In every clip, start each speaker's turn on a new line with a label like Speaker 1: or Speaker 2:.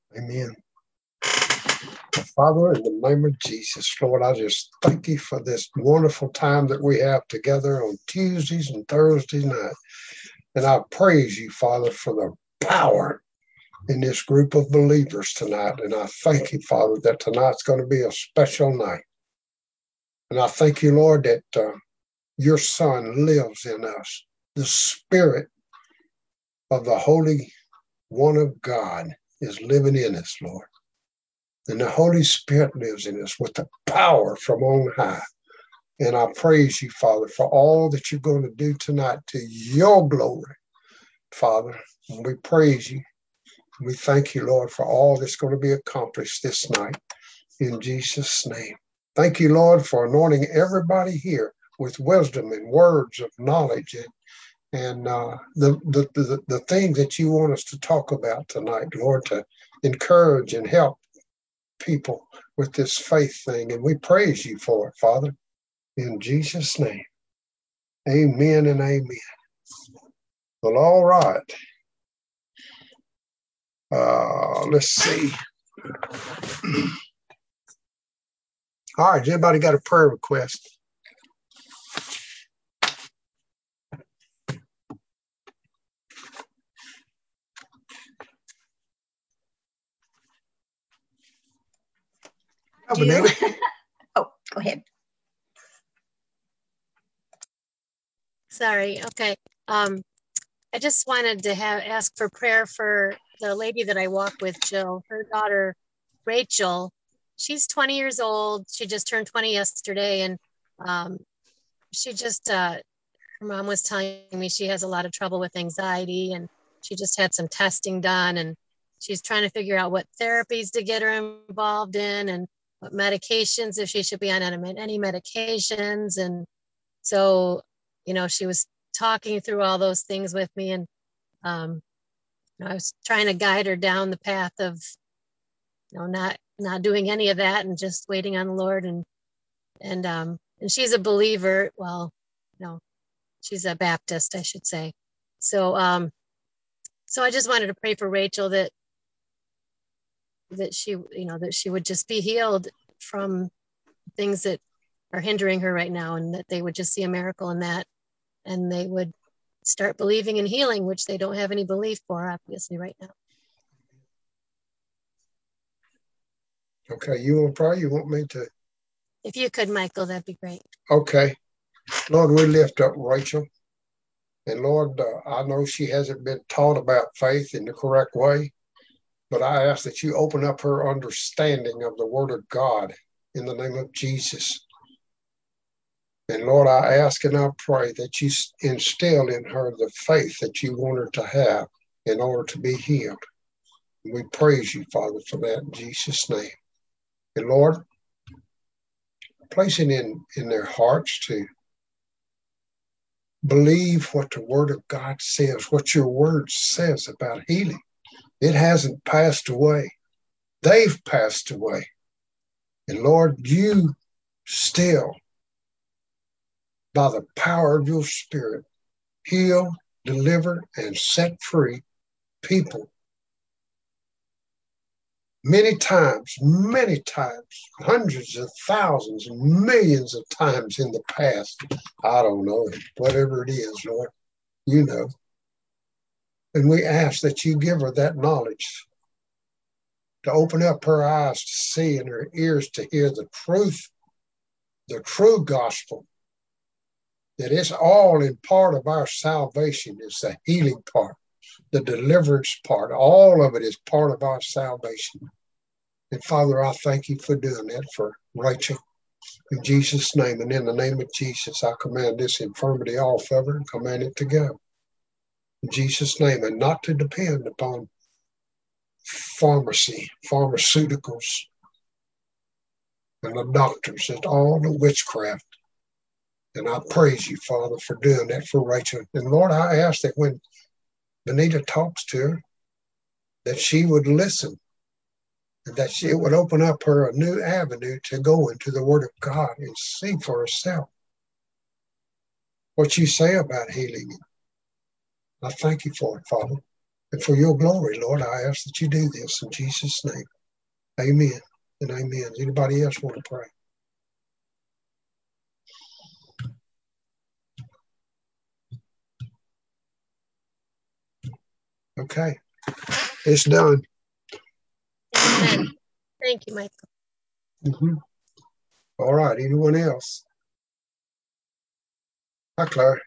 Speaker 1: Amen. Father, in the name of Jesus, Lord, I just thank you for this wonderful time that we have together on Tuesdays and Thursday night. And I praise you, Father, for the power in this group of believers tonight. And I thank you, Father, that tonight's going to be a special night. And I thank you, Lord, that your Son lives in us. The Spirit of the Holy One of God is living in us, Lord. And the Holy Spirit lives in us with the power from on high. And I praise you, Father, for all that you're going to do tonight to your glory, Father. And we praise you. We thank you, Lord, for all that's going to be accomplished this night. In Jesus' name. Thank you, Lord, for anointing everybody here with wisdom and words of knowledge and the things that you want us to talk about tonight, Lord, to encourage and help people with this faith thing. And we praise you for it, Father, in Jesus' name. Amen and amen. Well, all right. Let's see. All right, anybody got a prayer request?
Speaker 2: Oh, go ahead.
Speaker 3: Sorry. Okay. I just wanted to ask for prayer for the lady that I walk with, Jill. Her daughter, Rachel. She's 20 years old. She just turned 20 yesterday, and she just her mom was telling me she has a lot of trouble with anxiety, and she just had some testing done, and she's trying to figure out what therapies to get her involved in and what medications, if she should be on any medications. And so, she was talking through all those things with me, and I was trying to guide her down the path of not doing any of that and just waiting on the Lord. And she's a believer. Well, she's a Baptist, I should say. So I just wanted to pray for Rachel that she would just be healed from things that are hindering her right now, and that they would just see a miracle in that, and they would start believing in healing, which they don't have any belief for, obviously, right now.
Speaker 1: Okay, you want to pray? You want me to?
Speaker 3: If you could, Michael, that'd be great.
Speaker 1: Okay. Lord, we lift up Rachel. And Lord, I know she hasn't been taught about faith in the correct way, but I ask that you open up her understanding of the Word of God in the name of Jesus. And Lord, I ask and I pray that you instill in her the faith that you want her to have in order to be healed. And we praise you, Father, for that in Jesus' name. And Lord, place it in their hearts to believe what the Word of God says, what your Word says about healing. It hasn't passed away. They've passed away. And Lord, you still, by the power of your Spirit, heal, deliver, and set free people. Many times, hundreds of thousands, millions of times in the past. I don't know, whatever it is, Lord, you know. And we ask that you give her that knowledge to open up her eyes to see and her ears to hear the truth, the true gospel, that it's all in part of our salvation. It's the healing part, the deliverance part. All of it is part of our salvation. And Father, I thank you for doing that for Rachel. In Jesus' name, and in the name of Jesus, I command this infirmity off of her and command it to go. In Jesus' name, and not to depend upon pharmaceuticals, and the doctors, and all the witchcraft. And I praise you, Father, for doing that for Rachel. And Lord, I ask that when Benita talks to her, that she would listen, and that she would open up her a new avenue to go into the Word of God and see for herself what you say about healing. I thank you for it, Father. And for your glory, Lord, I ask that you do this in Jesus' name. Amen and amen. Anybody else want to pray? Okay. It's done.
Speaker 3: Amen. Thank you, Michael.
Speaker 1: Mm-hmm. All right. Anyone else? Hi, Claire.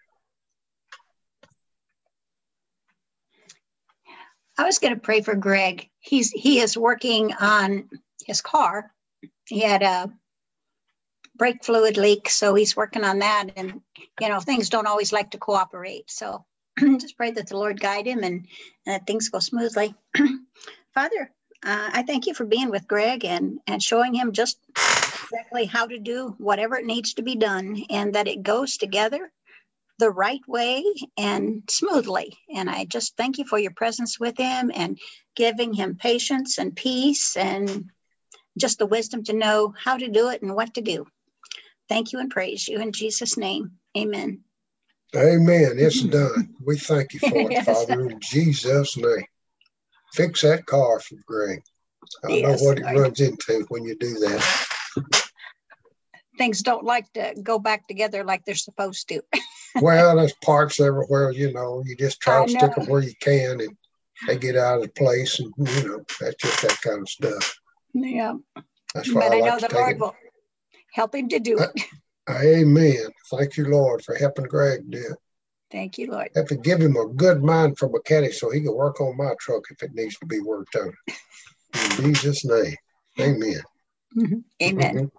Speaker 2: I was going to pray for Greg. He is working on his car. He had a brake fluid leak, so he's working on that. And, things don't always like to cooperate. So just pray that the Lord guide him and that things go smoothly. Father, I thank you for being with Greg and showing him just exactly how to do whatever it needs to be done, and that it goes together the right way and smoothly. And I just thank you for your presence with him and giving him patience and peace and just the wisdom to know how to do it and what to do. Thank you and praise you in Jesus' name. Amen.
Speaker 1: Amen. It's done. We thank you for it,
Speaker 2: Yes.
Speaker 1: Father, in Jesus' name. Fix that car for Greg. I know
Speaker 2: Yes,
Speaker 1: what it
Speaker 2: Lord.
Speaker 1: runs into when you do that.
Speaker 2: Things don't like to go back together like they're supposed to.
Speaker 1: Well, there's parts everywhere, you just try
Speaker 2: I
Speaker 1: to stick
Speaker 2: know.
Speaker 1: them where you can and they get out of place, and that's just that kind of stuff.
Speaker 2: Yeah.
Speaker 1: That's why
Speaker 2: But I
Speaker 1: like
Speaker 2: know
Speaker 1: to
Speaker 2: the Lord
Speaker 1: it.
Speaker 2: will help him to do it.
Speaker 1: Amen. Thank you, Lord, for helping Greg do it.
Speaker 2: Thank you, Lord.
Speaker 1: Have to give him a good mind for mechanic so he can work on my truck if it needs to be worked on. In Jesus' name. Amen.
Speaker 2: Mm-hmm. Amen.
Speaker 1: Mm-hmm.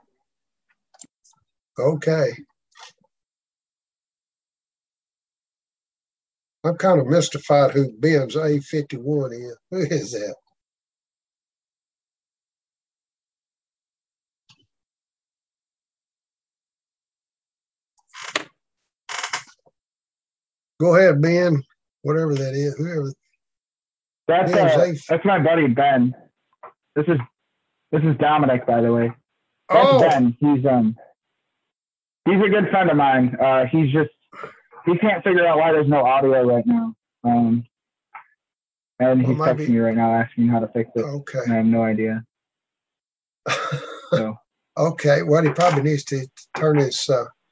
Speaker 1: Okay. I'm kind of mystified who Ben's A51 is. Who is that? Go ahead, Ben. Whatever that is. Whoever.
Speaker 4: That's my buddy Ben. This is Dominic, by the way. That's Ben. He's a good friend of mine. He can't figure out why there's no audio right now. And he's texting me right now asking me how to fix it.
Speaker 1: Okay.
Speaker 4: And I have no idea. So.
Speaker 1: Okay. Well, he probably needs to turn his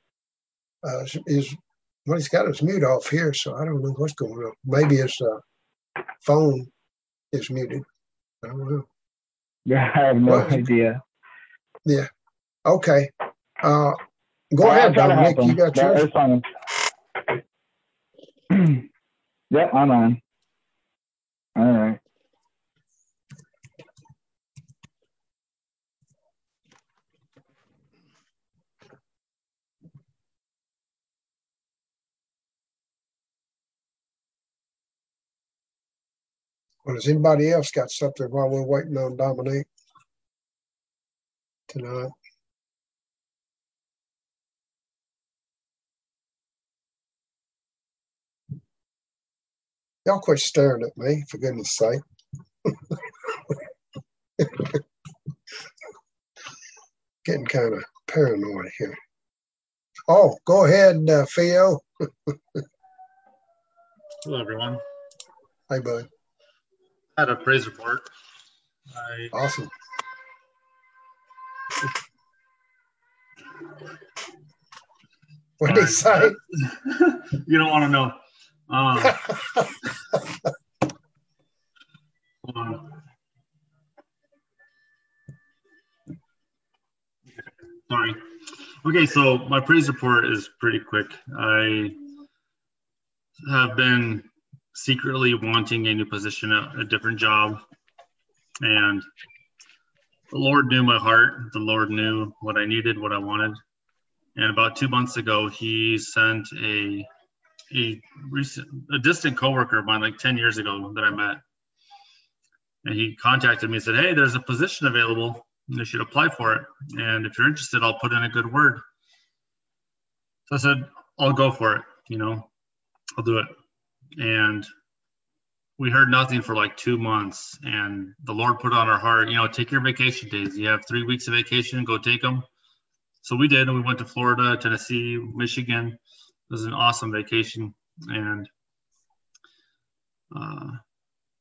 Speaker 1: he's got his mute off here, so I don't know what's going on. Maybe his phone is muted. I don't know.
Speaker 4: Yeah, I have no idea.
Speaker 1: Yeah. Okay. Go ahead, Dominic. You got yours?
Speaker 4: It's fine. Yep, I'm on. All right.
Speaker 1: Well, has anybody else got something while we're waiting on Dominique tonight? Y'all quit staring at me, for goodness sake. Getting kind of paranoid here. Oh, go ahead, Theo.
Speaker 5: Hello, everyone.
Speaker 1: Hey, bud.
Speaker 5: I had a praise report.
Speaker 1: Awesome. What did he say?
Speaker 5: You don't want to know. Sorry. Okay, so my praise report is pretty quick. I have been secretly wanting a new position at a different job, and the Lord knew my heart. The Lord knew what I needed, what I wanted. And about 2 months ago, he sent a distant coworker of mine, like 10 years ago, that I met. And he contacted me and said, hey, there's a position available. You should apply for it. And if you're interested, I'll put in a good word. So I said, I'll go for it. I'll do it. And we heard nothing for like 2 months. And the Lord put on our heart, take your vacation days. You have 3 weeks of vacation, go take them. So we did. And we went to Florida, Tennessee, Michigan. It was an awesome vacation. And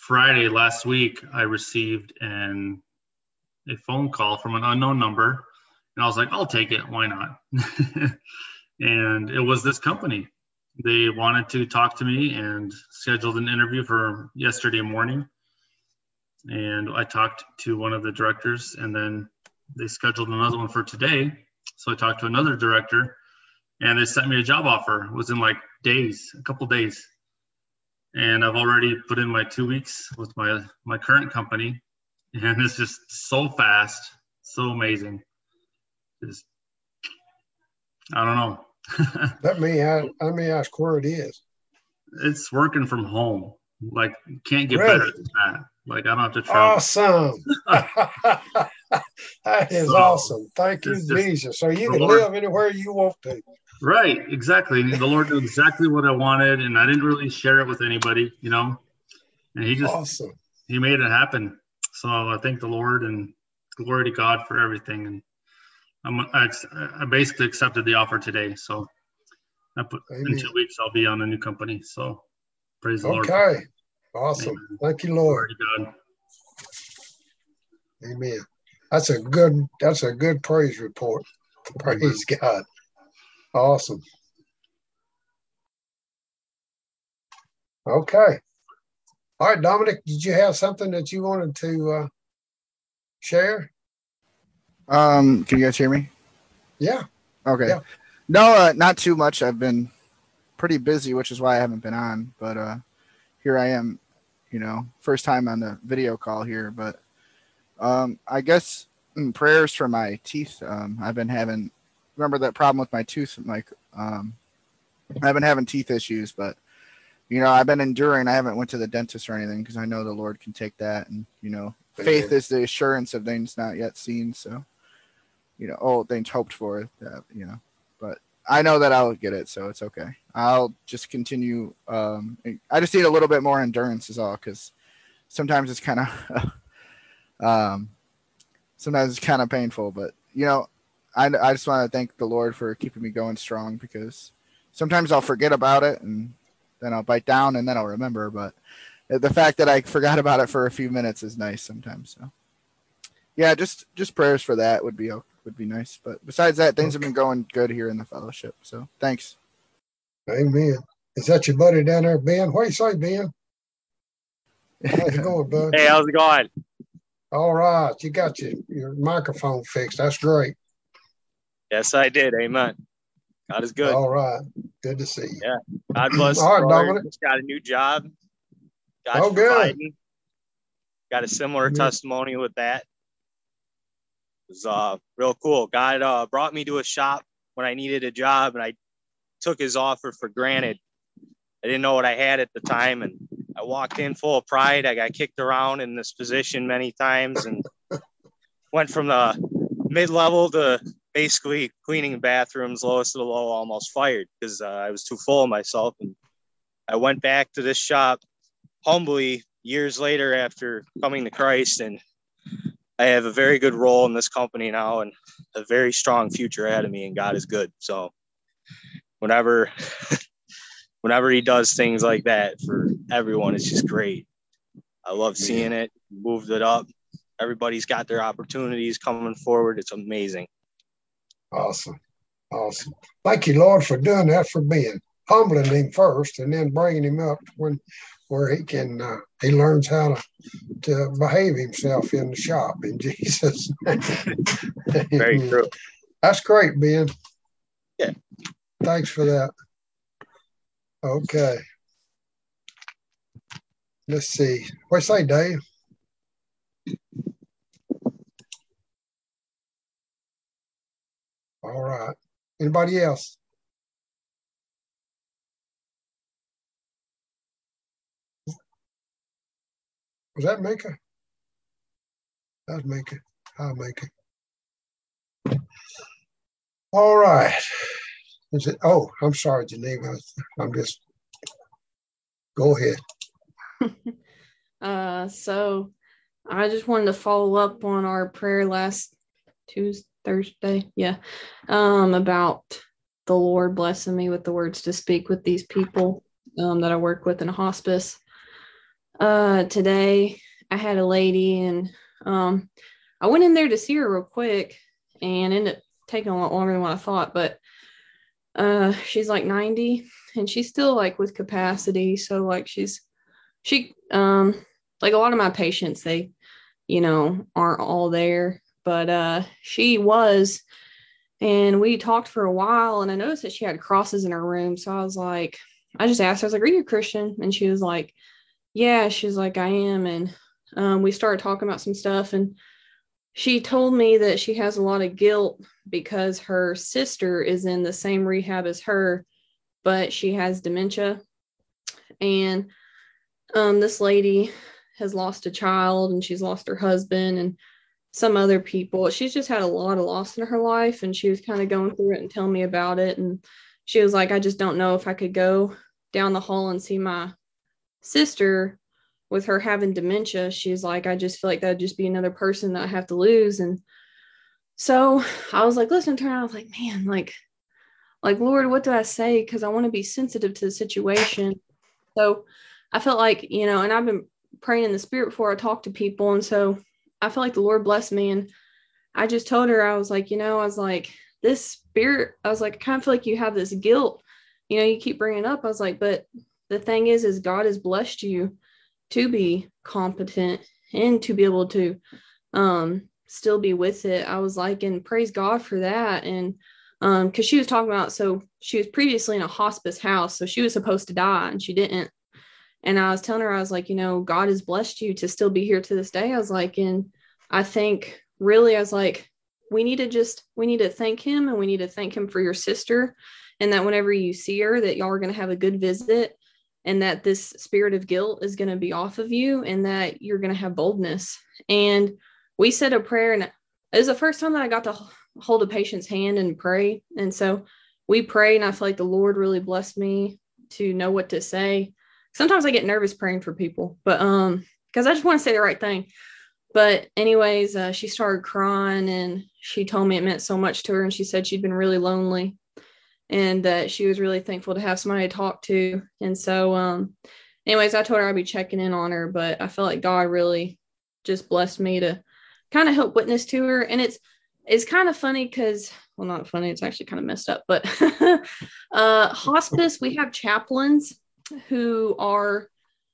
Speaker 5: Friday last week, I received a phone call from an unknown number, and I was like, I'll take it. Why not? And it was this company. They wanted to talk to me and scheduled an interview for yesterday morning. And I talked to one of the directors, and then they scheduled another one for today. So I talked to another director, and they sent me a job offer. It was in like days, a couple days. And I've already put in my 2 weeks with my current company, and it's just so fast, so amazing. Just, I don't know.
Speaker 1: Let me ask where it is.
Speaker 5: It's working from home. Like, can't get
Speaker 1: Really?
Speaker 5: better than that. Like, I don't have to travel.
Speaker 1: Awesome. That is
Speaker 5: So,
Speaker 1: awesome. Thank you,
Speaker 5: it's just
Speaker 1: Jesus. So you
Speaker 5: the
Speaker 1: can
Speaker 5: Lord.
Speaker 1: live anywhere you want to.
Speaker 5: Right, exactly. And the Lord knew exactly what I wanted, and I didn't really share it with anybody, and He just
Speaker 1: Awesome.
Speaker 5: He made it happen. So I thank the Lord and glory to God for everything. And I basically accepted the offer today. So in
Speaker 1: Amen.
Speaker 5: 2 weeks I'll be on a new company. So praise the Lord.
Speaker 1: Okay. Awesome.
Speaker 5: Amen.
Speaker 1: Thank you,
Speaker 5: Glory
Speaker 1: Lord.
Speaker 5: to God.
Speaker 1: Amen. That's a good praise report. Praise God. Awesome. Okay. All right, Dominic, did you have something that you wanted to share?
Speaker 6: Can you guys hear me?
Speaker 1: Yeah.
Speaker 6: Okay.
Speaker 1: Yeah.
Speaker 6: No, not too much. I've been pretty busy, which is why I haven't been on. But here I am, first time on the video call here. But I guess prayers for my teeth. I've been having, remember that problem with my tooth? I've been having teeth issues, but I've been enduring. I haven't went to the dentist or anything because I know the Lord can take that. And faith is the assurance of things not yet seen. So things hoped for. But I know that I'll get it, so it's okay. I'll just continue. I just need a little bit more endurance, is all, because sometimes it's kind of, painful. But I just want to thank the Lord for keeping me going strong, because sometimes I'll forget about it and then I'll bite down and then I'll remember. But the fact that I forgot about it for a few minutes is nice sometimes. So yeah, just prayers for that would be nice. But besides that, things have been going good here in the fellowship. So thanks.
Speaker 1: Amen. Is that your buddy down there, Ben? What do you say, Ben? How's it going, bud?
Speaker 7: Hey, how's it going?
Speaker 1: All right. You got your microphone fixed. That's great.
Speaker 7: Yes, I did. Amen. God is good.
Speaker 1: All right. Good to see you.
Speaker 7: Yeah. God bless.
Speaker 1: All right,
Speaker 7: brother.
Speaker 1: Dominic.
Speaker 7: Just got a new job. God's
Speaker 1: Oh, good.
Speaker 7: providing. Got a similar testimony with that. It was real cool. God brought me to a shop when I needed a job, and I took his offer for granted. I didn't know what I had at the time, and I walked in full of pride. I got kicked around in this position many times and went from the mid-level to basically cleaning bathrooms, lowest of the low, almost fired because I was too full of myself. And I went back to this shop humbly years later after coming to Christ, and I have a very good role in this company now and a very strong future ahead of me, and God is good. So whenever he does things like that for everyone, it's just great. I love seeing it. Moved it up. Everybody's got their opportunities coming forward. It's amazing.
Speaker 1: Awesome. Thank you, Lord, for doing that for Ben. Humbling him first and then bringing him up where he can, he learns how to behave himself in the shop in Jesus' name.
Speaker 7: Very true.
Speaker 1: That's great, Ben.
Speaker 7: Yeah.
Speaker 1: Thanks for that. Okay. Let's see. What do you say, Dave? All right. Anybody else? Was that Mika? That was Mika. Hi, Mika. All right. Is it? Oh, I'm sorry, Geneva. I'm just. Go ahead.
Speaker 8: So I just wanted to follow up on our prayer last Thursday. Yeah. About the Lord blessing me with the words to speak with these people that I work with in a hospice. Today I had a lady, and I went in there to see her real quick and ended up taking a lot longer than what I thought, but she's like 90 and she's still like with capacity. So like she like a lot of my patients, they, aren't all there, but she was, and we talked for a while, and I noticed that she had crosses in her room. So I just asked her, I was like, are you a Christian? And she was like, yeah. She's like, I am. And we started talking about some stuff, and she told me that she has a lot of guilt because her sister is in the same rehab as her, but she has dementia. And this lady has lost a child, and she's lost her husband and some other people. She's just had a lot of loss in her life, and she was kind of going through it and telling me about it. And she was like, I just don't know if I could go down the hall and see my sister with her having dementia. She's like, I just feel like that'd just be another person that I have to lose. And so I was like, listening to her, I was like, man, like Lord, what do I say? Because I want to be sensitive to the situation. So I felt like, and I've been praying in the spirit before I talk to people. And so I felt like the Lord blessed me. And I just told her, I was like, this spirit, I was like, I kind of feel like you have this guilt, you keep bringing it up. I was like, but the thing is God has blessed you to be competent and to be able to still be with it. I was like, and praise God for that. And because she was talking about, so she was previously in a hospice house, so she was supposed to die and she didn't. And I was telling her, I was like, God has blessed you to still be here to this day. I was like, and I think really, I was like, we need to thank him, and we need to thank him for your sister, and that whenever you see her, that y'all are going to have a good visit, and that this spirit of guilt is going to be off of you, and that you're going to have boldness. And we said a prayer, and it was the first time that I got to hold a patient's hand and pray. And so we prayed, and I feel like the Lord really blessed me to know what to say. Sometimes I get nervous praying for people, but because I just want to say the right thing. But anyways, she started crying, and she told me it meant so much to her. And she said she'd been really lonely, and that she was really thankful to have somebody to talk to. And so anyways, I told her I'd be checking in on her, but I felt like God really just blessed me to kind of help witness to her. And it's kind of funny because, well, not funny, it's actually kind of messed up, but hospice, we have chaplains who are,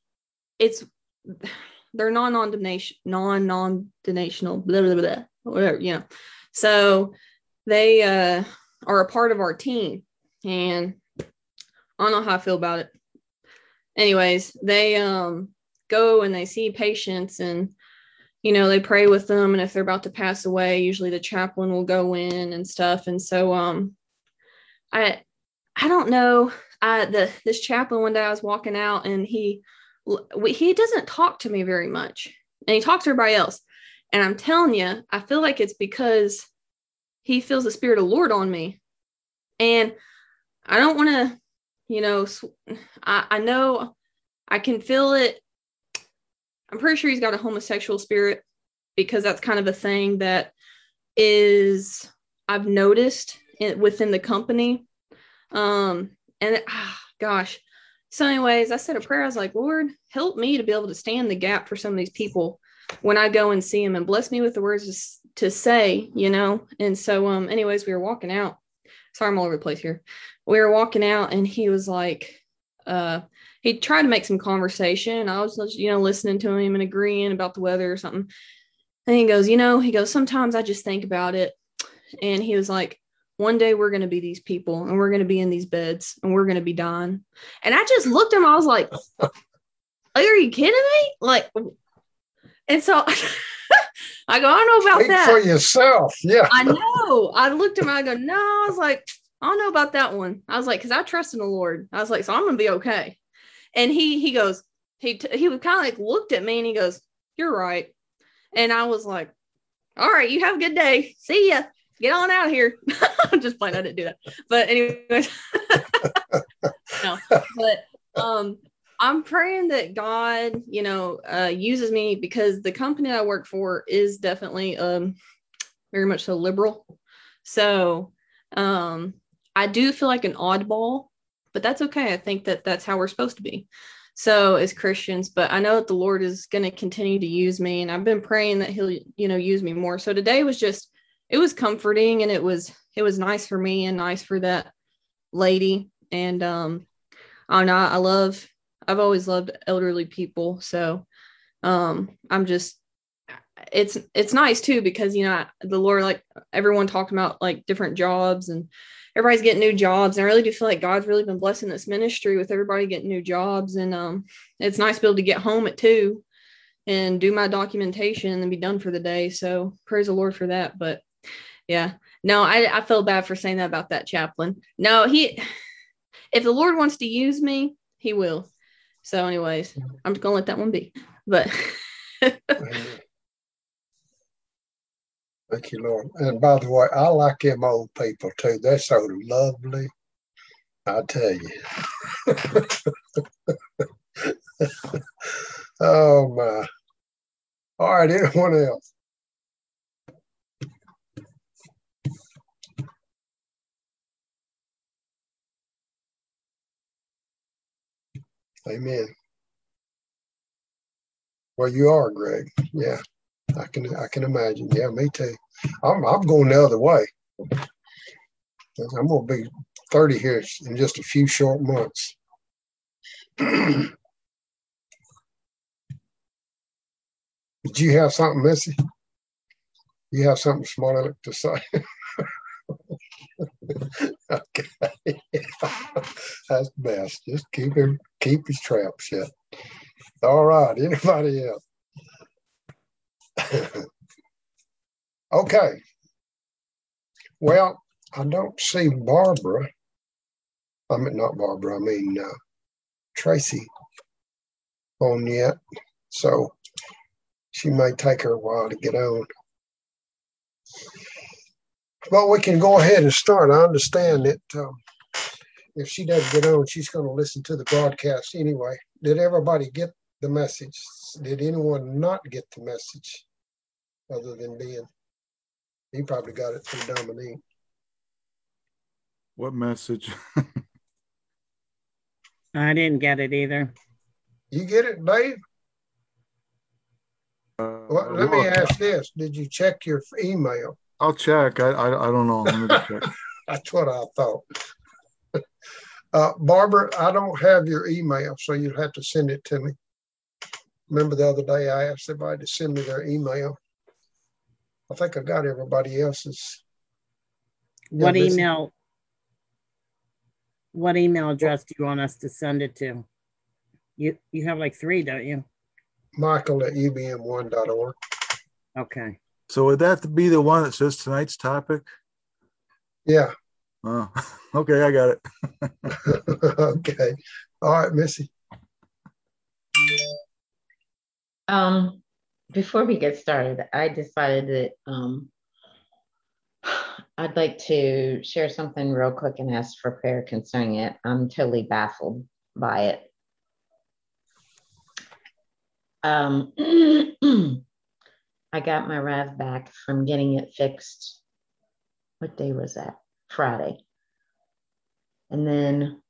Speaker 8: they're non-denominational, blah, blah, blah, whatever, So they are a part of our team, and I don't know how I feel about it. Anyways, they go and they see patients, and they pray with them, and if they're about to pass away, usually the chaplain will go in and stuff. And so I don't know, this chaplain, one day I was walking out, and he doesn't talk to me very much, and he talks to everybody else. And I'm telling you, I feel like it's because he feels the Spirit of the Lord on me. And I don't want to, I know I can feel it. I'm pretty sure he's got a homosexual spirit, because that's kind of a thing that I've noticed within the company. Gosh. So anyways, I said a prayer. I was like, Lord, help me to be able to stand the gap for some of these people when I go and see them, and bless me with the words to say, And so anyways, we were walking out. Sorry, I'm all over the place here. We were walking out, and he was like, he tried to make some conversation. I was, listening to him and agreeing about the weather or something. And he goes, sometimes I just think about it. And he was like, one day we're going to be these people, and we're going to be in these beds, and we're going to be dying. And I just looked at him. I was like, are you kidding me? Like, and so I go, I don't know about
Speaker 1: Speak
Speaker 8: that.
Speaker 1: for yourself. Yeah.
Speaker 8: I know. I looked at him, and I go, no. I was like, I don't know about that one. I was like, because I trust in the Lord. I was like, so I'm going to be okay. And he goes, he would kind of like looked at me, and he goes, you're right. And I was like, all right, you have a good day. See ya. Get on out of here. I'm just playing. I didn't do that. But anyways, no. But I'm praying that God, uses me, because the company I work for is definitely very much so liberal. So I do feel like an oddball, but that's okay. I think that that's how we're supposed to be. So as Christians, but I know that the Lord is going to continue to use me, and I've been praying that he'll, use me more. So today was it was comforting, and it was nice for me and nice for that lady. And I don't know, I've always loved elderly people. So I'm just, it's nice too, because, the Lord, like everyone talked about like different jobs, and everybody's getting new jobs. And I really do feel like God's really been blessing this ministry with everybody getting new jobs. And it's nice to be able to get home at 2 and do my documentation and then be done for the day. So praise the Lord for that. But yeah, no, I feel bad for saying that about that chaplain. No, if the Lord wants to use me, he will. So anyways, I'm just gonna let that one be. But
Speaker 1: thank you, Lord. And by the way, I like them old people too. They're so lovely. I tell you. Oh my. All right, anyone else? Amen. Well, you are, Greg. Yeah, I can imagine. Yeah, me too. I'm going the other way. I'm going to be 30 here in just a few short months. Did you have something, Missy? You have something smart to say? Okay. That's best. Just keep his trap shut. All right. Anybody else? Okay. Well, I don't see Barbara. I mean, not Barbara. I mean, Tracy on yet. So she may take her a while to get on. Well, we can go ahead and start. I understand that if she doesn't get on, she's going to listen to the broadcast anyway. Did everybody get the message? Did anyone not get the message other than Ben? He probably got it through Dominique.
Speaker 9: What message?
Speaker 10: I didn't get it either.
Speaker 1: You get it, Dave? Well, let me ask this. Did you check your email?
Speaker 9: I'll check. I don't know. Let me check.
Speaker 1: That's what I thought. Barbara, I don't have your email, so you'll have to send it to me. Remember the other day I asked everybody to send me their email. I think I got everybody else's.
Speaker 10: What email address do you want us to send it to? You have like 3, don't you?
Speaker 1: Michael@ubm1.org.
Speaker 10: Okay.
Speaker 9: So would that be the one that says tonight's topic?
Speaker 1: Yeah.
Speaker 9: Oh, okay, I got it.
Speaker 1: Okay. All right, Missy.
Speaker 11: Before we get started, I decided that I'd like to share something real quick and ask for prayer concerning it. I'm totally baffled by it. I got my RAV back from getting it fixed. What day was that? Friday. And then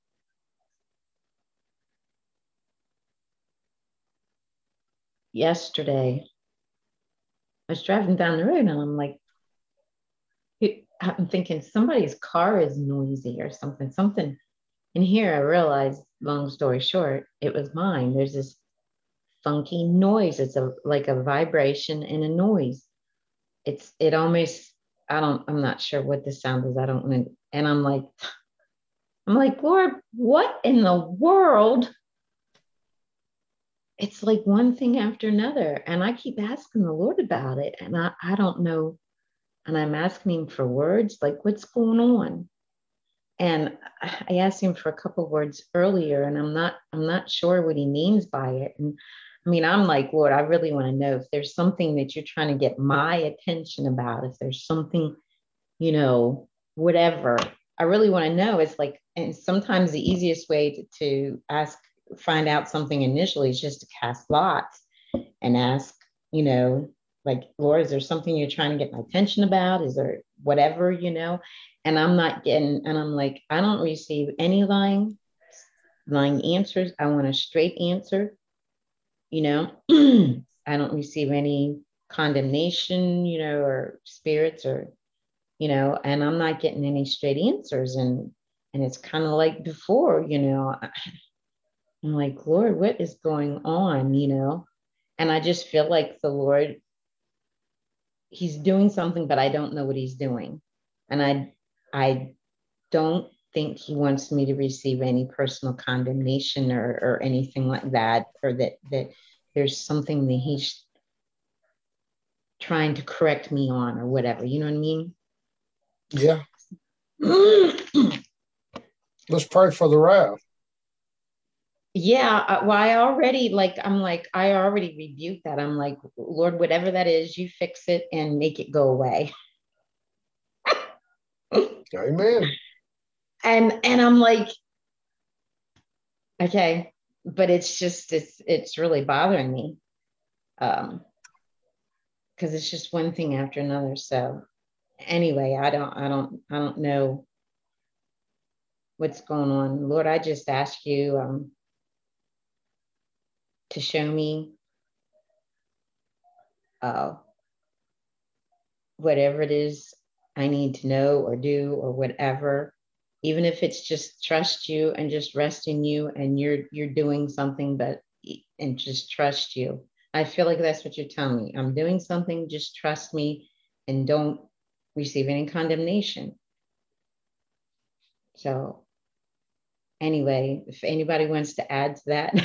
Speaker 11: yesterday, I was driving down the road and I'm like, I'm thinking somebody's car is noisy or something. And here I realized, long story short, it was mine. There's this funky noise. It's like a vibration and a noise. It almost, I'm not sure what the sound is. I don't want to, and I'm like, Lord, what in the world? It's like one thing after another. And I keep asking the Lord about it. And I don't know. And I'm asking him for words, like what's going on? And I asked him for a couple of words earlier, and I'm not sure what he means by it. And I mean, I'm like, Lord, I really want to know if there's something that you're trying to get my attention about, if there's something, whatever. I really want to know. It's like, and sometimes the easiest way to find out something initially is just to cast lots and ask, like, Lord, is there something you're trying to get my attention about? Is there whatever, And I'm not getting, and I'm like, I don't receive any lying lying answers. I want a straight answer. You know, I don't receive any condemnation, you know, or spirits or, you know, and I'm not getting any straight answers. And it's kind of like before, you know, I'm like, Lord, what is going on, you know? And I just feel like the Lord, he's doing something, but I don't know what he's doing. And I don't think he wants me to receive any personal condemnation or anything like that, or that there's something that he's trying to correct me on or whatever. You know what I mean?
Speaker 1: Yeah. Let's pray for the wrath.
Speaker 11: Yeah. Well, I already I already rebuked that. I'm like, Lord, whatever that is, you fix it and make it go away.
Speaker 1: Amen.
Speaker 11: And I'm like, okay, but it's just, it's really bothering me. Because it's just one thing after another. So anyway, I don't know what's going on. Lord, I just ask you to show me whatever it is I need to know or do or whatever, even if it's just trust you and just rest in you and you're doing something, and just trust you. I feel like that's what you're telling me. I'm doing something, just trust me and don't receive any condemnation. So anyway, if anybody wants to add to that.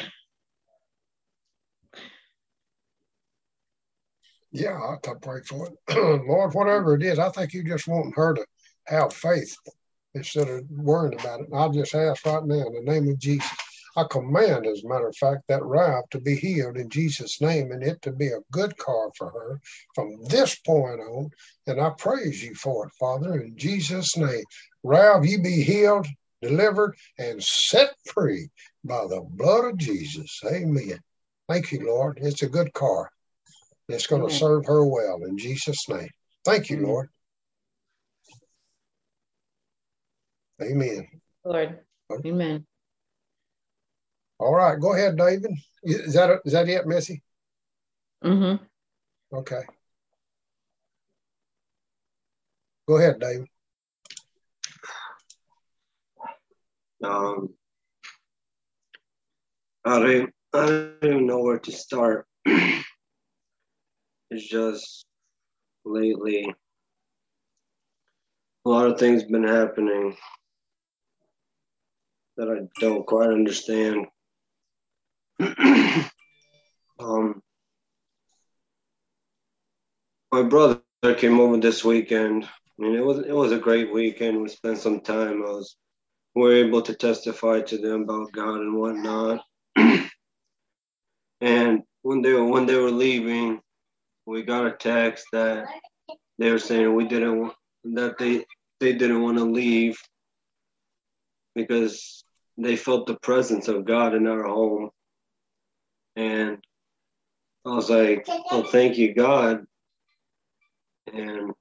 Speaker 1: Yeah, I can pray for it. Lord, whatever it is, I think you just want her to have faith instead of worrying about it. And I just ask right now in the name of Jesus. I command, as a matter of fact, that Rav to be healed in Jesus' name and it to be a good car for her from this point on. And I praise you for it, Father, in Jesus' name. Rav, you be healed, delivered, and set free by the blood of Jesus. Amen. Thank you, Lord. It's a good car. It's going to serve her well in Jesus' name. Thank you, Lord. Amen.
Speaker 11: Lord. Amen.
Speaker 1: All right, go ahead, David. Is that it, Missy?
Speaker 11: Mm-hmm.
Speaker 1: Okay. Go ahead, David.
Speaker 12: I don't even know where to start. It's just lately a lot of things been happening that I don't quite understand. My brother came over this weekend. I mean, it was a great weekend. We spent some time. We were able to testify to them about God and whatnot. And when they were leaving, we got a text that they were saying they didn't want to leave because they felt the presence of God in our home. And I was like, oh, thank you, God. And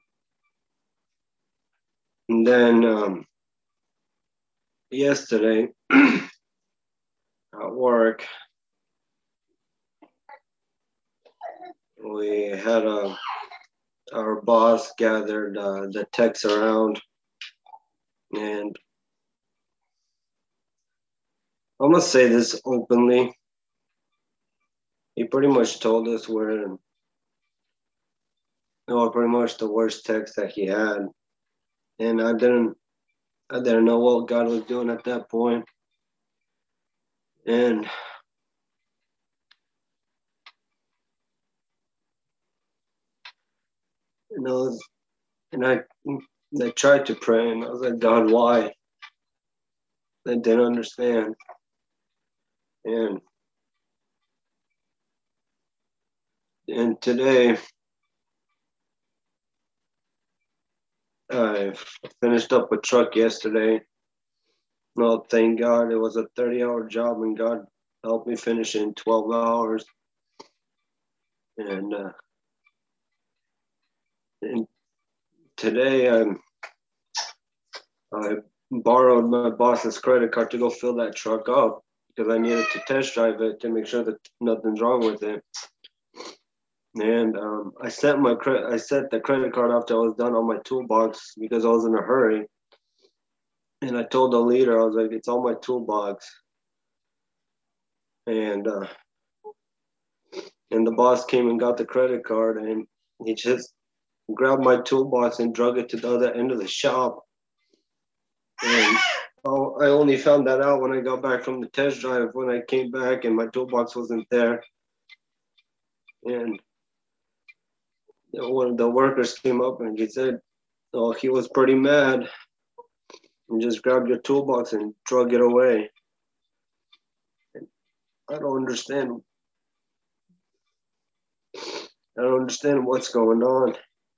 Speaker 12: then yesterday at work, we had our boss gathered the techs around, and I'm gonna say this openly. He pretty much told us we're pretty much the worst techs that he had, and I didn't know what God was doing at that point, and and I tried to pray, and I was like, God, why? I didn't understand, and today I finished up a truck yesterday. Well, thank God it was a 30-hour job, and God helped me finish in 12 hours. And today I borrowed my boss's credit card to go fill that truck up. because I needed to test drive it to make sure that nothing's wrong with it. And I sent the credit card after I was done on my toolbox because I was in a hurry. And I told the leader, I was like, it's on my toolbox. And the boss came and got the credit card, and he just grabbed my toolbox and drug it to the other end of the shop. And I only found that out when I got back from the test drive, when I came back and my toolbox wasn't there. And one of the workers came up and he said, oh, he was pretty mad and just grabbed your toolbox and drug it away. And I don't understand what's going on.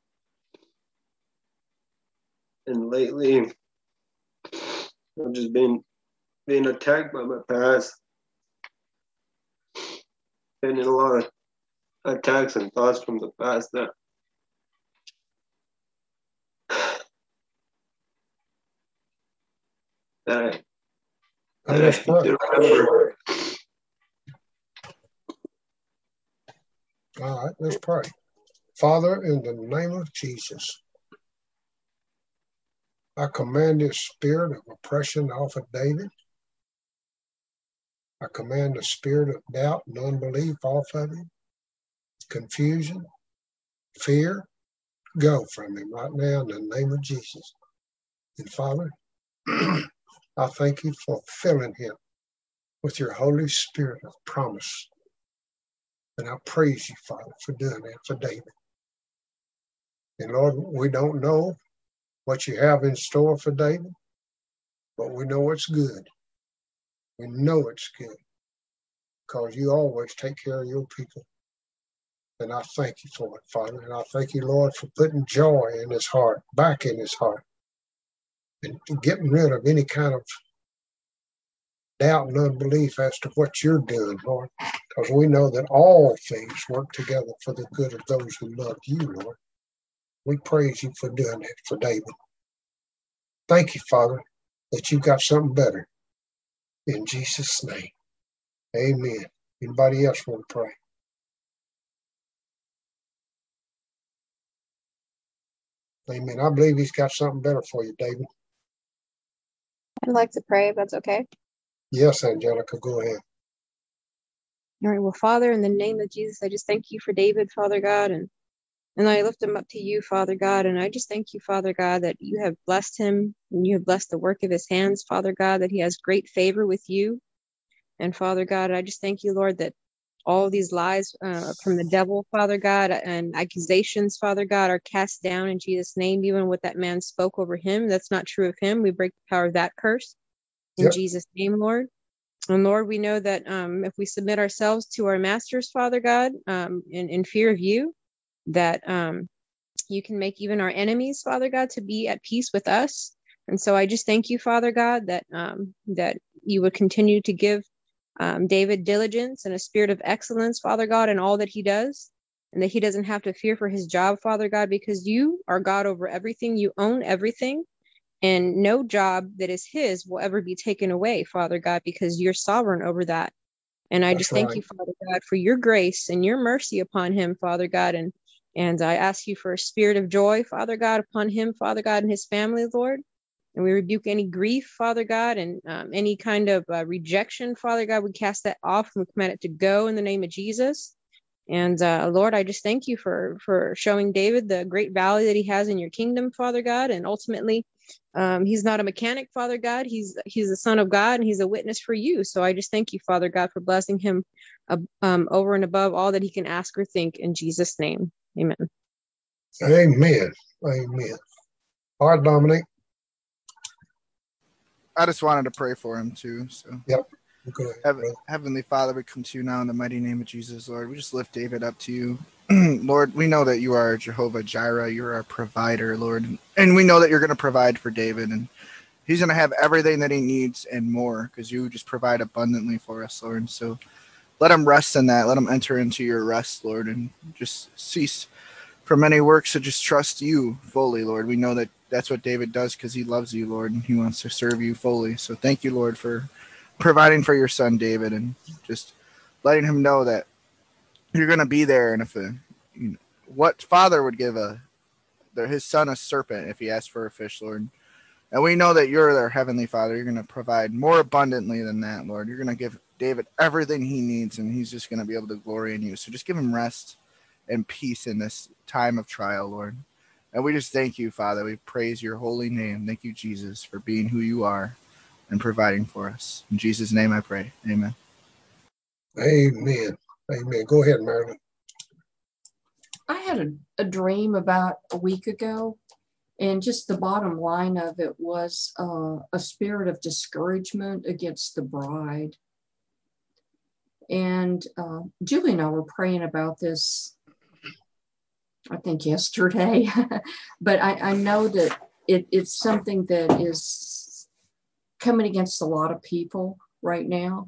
Speaker 12: And lately, I've just been attacked by my past. Been in a lot of attacks and thoughts from the past that I need to remember.
Speaker 1: All right, let's pray. Father, in the name of Jesus, I command this spirit of oppression off of David. I command the spirit of doubt and unbelief off of him. Confusion, fear, go from him right now in the name of Jesus. And Father, I thank you for filling him with your Holy Spirit of promise. And I praise you, Father, for doing that for David. And Lord, we don't know what you have in store for David, but we know it's good. We know it's good because you always take care of your people. And I thank you for it, Father. And I thank you, Lord, for putting joy in his heart, back in his heart, and getting rid of any kind of doubt and unbelief as to what you're doing, Lord, because we know that all things work together for the good of those who love you, Lord. We praise you for doing that for David. Thank you, Father, that you've got something better. In Jesus' name, amen. Anybody else want to pray? Amen. I believe he's got something better for you, David.
Speaker 8: I'd like to pray, if that's okay.
Speaker 1: Yes, Angelica, go ahead.
Speaker 8: All right. Well, Father, in the name of Jesus, I just thank you for David, Father God, and I lift him up to you, Father God, and I just thank you, Father God, that you have blessed him and you have blessed the work of his hands, Father God, that he has great favor with you. And Father God, I just thank you, Lord, that all these lies from the devil, Father God, and accusations, Father God, are cast down in Jesus' name. Even what that man spoke over him, that's not true of him. We break the power of that curse in Jesus' name, Lord. And Lord, we know that if we submit ourselves to our masters, Father God, in fear of you, that you can make even our enemies, Father God, to be at peace with us. And so I just thank you, Father God, that that you would continue to give David diligence and a spirit of excellence, Father God, in all that he does, and that he doesn't have to fear for his job, Father God, because you are God over everything. You own everything, and no job that is his will ever be taken away, Father God, because you're sovereign over that. And I just thank you, Father God, for your grace and your mercy upon him, Father God. And I ask you for a spirit of joy, Father God, upon him, Father God, and his family, Lord. And we rebuke any grief, Father God, and any kind of rejection, Father God. We cast that off and we command it to go in the name of Jesus. And Lord, I just thank you for showing David the great value that he has in your kingdom, Father God. And ultimately, he's not a mechanic, Father God. He's the son of God, and he's a witness for you. So I just thank you, Father God, for blessing him over and above all that he can ask or think. In Jesus' name, amen.
Speaker 1: Amen. Amen. All right, Dominic.
Speaker 6: I just wanted to pray for him too. So,
Speaker 1: yep.
Speaker 6: Heavenly Father, we come to you now in the mighty name of Jesus, Lord. We just lift David up to you. Lord, we know that you are Jehovah Jireh. You're our provider, Lord. And we know that you're going to provide for David. And he's going to have everything that he needs and more because you just provide abundantly for us, Lord. And so let him rest in that. Let him enter into your rest, Lord, and just cease from any works to just trust you fully, Lord. We know that that's what David does because he loves you, Lord, and he wants to serve you fully. So thank you, Lord, for providing for your son David, and just letting him know that you're going to be there. And if what father would give his son a serpent if he asked for a fish, Lord? And we know that you're their heavenly Father. You're going to provide more abundantly than that, Lord. You're going to give David everything he needs, and he's just going to be able to glory in you. So just give him rest and peace in this time of trial, Lord. And we just thank you, Father. We praise your holy name. Thank you, Jesus, for being who you are and providing for us. In Jesus' name I pray. Amen.
Speaker 1: Amen. Amen. Go ahead, Marilyn.
Speaker 13: I had a dream about a week ago, and just the bottom line of it was a spirit of discouragement against the bride. And Julie and I were praying about this, I think yesterday, but I know that it's something that is coming against a lot of people right now.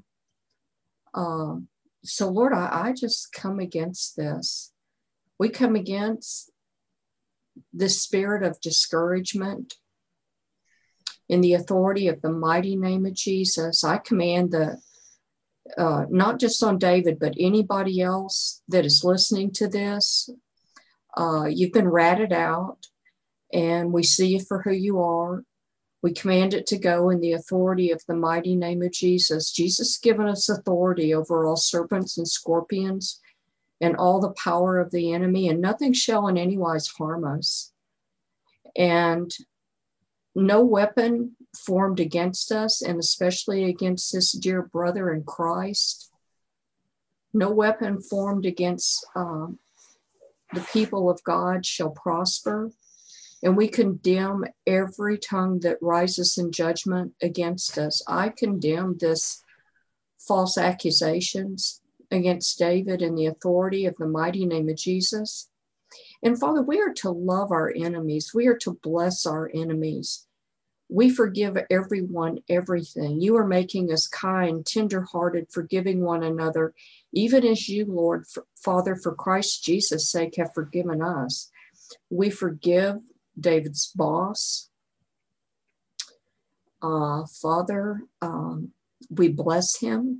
Speaker 13: So Lord, I just come against this. We come against the spirit of discouragement in the authority of the mighty name of Jesus. I command not just on David, but anybody else that is listening to this. You've been ratted out, and we see you for who you are. We command it to go in the authority of the mighty name of Jesus. Jesus has given us authority over all serpents and scorpions and all the power of the enemy, and nothing shall in any wise harm us. And no weapon formed against us, and especially against this dear brother in Christ, no weapon formed against the people of God shall prosper. And we condemn every tongue that rises in judgment against us. I condemn this false accusations against David in the authority of the mighty name of Jesus. And Father, we are to love our enemies. We are to bless our enemies. We forgive everyone, everything. You are making us kind, tenderhearted, forgiving one another, even as you, Lord, Father, for Christ Jesus' sake, have forgiven us. We forgive David's boss. Father, we bless him.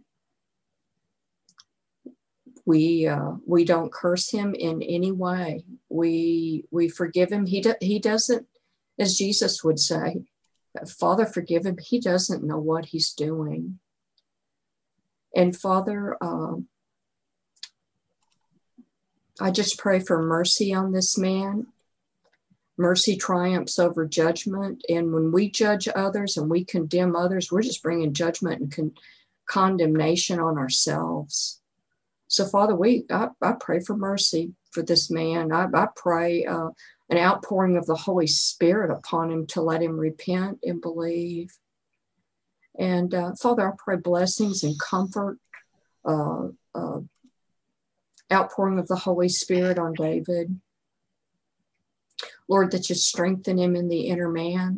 Speaker 13: We don't curse him in any way. We forgive him. He doesn't, as Jesus would say, Father, forgive him. He doesn't know what he's doing. And Father, I just pray for mercy on this man. Mercy triumphs over judgment. And when we judge others and we condemn others, we're just bringing judgment and condemnation on ourselves. So Father, I pray for mercy for this man. I pray an outpouring of the Holy Spirit upon him to let him repent and believe. And Father, I pray blessings and comfort, outpouring of the Holy Spirit on David. Lord, that you strengthen him in the inner man,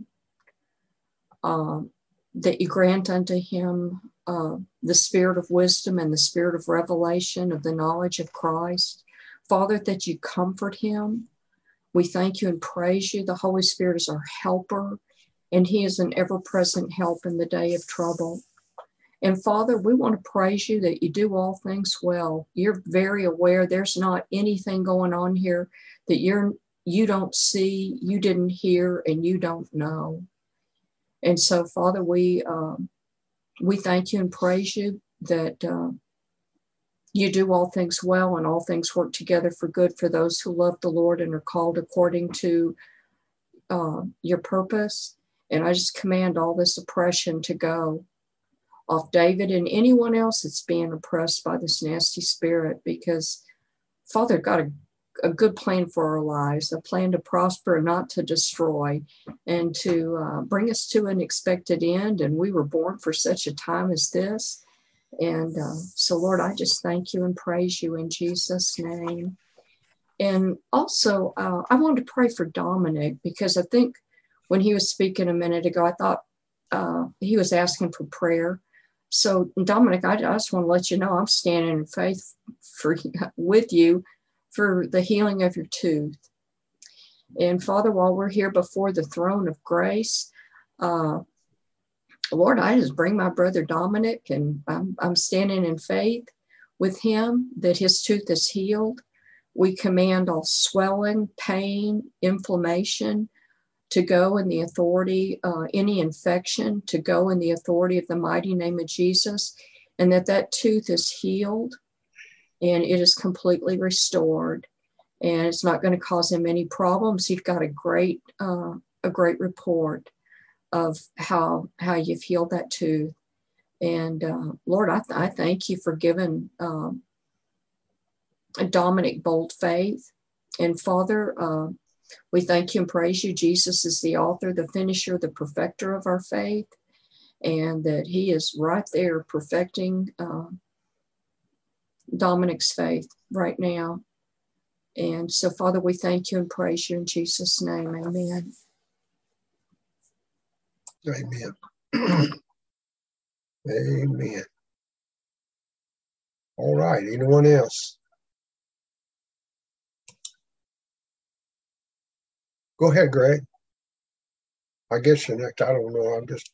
Speaker 13: that you grant unto him the spirit of wisdom and the spirit of revelation of the knowledge of Christ. Father, that you comfort him. We thank you and praise you. The Holy Spirit is our helper, and he is an ever-present help in the day of trouble. And Father, we want to praise you that you do all things well. You're very aware there's not anything going on here that you don't see, you didn't hear, and you don't know. And so, Father, we thank you and praise you that you do all things well, and all things work together for good for those who love the Lord and are called according to your purpose. And I just command all this oppression to go off David and anyone else that's being oppressed by this nasty spirit, because Father got a good plan for our lives, a plan to prosper and not to destroy, and to bring us to an expected end. And we were born for such a time as this. And so, Lord, I just thank you and praise you in Jesus' name. And also, I wanted to pray for Dominic, because I think when he was speaking a minute ago, I thought he was asking for prayer. So, Dominic, I just want to let you know I'm standing in faith with you for the healing of your tooth. And Father, while we're here before the throne of grace, Lord, I just bring my brother Dominic, and I'm standing in faith with him that his tooth is healed. We command all swelling, pain, inflammation to go in the authority, any infection to go in the authority of the mighty name of Jesus, and that tooth is healed and it is completely restored, and it's not going to cause him any problems. He's got a great report of how you've healed that tooth. And Lord, I thank you for giving Dominic bold faith. And Father, we thank you and praise you. Jesus is the author, the finisher, the perfecter of our faith, and that he is right there perfecting Dominic's faith right now. And so, Father, we thank you and praise you in Jesus' name. Amen.
Speaker 1: Amen. Amen. All right. Anyone else? Go ahead, Greg. I guess you're next. I don't know. I'm just.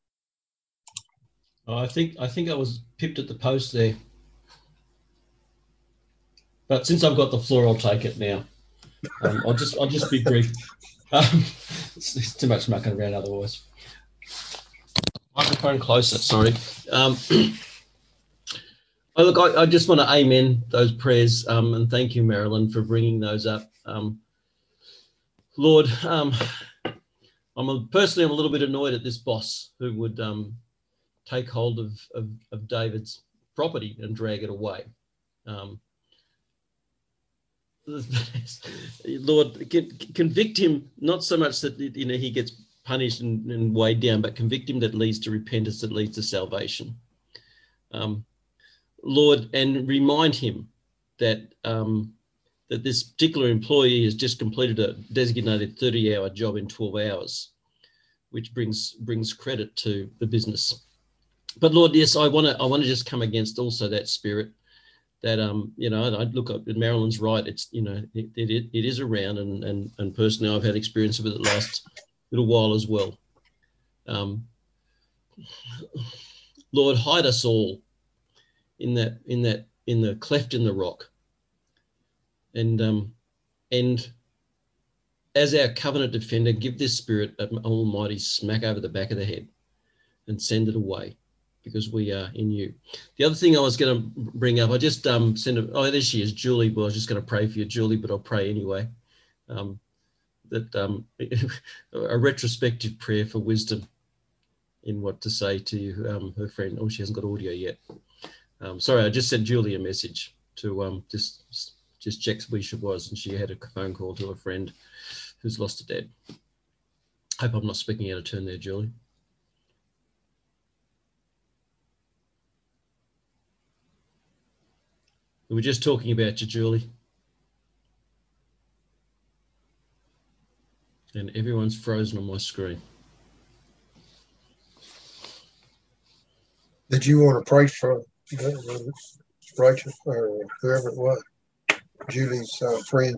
Speaker 14: I think I was pipped at the post there. But since I've got the floor, I'll take it now. I'll just be brief. It's too much mucking around otherwise. Microphone closer, sorry. Look, I just want to amen those prayers, and thank you, Marilyn, for bringing those up. Lord, personally, I'm a little bit annoyed at this boss who would take hold of David's property and drag it away. Lord, convict him, not so much that he gets punished and weighed down, but convict him that leads to repentance, that leads to salvation. Lord, and remind him that that this particular employee has just completed a designated 30-hour job in 12 hours, which brings credit to the business. But Lord, yes, I want to just come against also that spirit that I look up. Marilyn's right. It's it is around, and personally, I've had experience with it the last little while as well. Lord, hide us all in the cleft in the rock, and as our covenant defender, give this spirit an almighty smack over the back of the head and send it away, because we are in you. The other thing I was going to bring up, I just there she is, Julie. Well, I was just going to pray for you, Julie, but I'll pray anyway. A retrospective prayer for wisdom in what to say to her friend. Oh, she hasn't got audio yet. Sorry, I just sent Julie a message to just check where she was, and she had a phone call to a friend who's lost a dad. Hope I'm not speaking out of turn there, Julie. We were just talking about you, Julie. And everyone's frozen on my screen.
Speaker 1: Did you want to pray for Rachel or whoever it was, Julie's friend?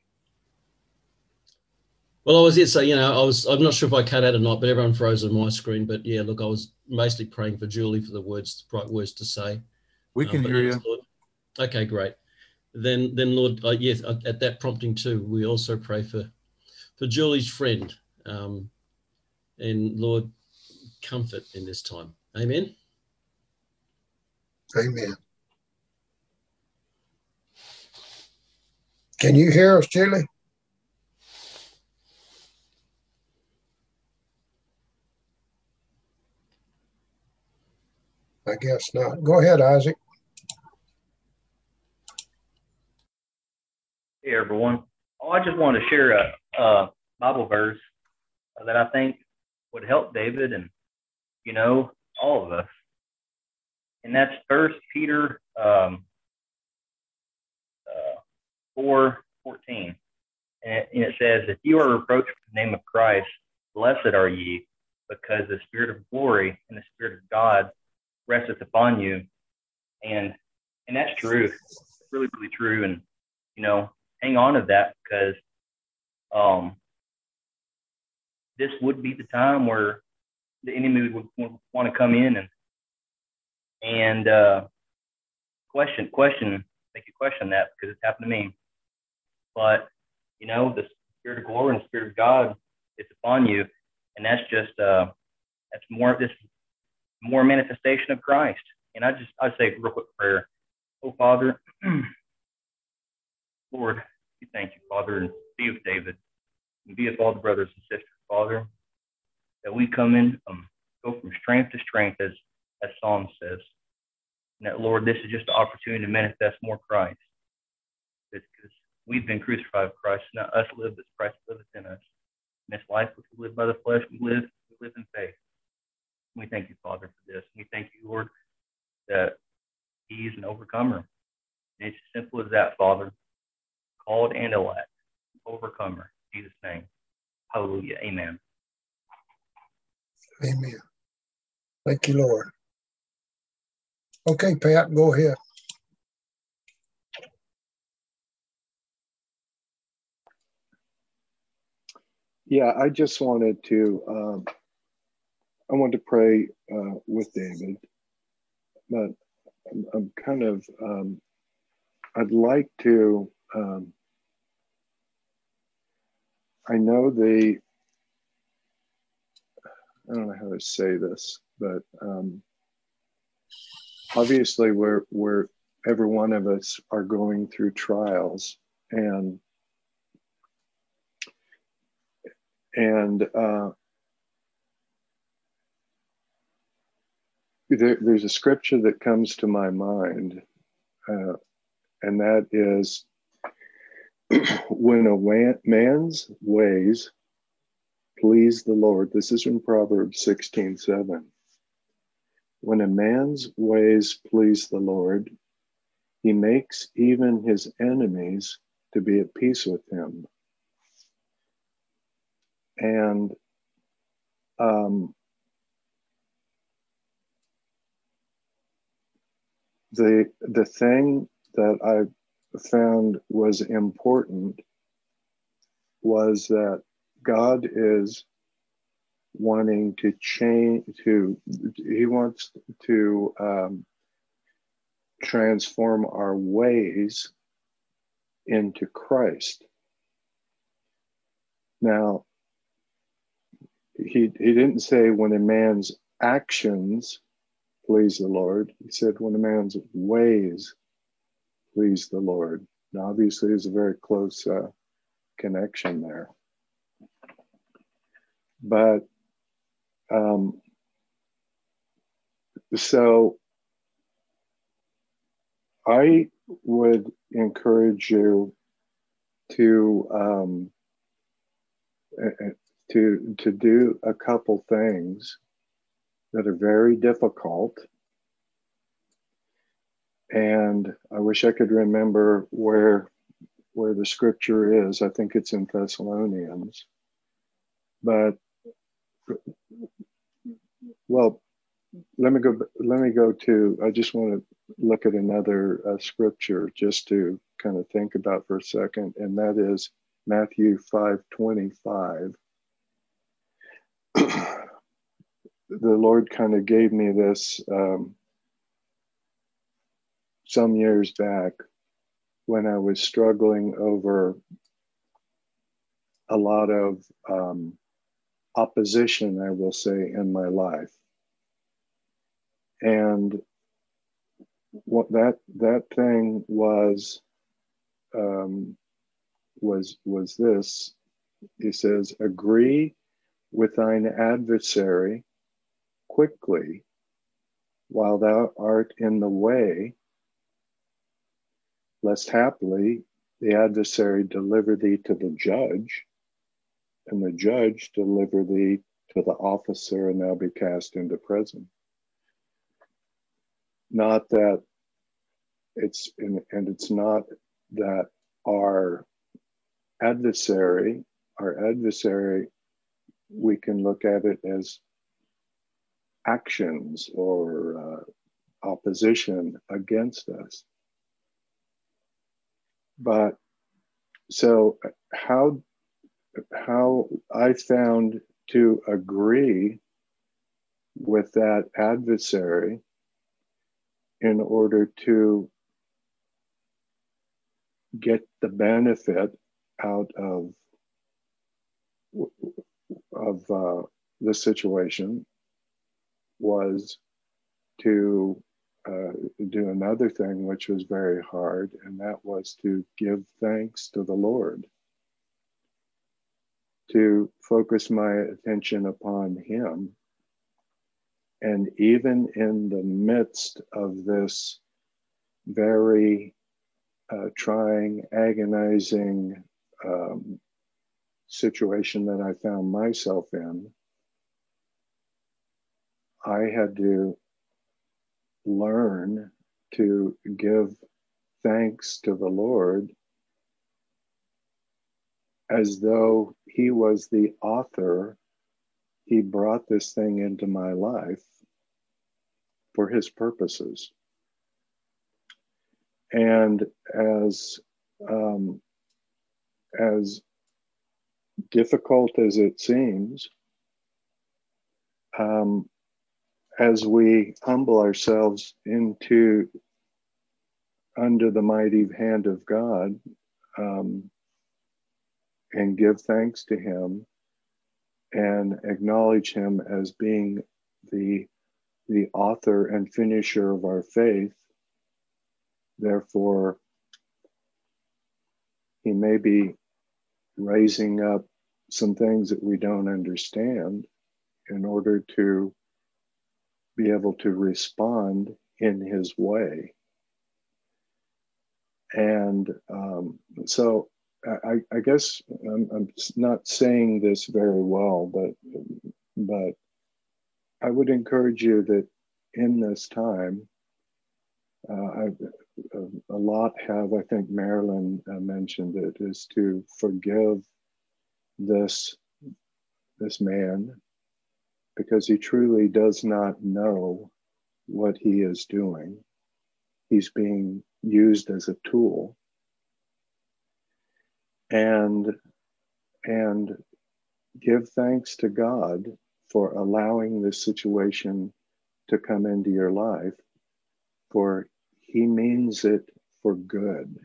Speaker 14: Well, I was here, so I'm not sure if I cut out or not, but everyone froze on my screen. But yeah, look, I was mostly praying for Julie for the right words to say.
Speaker 9: We can hear you.
Speaker 14: Lord, okay, great. Then Lord, yes, at that prompting too, we also pray for Julie's friend, and Lord, comfort in this time. Amen.
Speaker 1: Amen. Can you hear us, Julie? I guess not. Go ahead, Isaac.
Speaker 15: Hey, everyone. I just want to share a Bible verse that I think would help David and, all of us. And that's 1 Peter 4:14. And it says, if you are reproached for the name of Christ, blessed are ye, because the Spirit of glory and the Spirit of God resteth upon you. And that's true. It's really, really true. And, hang on to that, because this would be the time where, the enemy would want to come in and question, make you question that, because it's happened to me. But you know, the Spirit of glory and the Spirit of God is upon you, and that's just that's more manifestation of Christ. And I'd say a real quick prayer. Oh Father, Lord, we thank you, Father, and be with David, and be with all the brothers and sisters, Father, that we come in, go from strength to strength, as Psalm says. And that, Lord, this is just an opportunity to manifest more Christ. Because we've been crucified with Christ, not us live, but Christ liveth in us. In this life which we live by the flesh, we live in faith. We thank you, Father, for this. We thank you, Lord, that he's an overcomer. And it's as simple as that, Father. Called and elect, overcomer. In Jesus' name. Hallelujah. Amen.
Speaker 1: Amen. Thank you, Lord. Okay, Pat, go ahead.
Speaker 16: Yeah, I just wanted to, I wanted to pray with David, but I'm kind of, I'd like to, I know I don't know how to say this, but obviously we're every one of us are going through trials, and there's a scripture that comes to my mind, and that is, when a man's ways please the Lord. This is in Proverbs 16:7. When a man's ways please the Lord, he makes even his enemies to be at peace with him. And the thing that I found was important was that God is wanting to change, he wants to transform our ways into Christ. Now, he didn't say when a man's actions please the Lord. He said when a man's ways please the Lord. Now, obviously, there's a very close connection there. But so I would encourage you to do a couple things that are very difficult. And I wish I could remember where the scripture is. I think it's in Thessalonians. But well, let me go to, I just want to look at another scripture just to kind of think about for a second, and that is Matthew 5:25. The Lord kind of gave me this some years back when I was struggling over a lot of opposition, I will say, in my life. And what that thing was this. He says, agree with thine adversary quickly while thou art in the way, lest haply the adversary deliver thee to the judge, and the judge deliver thee to the officer, and thou be cast into prison. Not that it's not that our adversary, we can look at it as actions or opposition against us. But so how I found to agree with that adversary in order to get the benefit out of the situation was to do another thing which was very hard, and that was to give thanks to the Lord, to focus my attention upon Him. And even in the midst of this very trying, agonizing situation that I found myself in, I had to learn to give thanks to the Lord as though He was the author. He brought this thing into my life for His purposes. And as difficult as it seems, as we humble ourselves under the mighty hand of God, and give thanks to Him and acknowledge Him as being the author and finisher of our faith, therefore He may be raising up some things that we don't understand in order to be able to respond in His way. And so I guess I'm not saying this very well, but I would encourage you that in this time, a lot have, I think Marilyn mentioned it, is to forgive this man, because he truly does not know what he is doing. He's being used as a tool. And give thanks to God for allowing this situation to come into your life, for He means it for good,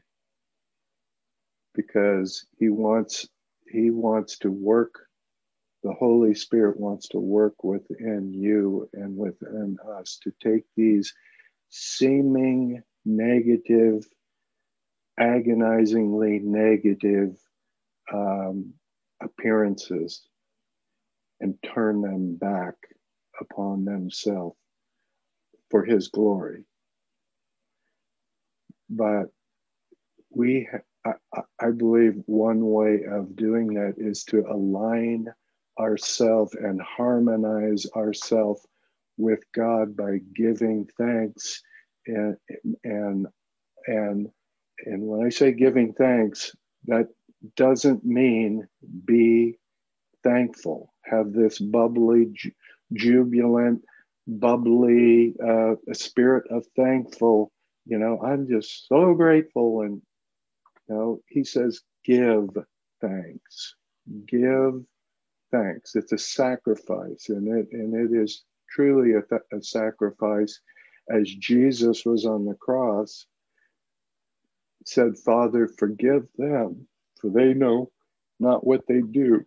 Speaker 16: because He wants to work. The Holy Spirit wants to work within you and within us to take these seeming negative, agonizingly negative appearances and turn them back upon themselves for His glory. But I believe one way of doing that is to align ourselves and harmonize ourselves with God by giving thanks. And when I say giving thanks, that doesn't mean be thankful, have this bubbly, jubilant, bubbly spirit of thankful. I'm just so grateful. And He says, give thanks. Give thanks. It's a sacrifice, and it is truly a sacrifice. As Jesus was on the cross, said, Father, forgive them, for they know not what they do.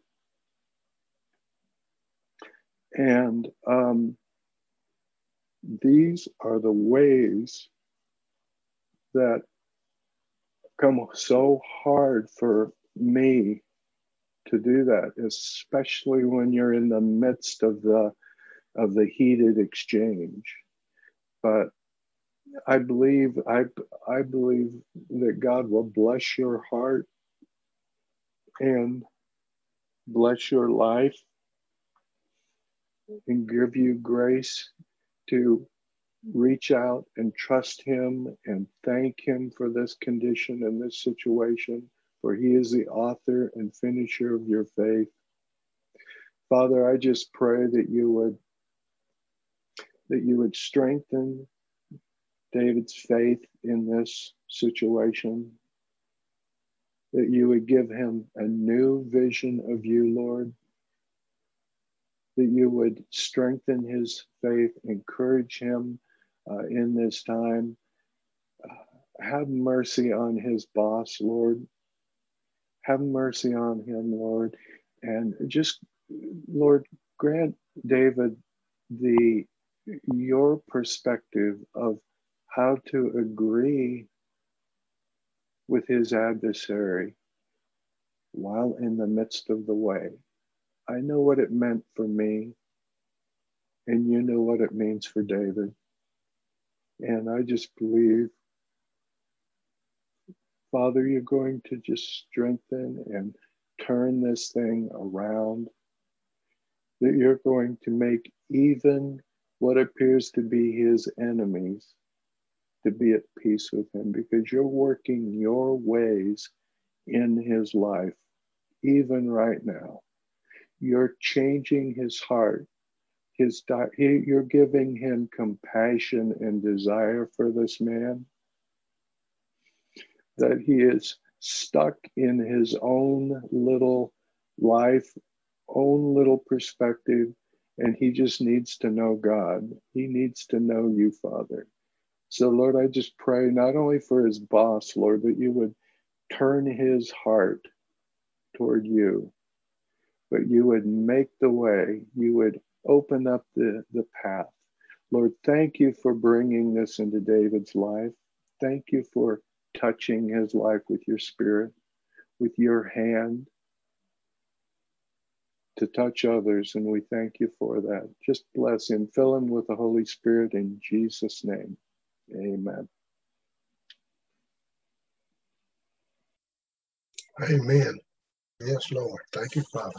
Speaker 16: And these are the ways that come so hard for me to do that, especially when you're in the midst of the heated exchange. But I believe that God will bless your heart and bless your life and give you grace to reach out and trust Him and thank Him for this condition and this situation, for He is the author and finisher of your faith. Father, I just pray that you would strengthen David's faith in this situation, that you would give him a new vision of you, Lord, that you would strengthen his faith, encourage him in this time. Have mercy on his boss, Lord. Have mercy on him, Lord. And just, Lord, grant David your perspective of how to agree with his adversary while in the midst of the way. I know what it meant for me, and you know what it means for David. And I just believe, Father, you're going to just strengthen and turn this thing around, that you're going to make even what appears to be his enemies to be at peace with him, because you're working your ways in his life, even right now. You're changing his heart. You're giving him compassion and desire for this man, that he is stuck in his own little life, own little perspective, and he just needs to know God. He needs to know you, Father. So, Lord, I just pray not only for his boss, Lord, that you would turn his heart toward you, but you would make the way, you would open up the path. Lord, thank you for bringing this into David's life. Thank you for touching his life with your spirit, with your hand to touch others, and we thank you for that. Just bless him, fill him with the Holy Spirit in Jesus' name. Amen.
Speaker 1: Amen. Yes, Lord. Thank you, Father.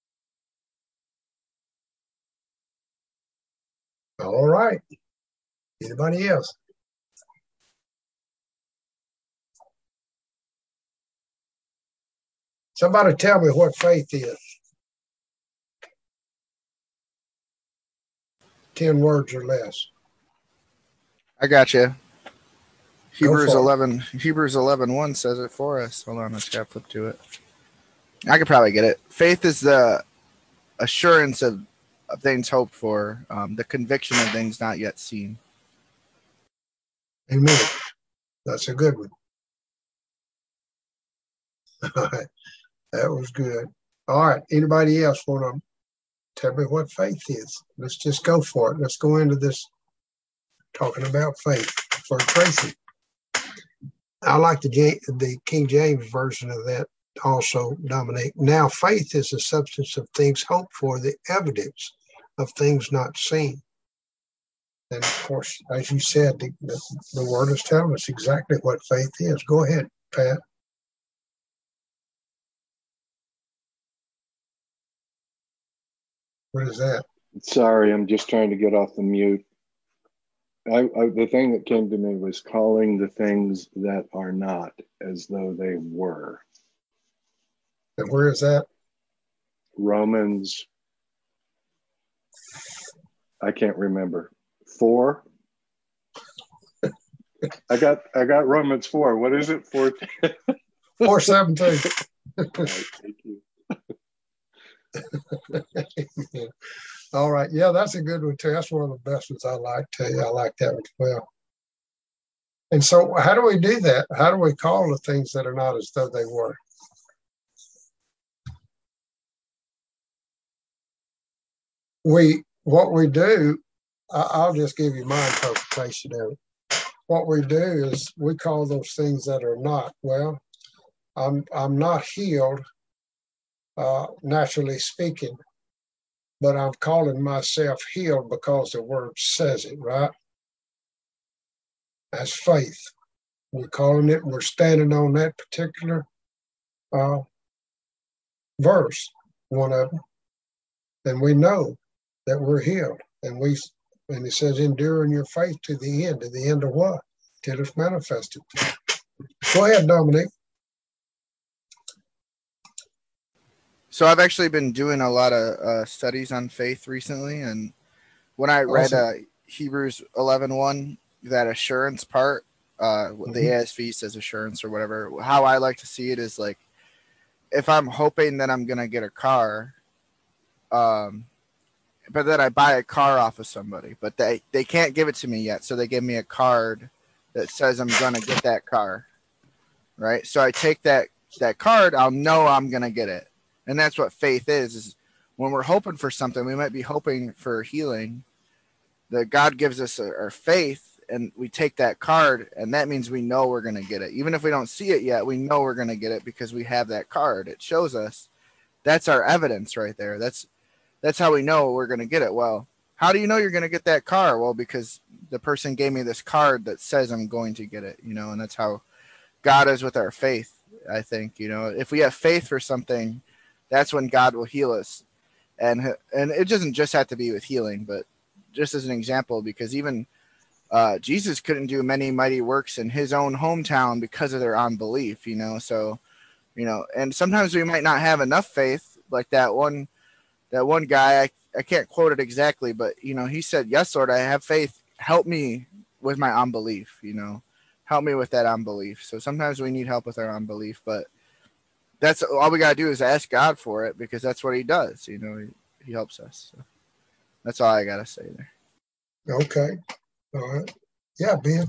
Speaker 1: All right. Anybody else? Somebody tell me what faith is. 10 words or less.
Speaker 6: I got you. Hebrews 11:1 says it for us. Hold on, let's gotta flip to it. I could probably get it. Faith is the assurance of things hoped for, the conviction of things not yet seen.
Speaker 1: Amen. That's a good one. All right. That was good. All right. Anybody else want to tell me what faith is? Let's just go for it. Let's go into this talking about faith for Tracy. I like the King James version of that also, Dominic. Now, faith is the substance of things hoped for, the evidence of things not seen. And of course, as you said, the word is telling us exactly what faith is. Go ahead, Pat. What is that?
Speaker 16: Sorry, I'm just trying to get off the mute. The thing that came to me was calling the things that are not as though they were.
Speaker 1: And where is that?
Speaker 16: Romans, I can't remember. 4? I got Romans 4. What is it?
Speaker 1: 4:17.
Speaker 16: Right, thank you.
Speaker 1: All right. Yeah, that's a good one too. That's one of the best ones I like too. I like that one as well. And so how do we do that? How do we call the things that are not as though they were? What we do, I'll just give you my interpretation of it. What we do is we call those things that are not. Well, I'm not healed, naturally speaking, but I'm calling myself healed because the word says it, right? That's faith. We're calling it, we're standing on that particular verse, one of them, and we know that we're healed. And it says, endure in your faith to the end. To the end of what? Till it's manifested. Go ahead, Dominic.
Speaker 6: So I've actually been doing a lot of studies on faith recently, and when I read Hebrews 11:1, that assurance part, the ASV says assurance or whatever, how I like to see it is like, if I'm hoping that I'm going to get a car, that I buy a car off of somebody, but they can't give it to me yet. So they give me a card that says I'm going to get that car. Right. So I take that card, I'll know I'm going to get it. And that's what faith is when we're hoping for something, we might be hoping for healing, that God gives us our faith, and we take that card, and that means we know we're going to get it. Even if we don't see it yet, we know we're going to get it because we have that card. It shows us. That's our evidence right there. That's how we know we're going to get it. Well, how do you know you're going to get that car? Well, because the person gave me this card that says I'm going to get it, and that's how God is with our faith. I think, if we have faith for something, that's when God will heal us. And it doesn't just have to be with healing, but just as an example, because even Jesus couldn't do many mighty works in his own hometown because of their unbelief, so, and sometimes we might not have enough faith, like that one guy, I can't quote it exactly, but, he said, "Yes, Lord, I have faith. Help me with my unbelief, help me with that unbelief." So sometimes we need help with our unbelief, but that's all we got to do is ask God for it, because that's what he does. He helps us. So that's all I got to say there.
Speaker 1: Okay. All right. Yeah, Ben.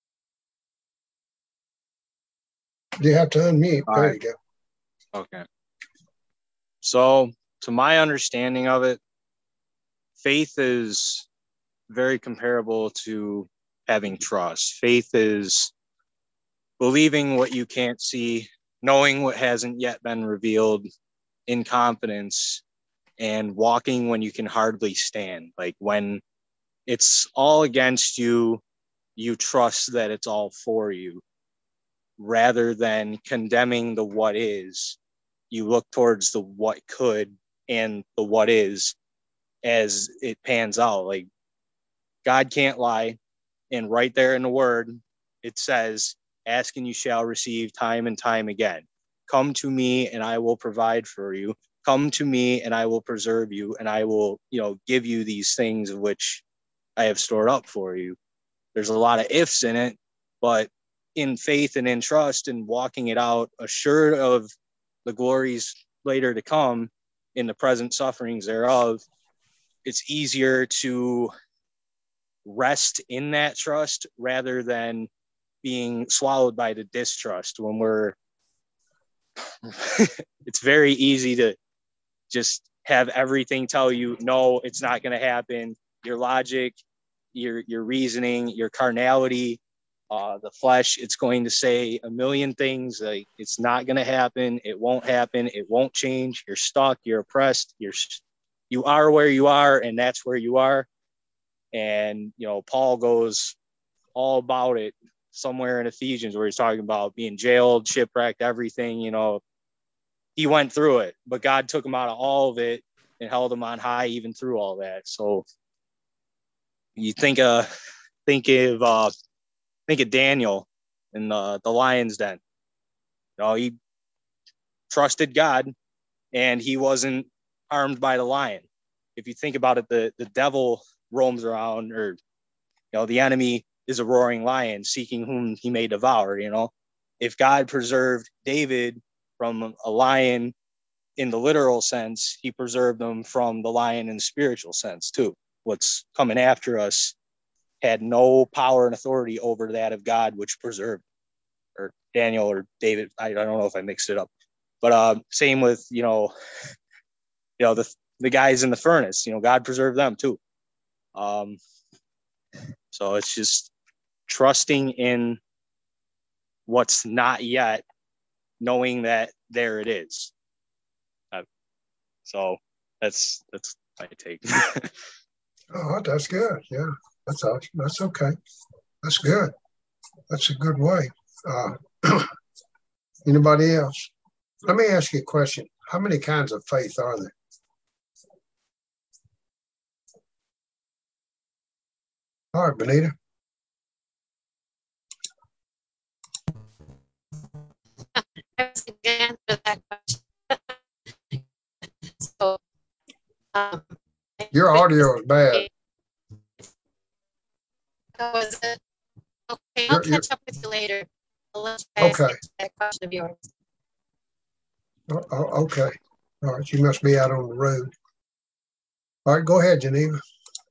Speaker 1: You have to unmute.
Speaker 7: All
Speaker 1: there
Speaker 7: right.
Speaker 1: you go.
Speaker 7: Okay. So, to my understanding of it, faith is very comparable to having trust. Faith is believing what you can't see, knowing what hasn't yet been revealed, in confidence, and walking when you can hardly stand. Like when it's all against you, you trust that it's all for you. Rather than condemning the what is, you look towards the what could and the what is as it pans out. Like, God can't lie. And right there in the word, it says, "Ask and you shall receive," time and time again. Come to me and I will provide for you. Come to me and I will preserve you, and I will, give you these things of which I have stored up for you. There's a lot of ifs in it, but in faith and in trust and walking it out, assured of the glories later to come in the present sufferings thereof, it's easier to rest in that trust rather than being swallowed by the distrust when we're it's very easy to just have everything tell you, no, it's not going to happen. Your logic, your reasoning, your carnality, the flesh, it's going to say a million things like it's not going to happen. It won't change. You're stuck. You're oppressed. You are where you are, and that's where you are. And, Paul goes all about it somewhere in Ephesians where he's talking about being jailed, shipwrecked, everything, he went through it, but God took him out of all of it and held him on high even through all that. So you think of Daniel in the lion's den. He trusted God and he wasn't harmed by the lion. If you think about it, the devil roams around, or the enemy is a roaring lion seeking whom he may devour. If God preserved David from a lion in the literal sense, he preserved them from the lion in the spiritual sense too. What's coming after us had no power and authority over that of God, which preserved, or Daniel or David. I don't know if I mixed it up, but same with, the guys in the furnace, God preserved them too. So it's just trusting in what's not yet, knowing that there it is. So that's my take.
Speaker 1: Oh, that's good. Yeah, that's awesome. That's okay. That's good. That's a good way. Anybody else? Let me ask you a question. How many kinds of faith are there? All right, Benita.
Speaker 3: Answer that question. So,
Speaker 1: your audio is bad.
Speaker 3: Was it? Okay, I'll catch up with you later. I'll let you guys
Speaker 1: Okay.
Speaker 3: answer that question of yours.
Speaker 1: Okay. All right. You must be out on the road. All right, go ahead, Geneva.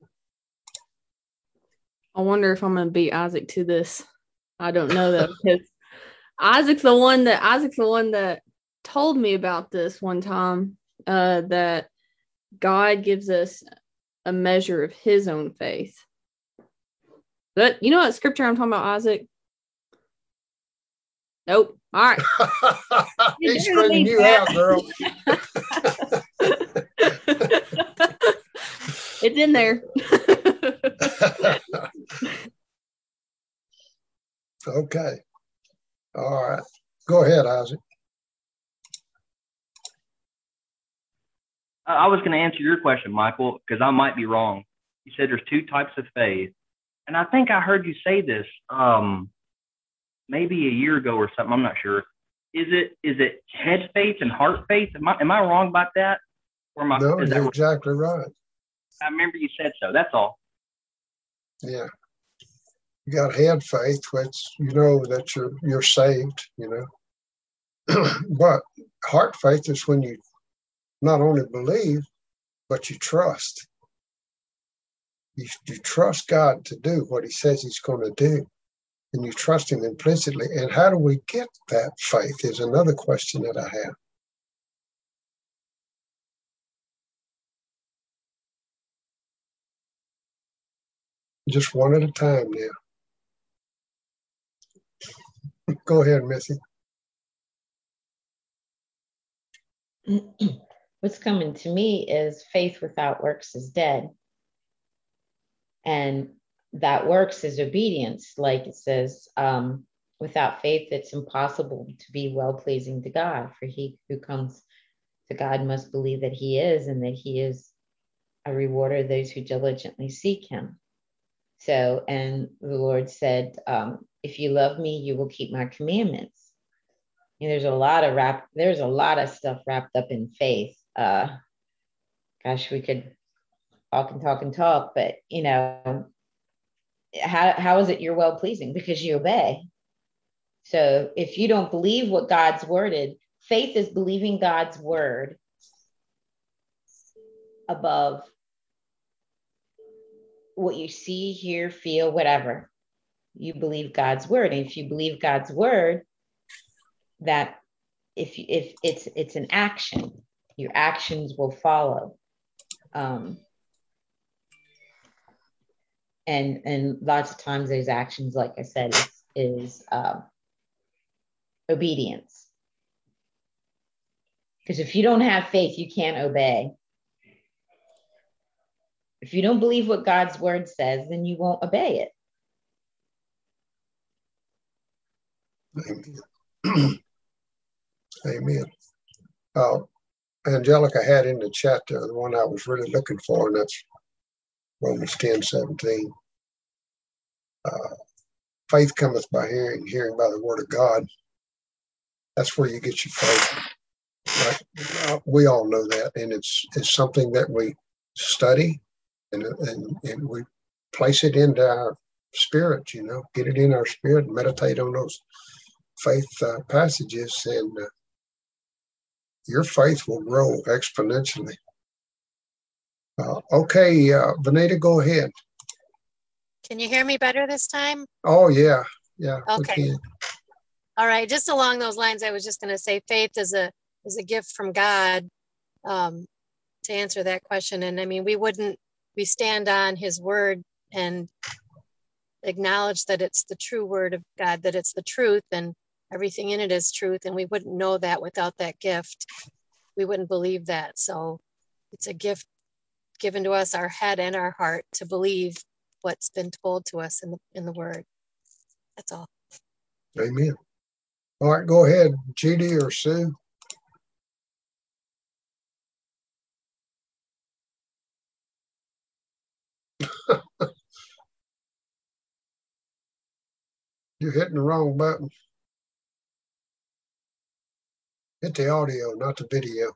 Speaker 8: I wonder if I'm going to beat Isaac to this. I don't know though, because Isaac's the one that told me about this one time, that God gives us a measure of his own faith. But you know what scripture I'm talking about, Isaac? Nope. All right.
Speaker 1: He's screaming you out, girl.
Speaker 8: It's in there.
Speaker 1: Okay. All right. Go ahead, Isaac.
Speaker 15: I was going to answer your question, Michael, because I might be wrong. You said there's two types of faith. And I think I heard you say this maybe a year ago or something. I'm not sure. Is it head faith and heart faith? Am I wrong about that? Or
Speaker 1: No, you're exactly right.
Speaker 15: I remember you said so. That's all.
Speaker 1: Yeah. You got head faith, which you know that you're saved, you know. But heart faith is when you not only believe, but you trust. You trust God to do what he says he's going to do. And you trust him implicitly. And how do we get that faith is another question that I have. Just one at a time now. Go ahead, Missy.
Speaker 11: What's coming to me is faith without works is dead. And that works is obedience. Like it says, without faith, it's impossible to be well-pleasing to God. For he who comes to God must believe that he is, and that he is a rewarder of those who diligently seek him. So, and the Lord said, if you love me, you will keep my commandments. And there's a lot of stuff wrapped up in faith. Gosh, we could talk and talk, but you know, how is it you're well pleasing? Because you obey. So if you don't believe what God's worded, faith is believing God's word above what you see, hear, feel, whatever. You believe God's word. And if you believe God's word, that if it's an action, your actions will follow. And lots of times those actions, like I said, is obedience. Because if you don't have faith, you can't obey. If you don't believe what God's word says, then you won't obey
Speaker 1: it. Amen. Amen. Angelica had in the chat there the one I was really looking for, and that's Romans 10:17. Faith cometh by hearing, hearing by the word of God. That's where you get your faith. Right? We all know that, and it's something that we study and we place it into our spirit, you know, get it in our spirit and meditate on those faith passages, and your faith will grow exponentially. Okay, Vanita, go ahead.
Speaker 3: Can you hear me better this time?
Speaker 1: Oh, yeah. Yeah,
Speaker 3: okay.
Speaker 1: We can.
Speaker 3: All right, just along those lines, I was just going to say faith is a gift from God, to answer that question. And I mean, we stand on his word and acknowledge that it's the true word of God, that it's the truth and everything in it is truth. And we wouldn't know that without that gift. We wouldn't believe that. So it's a gift given to us, our head and our heart, to believe what's been told to us in the word. That's all.
Speaker 1: Amen. All right, go ahead, Judy or Sue. You're hitting the wrong button. Hit the audio, not the video.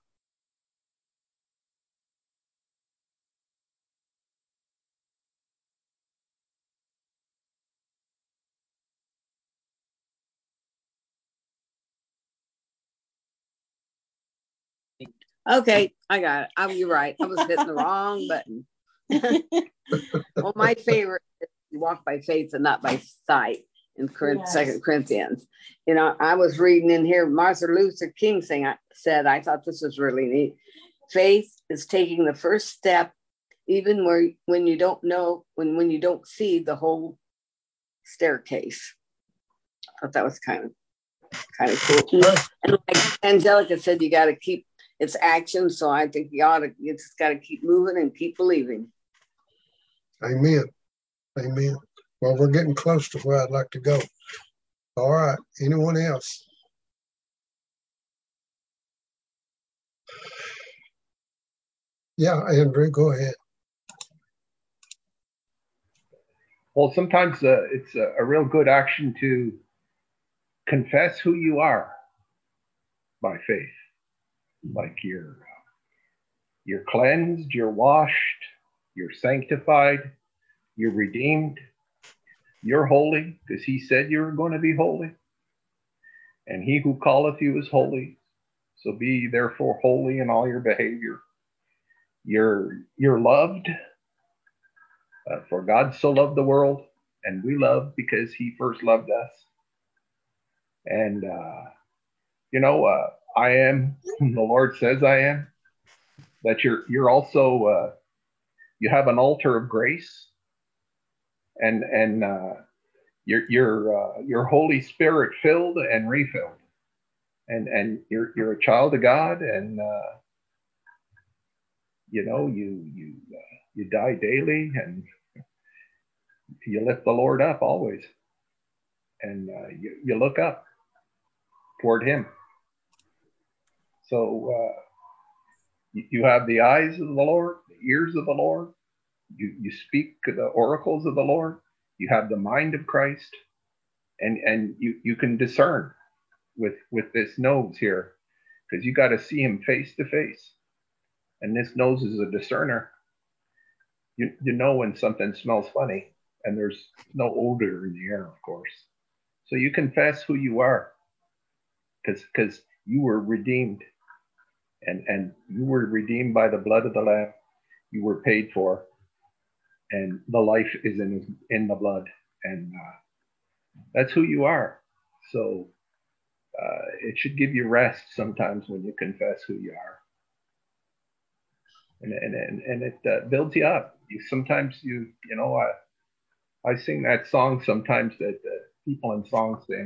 Speaker 17: Okay, I got it. You're right. I was hitting the wrong button. Well, my favorite is you walk by faith and not by sight in Second Corinthians. You know, I was reading in here, Martin Luther King said, I thought this was really neat. Faith is taking the first step, even when you don't know, when you don't see the whole staircase. I thought that was kind of cool. And like Angelica said, you got to keep its action. So I think you just got to keep moving and keep believing.
Speaker 1: Amen. Amen. Well, we're getting close to where I'd like to go. All right. Anyone else? Yeah, Andrew, go ahead.
Speaker 18: Well, sometimes it's a real good action to confess who you are by faith. Like you're cleansed, you're washed, you're sanctified, you're redeemed, you're holy, because he said you were going to be holy. And he who calleth you is holy. So be therefore holy in all your behavior. You're loved, for God so loved the world, and we love because he first loved us. And I am whom the Lord says I am. That you're also you have an altar of grace, and you're Holy Spirit filled and refilled, and you're a child of God, and you die daily, and you lift the Lord up always, and you look up toward him. So you have the eyes of the Lord, the ears of the Lord. You speak the oracles of the Lord. You have the mind of Christ, and you can discern with this nose here, because you got to see him face to face. And this nose is a discerner. You know when something smells funny, and there's no odor in the air, of course. So you confess who you are, because you were redeemed, and you were redeemed by the blood of the Lamb. You were paid for, and the life is in the blood, and that's who you are. So it should give you rest sometimes when you confess who you are, and it builds you up. Sometimes I sing that song sometimes that people in songs sing.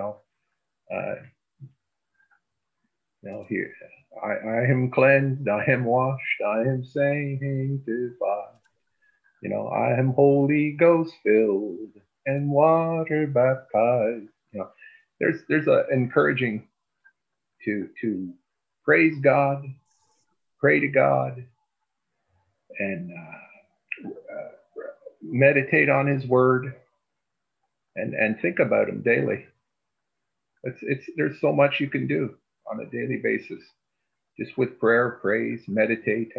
Speaker 18: Here I am cleansed, I am washed, I am sanctified. I am Holy Ghost filled and water baptized. There's a encouraging to praise God, pray to God, and meditate on his word, and think about him daily. There's so much you can do on a daily basis, just with prayer, praise, meditate,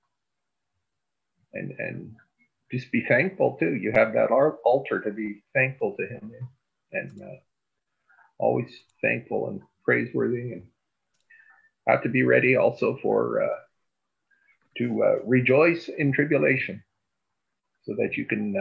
Speaker 18: and just be thankful too. You have that altar to be thankful to him in, and always thankful and praiseworthy, and have to be ready also to rejoice in tribulation, so that you can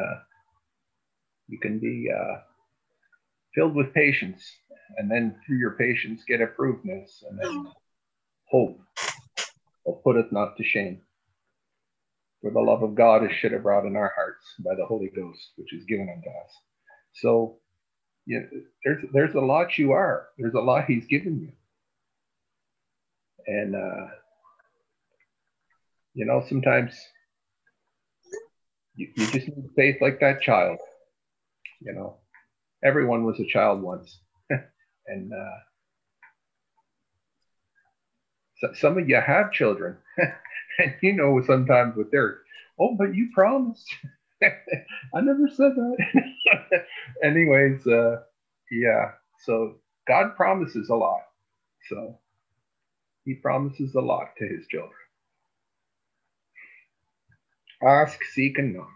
Speaker 18: be filled with patience, and then through your patience get approvedness, and then hope that putteth not to shame. For the love of God is shed abroad in our hearts by the Holy Ghost, which is given unto us. So there's a lot you are. There's a lot he's given you. And, sometimes you just need faith like that child. Everyone was a child once. And so some of you have children. And sometimes with their, oh, but you promised. I never said that. Anyways, yeah. So God promises a lot. So he promises a lot to his children. Ask, seek, and knock.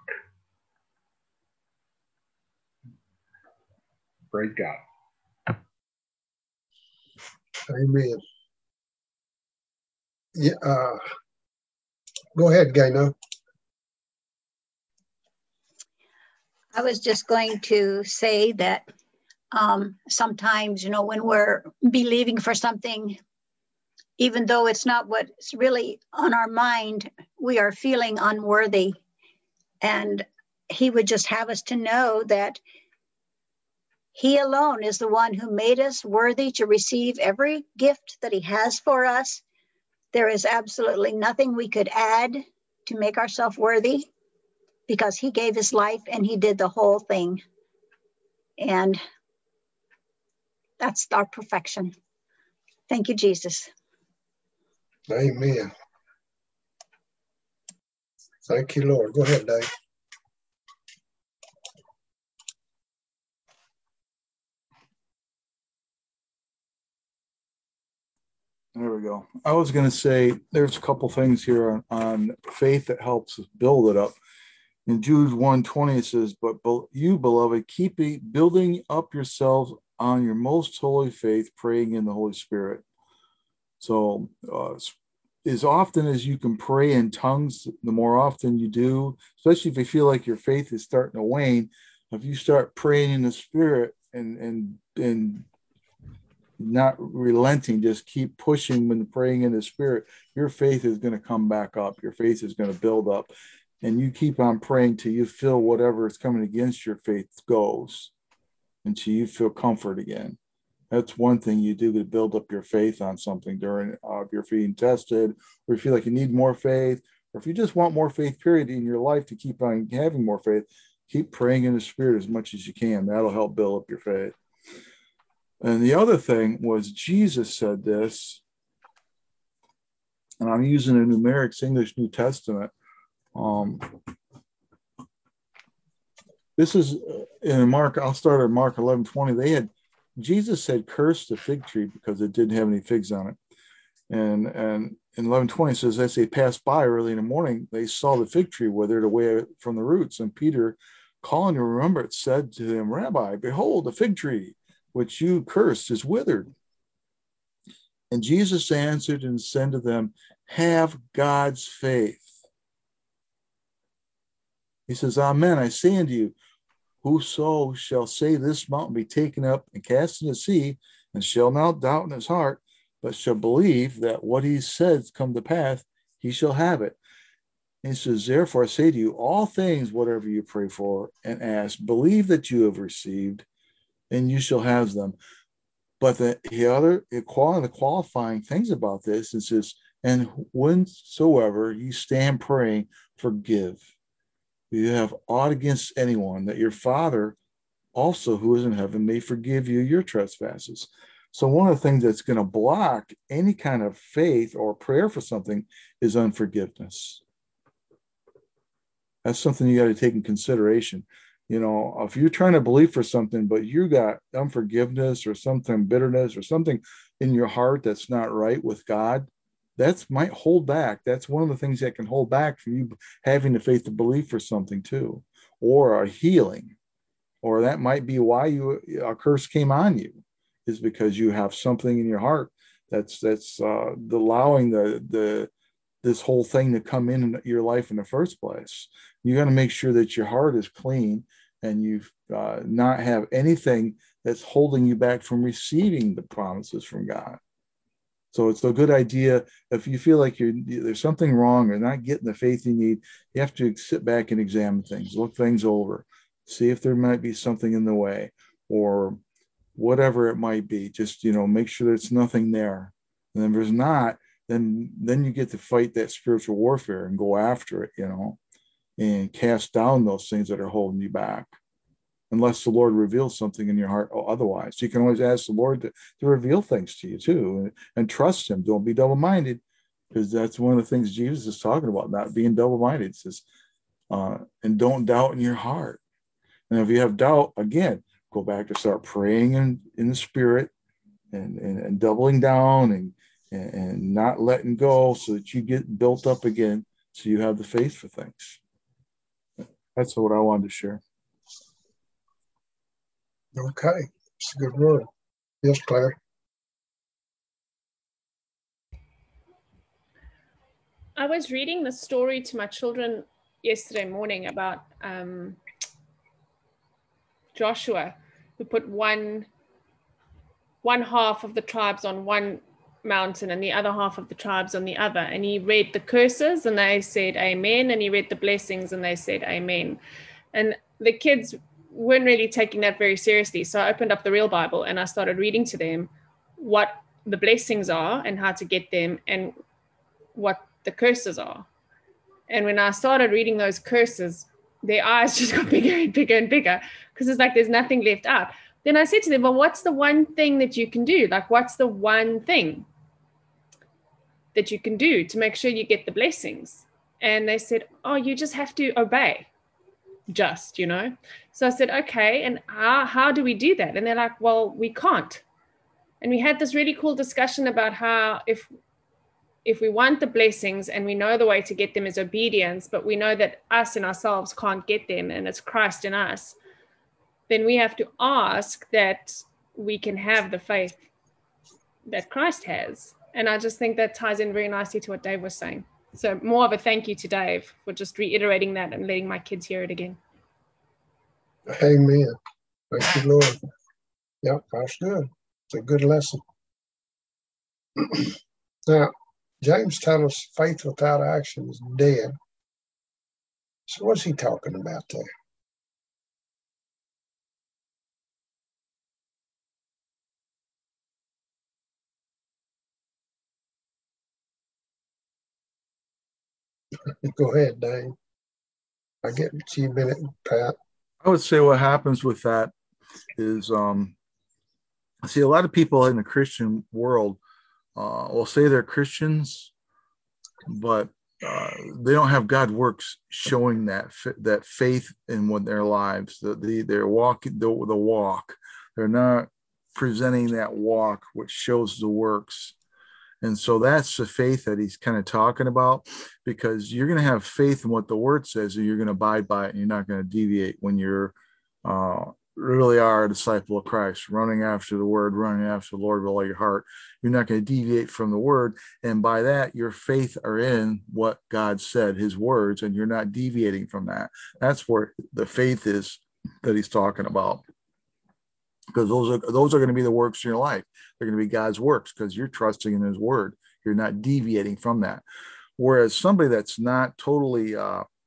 Speaker 18: Praise God.
Speaker 1: Amen. Yeah, go ahead, Gano.
Speaker 2: I was just going to say that sometimes, you know, when we're believing for something, even though it's not what's really on our mind, we are feeling unworthy. And he would just have us to know that he alone is the one who made us worthy to receive every gift that he has for us. There is absolutely nothing we could add to make ourselves worthy, because he gave his life and he did the whole thing. And that's our perfection. Thank you, Jesus.
Speaker 1: Amen. Thank you, Lord. Go ahead, Dave.
Speaker 9: There we go. I was going to say there's a couple things here on faith that helps us build it up. In Jude 1:20, it says, "But you, beloved, keep building up yourselves on your most holy faith, praying in the Holy Spirit." So as often as you can pray in tongues, the more often you do, especially if you feel like your faith is starting to wane, if you start praying in the Spirit and not relenting, just keep pushing when praying in the Spirit, your faith is going to come back up. Your faith is going to build up. And you keep on praying till you feel whatever is coming against your faith goes, until you feel comfort again. That's one thing you do to build up your faith on something during if you're being tested, or you feel like you need more faith, or if you just want more faith, period, in your life to keep on having more faith, keep praying in the Spirit as much as you can. That'll help build up your faith. And the other thing was Jesus said this, and I'm using a Numerics English New Testament. This is in Mark. I'll start at Mark 11:20. Jesus said, "Curse the fig tree because it didn't have any figs on it." And in 11:20 it says, as they passed by early in the morning, they saw the fig tree withered away from the roots. And Peter, calling to remember it, said to him, "Rabbi, behold, the fig tree which you cursed is withered." And Jesus answered and said to them, "Have God's faith." He says, "Amen, I say unto you, whoso shall say this mountain be taken up and cast in the sea, and shall not doubt in his heart, but shall believe that what he says come to pass, he shall have it." And he says, "Therefore I say to you, all things, whatever you pray for and ask, believe that you have received, and you shall have them." But the qualifying things about this, it says, "And whensoever you stand praying, forgive. You have aught against anyone, that your Father also who is in heaven may forgive you your trespasses." So one of the things that's going to block any kind of faith or prayer for something is unforgiveness. That's something you got to take in consideration. You know, if you're trying to believe for something, but you got unforgiveness or something, bitterness or something in your heart that's not right with God, that might hold back. That's one of the things that can hold back from you having the faith to believe for something too, or a healing, or that might be why a curse came on you, is because you have something in your heart that's allowing this whole thing to come in your life in the first place. You got to make sure that your heart is clean and you not have anything that's holding you back from receiving the promises from God. So it's a good idea, if you feel like there's something wrong or not getting the faith you need, you have to sit back and examine things, look things over, see if there might be something in the way or whatever it might be. Just, make sure there's nothing there. And if there's not, then you get to fight that spiritual warfare and go after it, and cast down those things that are holding you back. Unless the Lord reveals something in your heart otherwise. You can always ask the Lord to reveal things to you too, and trust him. Don't be double-minded, because that's one of the things Jesus is talking about, not being double-minded. It says, and don't doubt in your heart. And if you have doubt, again, go back to start praying in the Spirit and doubling down and not letting go, so that you get built up again, so you have the faith for things. That's what I wanted to share.
Speaker 1: Okay, it's a good word. Yes, Claire.
Speaker 19: I was reading the story to my children yesterday morning about Joshua, who put one half of the tribes on one mountain and the other half of the tribes on the other. And he read the curses and they said amen. And he read the blessings and they said amen. And the kids weren't really taking that very seriously. So I opened up the real Bible and I started reading to them what the blessings are and how to get them and what the curses are. And when I started reading those curses, their eyes just got bigger and bigger and bigger because it's like there's nothing left out. Then I said to them, well, what's the one thing that you can do? Like, what's the one thing that you can do to make sure you get the blessings? And they said, oh, you just have to obey. Just, you know. So I said, okay, and how do we do that? And they're like, well, we can't. And we had this really cool discussion about how if we want the blessings and we know the way to get them is obedience, but we know that us and ourselves can't get them and it's Christ in us, then we have to ask that we can have the faith that Christ has. And I just think that ties in very nicely to what Dave was saying. So more of a thank you to Dave for just reiterating that and letting my kids hear it again.
Speaker 1: Amen. Thank you, Lord. Yep, that's good. It's a good lesson. Now, James tells us faith without action is dead. So what's he talking about there? Go ahead, Dave. I get you a minute, Pat.
Speaker 9: I would say what happens with that is, see, a lot of people in the Christian world will say they're Christians, but they don't have God works showing that faith in what their lives. They're walking the walk. They're not presenting that walk, which shows the works. And so that's the faith that he's kind of talking about, because you're going to have faith in what the word says and you're going to abide by it and you're not going to deviate when you're really are a disciple of Christ, running after the word, running after the Lord with all your heart. You're not going to deviate from the word. And by that, your faith are in what God said, his words, and you're not deviating from that. That's where the faith is that he's talking about. Because those are going to be the works in your life. They're going to be God's works because you're trusting in his word. You're not deviating from that. Whereas somebody that's not totally,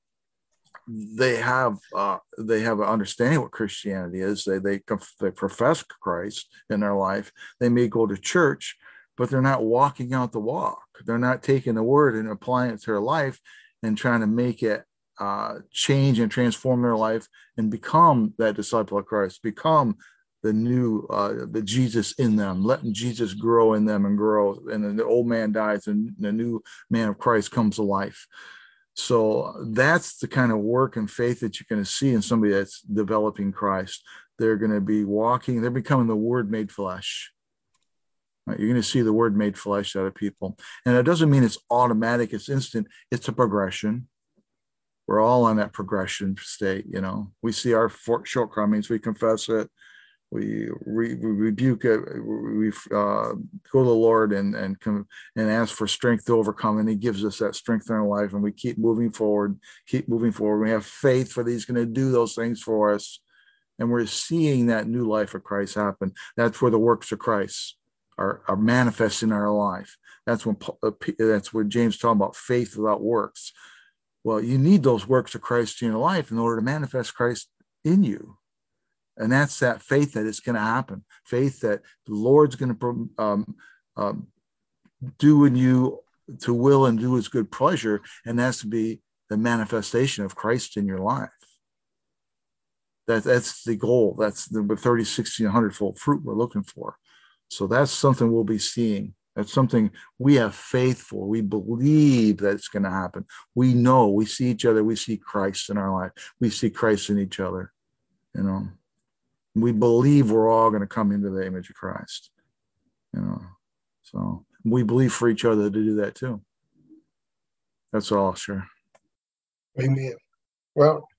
Speaker 9: they have an understanding what Christianity is. They profess Christ in their life. They may go to church, but they're not walking out the walk. They're not taking the word and applying it to their life and trying to make it change and transform their life and become that disciple of Christ, become the new, the Jesus in them, letting Jesus grow in them and grow. And then the old man dies and the new man of Christ comes to life. So that's the kind of work and faith that you're going to see in somebody that's developing Christ. They're going to be walking, they're becoming the word made flesh. Right? You're going to see the word made flesh out of people. And it doesn't mean it's automatic, it's instant, it's a progression. We're all on that progression state, you know. We see our shortcomings, we confess it, we rebuke it, we go to the Lord and ask for strength to overcome, and he gives us that strength in our life, and we keep moving forward. We have faith for that he's going to do those things for us, and we're seeing that new life of Christ happen. That's where the works of Christ are manifest in our life. That's what James talking about, faith without works. Well, you need those works of Christ in your life in order to manifest Christ in you. And that's that faith that it's going to happen. Faith that the Lord's going to do in you to will and do his good pleasure. And that's to be the manifestation of Christ in your life. That's the goal. That's the 30, 60, 100-fold fruit we're looking for. So that's something we'll be seeing. That's something we have faith for. We believe that it's going to happen. We know, we see each other. We see Christ in our life. We see Christ in each other, you know. We believe we're all going to come into the image of Christ, you know. So we believe for each other to do that too. That's all, sure.
Speaker 1: Amen. Well,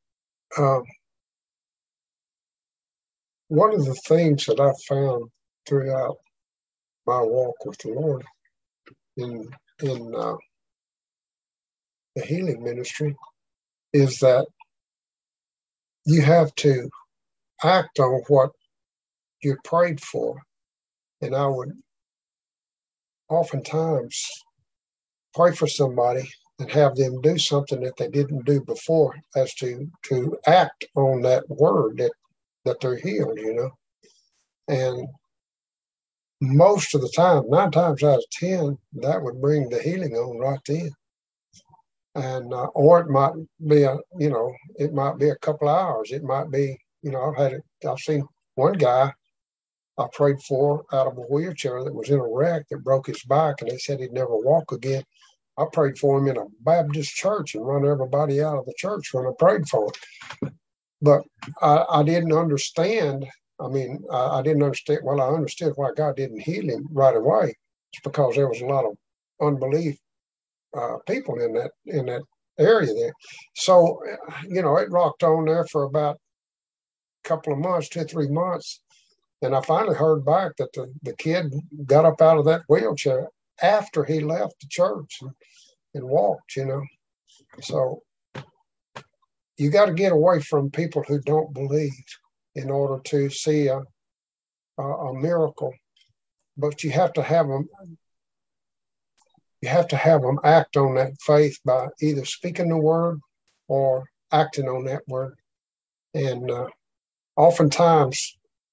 Speaker 1: one of the things that I found throughout my walk with the Lord in the healing ministry is that you have to act on what you prayed for. And I would oftentimes pray for somebody and have them do something that they didn't do before, as to act on that word that they're healed, you know. And most of the time, 9 times out of 10, that would bring the healing on right then. And or it might be it might be a couple of hours. It might be, I've seen one guy I prayed for out of a wheelchair that was in a wreck that broke his back, and they said he'd never walk again. I prayed for him in a Baptist church and run everybody out of the church when I prayed for him. But I didn't understand. I didn't understand. Well, I understood why God didn't heal him right away. It's because there was a lot of unbelief people in that area there. So, it rocked on there for about a couple of months, 2 or 3 months. And I finally heard back that the kid got up out of that wheelchair after he left the church and walked, So you got to get away from people who don't believe in order to see a miracle. But you have to have them. You have to have them act on that faith by either speaking the word or acting on that word. And oftentimes,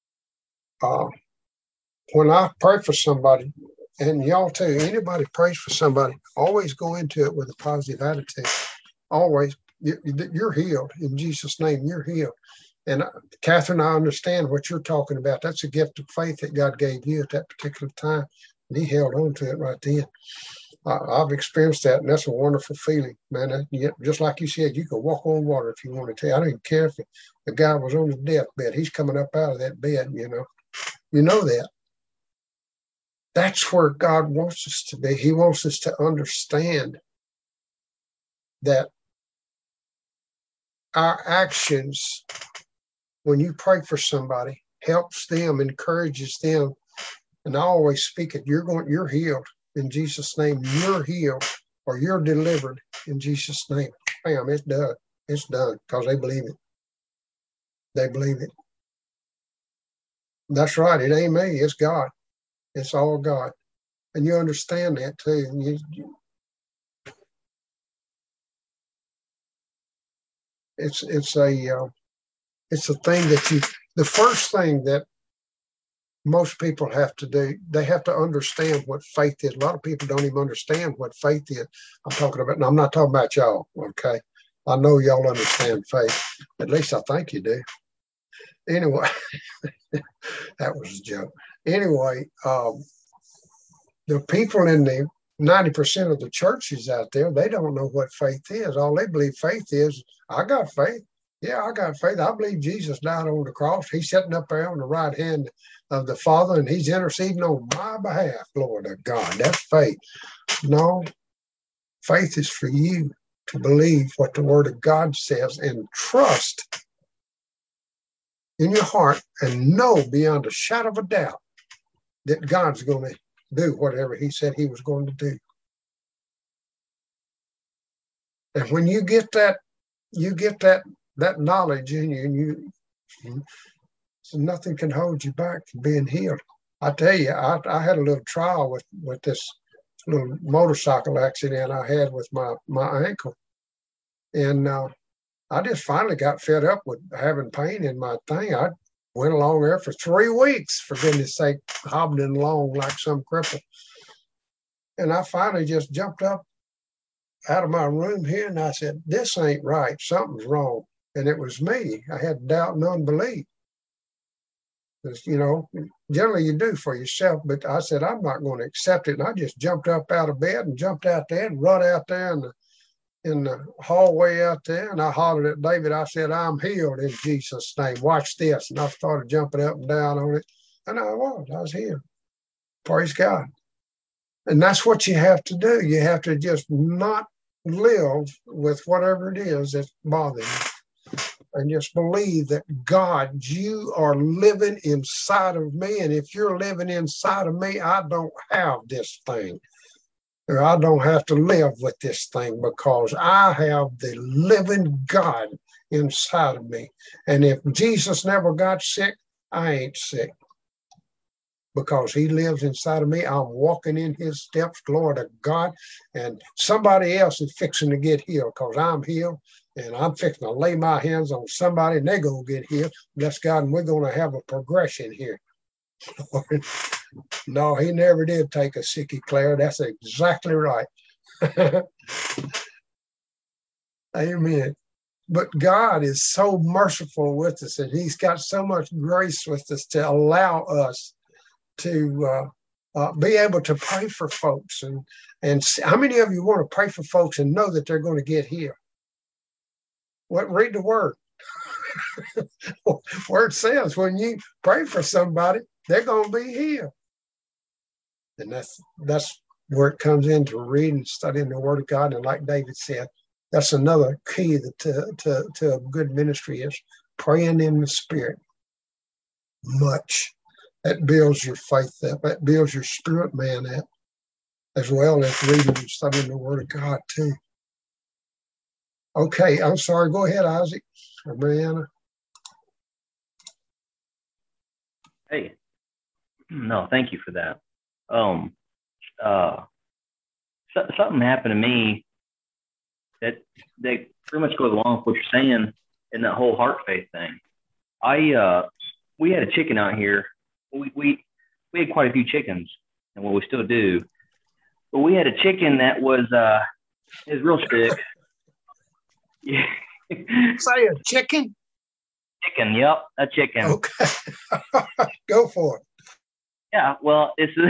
Speaker 1: when I pray for somebody, and y'all too, anybody prays for somebody, always go into it with a positive attitude. Always, you're healed. In Jesus' name, you're healed. And Catherine, I understand what you're talking about. That's a gift of faith that God gave you at that particular time. And he held on to it right then. I've experienced that, and that's a wonderful feeling, man. Just like you said, you could walk on water if you wanted to. I don't even care if the guy was on his deathbed. He's coming up out of that bed, You know that. That's where God wants us to be. He wants us to understand that our actions, when you pray for somebody, helps them, encourages them. And I always speak it, you're healed in Jesus' name. You're healed or you're delivered in Jesus' name. Bam, it's done. It's done because they believe it. They believe it. That's right. It ain't me. It's God. It's all God. And you understand that too. And it's a thing that the first thing that most people have to do, they have to understand what faith is. A lot of people don't even understand what faith is. I'm talking about, and I'm not talking about y'all, okay? I know y'all understand faith. At least I think you do. Anyway, that was a joke. Anyway, the people in the 90% of the churches out there, they don't know what faith is. All they believe faith is, I got faith. Yeah, I got faith. I believe Jesus died on the cross. He's sitting up there on the right hand of the Father, and he's interceding on my behalf. Glory to God. That's faith. No, faith is for you to believe what the Word of God says and trust in your heart and know beyond a shadow of a doubt that God's going to do whatever he said he was going to do. And when you get that knowledge in you, so nothing can hold you back from being healed. I tell you, I had a little trial with this little motorcycle accident I had with my ankle. And I just finally got fed up with having pain in my thing. I went along there for 3 weeks, for goodness sake, hobbling along like some cripple. And I finally just jumped up out of my room here and I said, this ain't right. Something's wrong. And it was me. I had doubt and unbelief. Because, generally you do for yourself, but I said, I'm not going to accept it. And I just jumped up out of bed and jumped out there and run out there in the hallway out there. And I hollered at David. I said, I'm healed in Jesus' name. Watch this. And I started jumping up and down on it. And I was healed. Praise God. And that's what you have to do. You have to just not live with whatever it is that's bothering you. And just believe that God, you are living inside of me. And if you're living inside of me, I don't have this thing. or I don't have to live with this thing, because I have the living God inside of me. And if Jesus never got sick, I ain't sick, because he lives inside of me. I'm walking in his steps, glory to God. And somebody else is fixing to get healed, because I'm healed, and I'm fixing to lay my hands on somebody and they're going to get healed. Bless God. And we're going to have a progression here. No, he never did take a sickie, Claire. That's exactly right. Amen. But God is so merciful with us, and he's got so much grace with us to allow us to be able to pray for folks. And how many of you want to pray for folks and know that they're going to get healed? Read the word. Word says when you pray for somebody, they're going to be healed. And that's where it comes into reading and studying the word of God. And like David said, that's another key to a good ministry is praying in the Spirit. Much. That builds your faith up. That builds your spirit man up, as well as reading and studying the word of God too. Okay, I'm sorry. Go ahead, Isaac or Brianna.
Speaker 15: Hey, no, thank you for that. Something happened to me that pretty much goes along with what you're saying in that whole heart faith thing. We had a chicken out here. We had quite a few chickens, and well, we still do. But we had a chicken that was real sick. Yeah.
Speaker 1: Say a chicken?
Speaker 15: Chicken, yep, a chicken.
Speaker 1: Okay. Go for it.
Speaker 15: Yeah, well,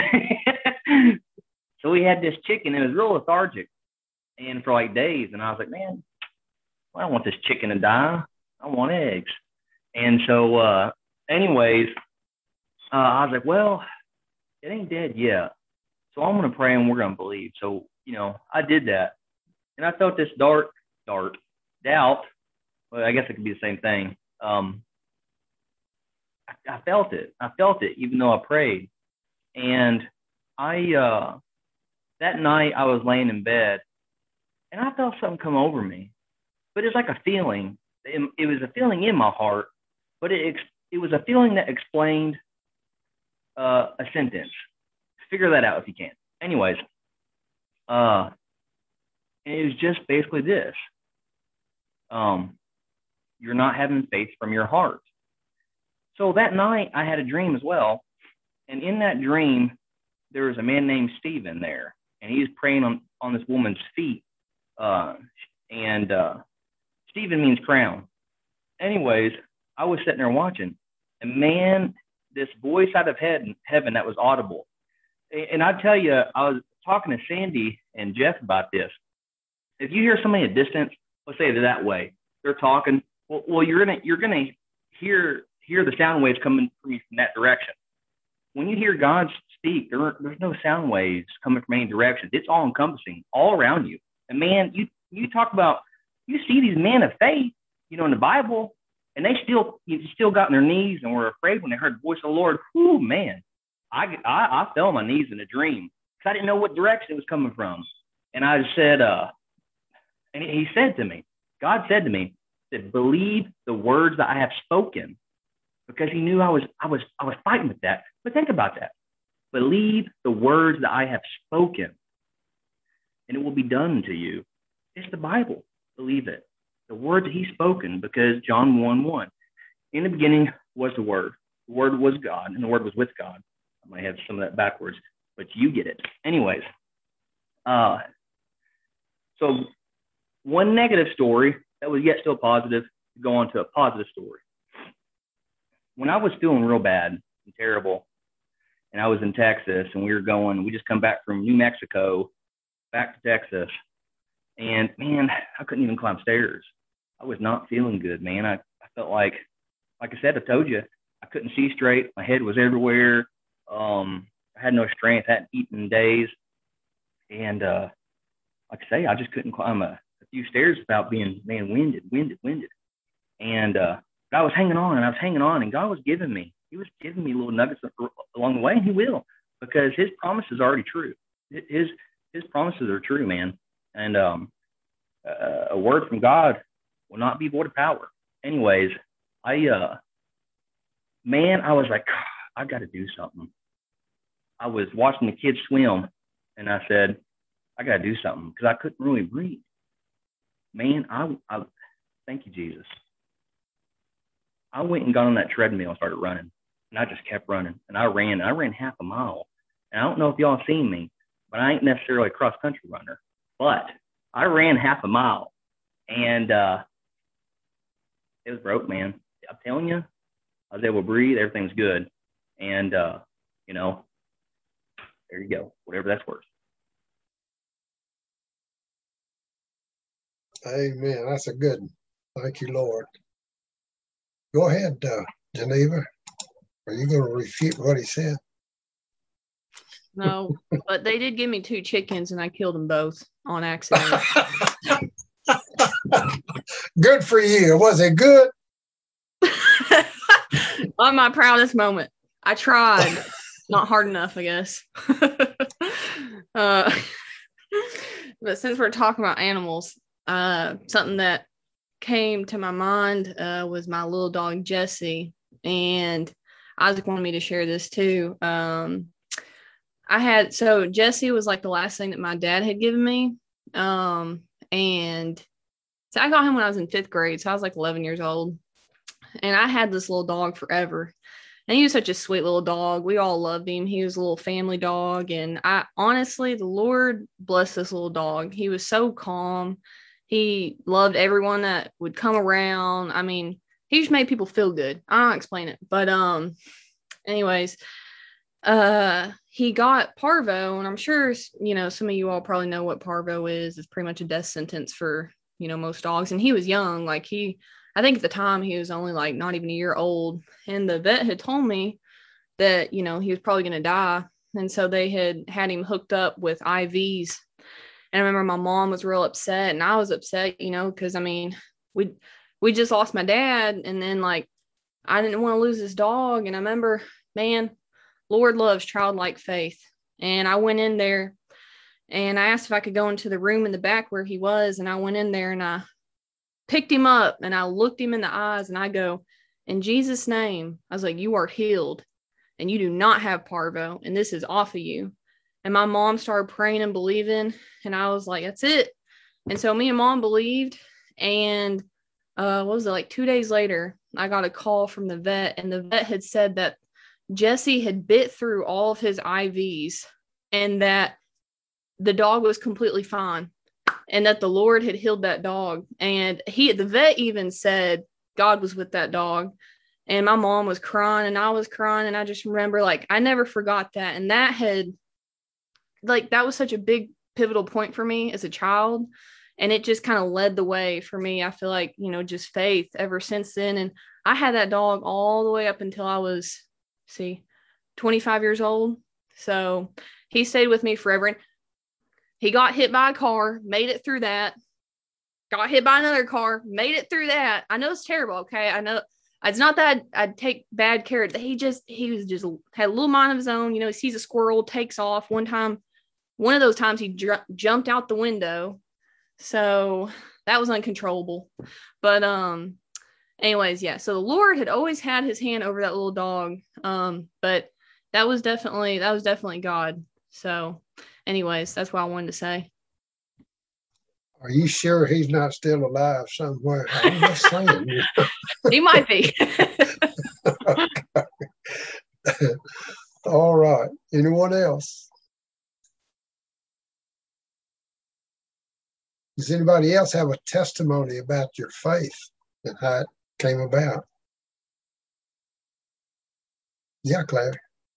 Speaker 15: so we had this chicken. It was real lethargic, and for like days. And I was like, man, I don't want this chicken to die. I want eggs. And so, anyways, I was like, well, it ain't dead yet. So I'm going to pray and we're going to believe. So, I did that. And I felt this doubt. Well, I guess it could be the same thing. I felt it. I felt it even though I prayed. And that night I was laying in bed and I felt something come over me. But it's like a feeling. It was a feeling in my heart, but it was a feeling that explained a sentence. Figure that out if you can. Anyways, and it was just basically this. You're not having faith from your heart. So that night I had a dream as well. And in that dream, there was a man named Stephen there, and he was praying on this woman's feet. And Stephen means crown. Anyways, I was sitting there watching, and man, this voice out of heaven that was audible. And I tell you, I was talking to Sandy and Jeff about this. If you hear somebody at a distance, let's say they're that way, they're talking, well, you're gonna hear the sound waves coming from you from that direction. When you hear God speak, there's no sound waves coming from any direction. It's all encompassing, all around you. And man, you talk about, you see these men of faith, in the Bible, and they still got on their knees and were afraid when they heard the voice of the Lord. Ooh, man, I fell on my knees in a dream because I didn't know what direction it was coming from. And I just said, and he said to me, God said to me, that believe the words that I have spoken, because he knew I was fighting with that. But think about that. Believe the words that I have spoken, and it will be done to you. It's the Bible. Believe it. The words that he's spoken, because John 1:1. In the beginning was the Word. The Word was God, and the Word was with God. I might have some of that backwards, but you get it. Anyways, so one negative story that was yet still positive to go on to a positive story. When I was feeling real bad and terrible, and I was in Texas, and we just come back from New Mexico back to Texas, and man, I couldn't even climb stairs. I was not feeling good, man. I felt like I said, I told you, I couldn't see straight. My head was everywhere. I had no strength, hadn't eaten in days. And like I say, I just couldn't climb a few stairs without being, man, winded. And I was hanging on, and God was giving me little nuggets along the way, and he will, because his promise is already true. His his promises are true, man. And a word from God will not be void of power. Anyways, I was like, I got to do something. I was watching the kids swim, and I said, I got to do something because I couldn't really breathe. Man, I thank you, Jesus. I went and got on that treadmill and started running, and I just kept running, and I ran half a mile. And I don't know if y'all seen me, but I ain't necessarily a cross-country runner, but I ran half a mile, and it was broke, man. I'm telling you, I was able to breathe. Everything's good. And, you know, there you go, whatever that's worth.
Speaker 1: Amen. That's a good one. Thank you, Lord. Go ahead, Geneva. Are you going to refute what he said?
Speaker 8: No, but they did give me 2 chickens and I killed them both on accident.
Speaker 1: Good for you. Was it good?
Speaker 8: On my proudest moment. I tried. Not hard enough, I guess. But since we're talking about animals, something that came to my mind was my little dog Jessie, and Isaac wanted me to share this too. Jessie was like the last thing that my dad had given me, and so I got him when I was in 5th grade, so I was like 11 years old, and I had this little dog forever. And he was such a sweet little dog. We all loved him. He was a little family dog. And honestly, the Lord bless this little dog. He was so calm. He loved everyone that would come around. I mean, he just made people feel good. I don't explain it. But anyways, he got parvo. And I'm sure, some of you all probably know what parvo is. It's pretty much a death sentence for, most dogs. And he was young. I think at the time he was only like not even a year old, and the vet had told me that, he was probably going to die. And so they had him hooked up with IVs. And I remember my mom was real upset, and I was upset, because we just lost my dad, and then I didn't want to lose this dog. And I remember, man, Lord loves childlike faith. And I went in there and I asked if I could go into the room in the back where he was. And I went in there and I picked him up and I looked him in the eyes and I go, in Jesus' name, I was like, you are healed and you do not have parvo and this is off of you. And my mom started praying and believing, and I was like, that's it. And so me and mom believed, and what was it, 2 days later, I got a call from the vet, and the vet had said that Jesse had bit through all of his IVs and that the dog was completely fine, and that the Lord had healed that dog. And the vet even said God was with that dog. And my mom was crying and I was crying. And I just remember, I never forgot that. And that had, that was such a big pivotal point for me as a child. And it just kind of led the way for me. I feel like, just faith ever since then. And I had that dog all the way up until I was, 25 years old. So he stayed with me forever. And he got hit by a car, made it through that. Got hit by another car, made it through that. I know it's terrible. Okay. I know it's not that I'd take bad care. He was just had a little mind of his own. He sees a squirrel, takes off. One of those times he jumped out the window. So that was uncontrollable. But, anyways, yeah. So the Lord had always had his hand over that little dog. But that was definitely God. So anyways, that's what I wanted to say.
Speaker 1: Are you sure he's not still alive somewhere? I'm just saying.
Speaker 8: He might be.
Speaker 1: All right. Anyone else? Does anybody else have a testimony about your faith and how it came about? Yeah, Claire.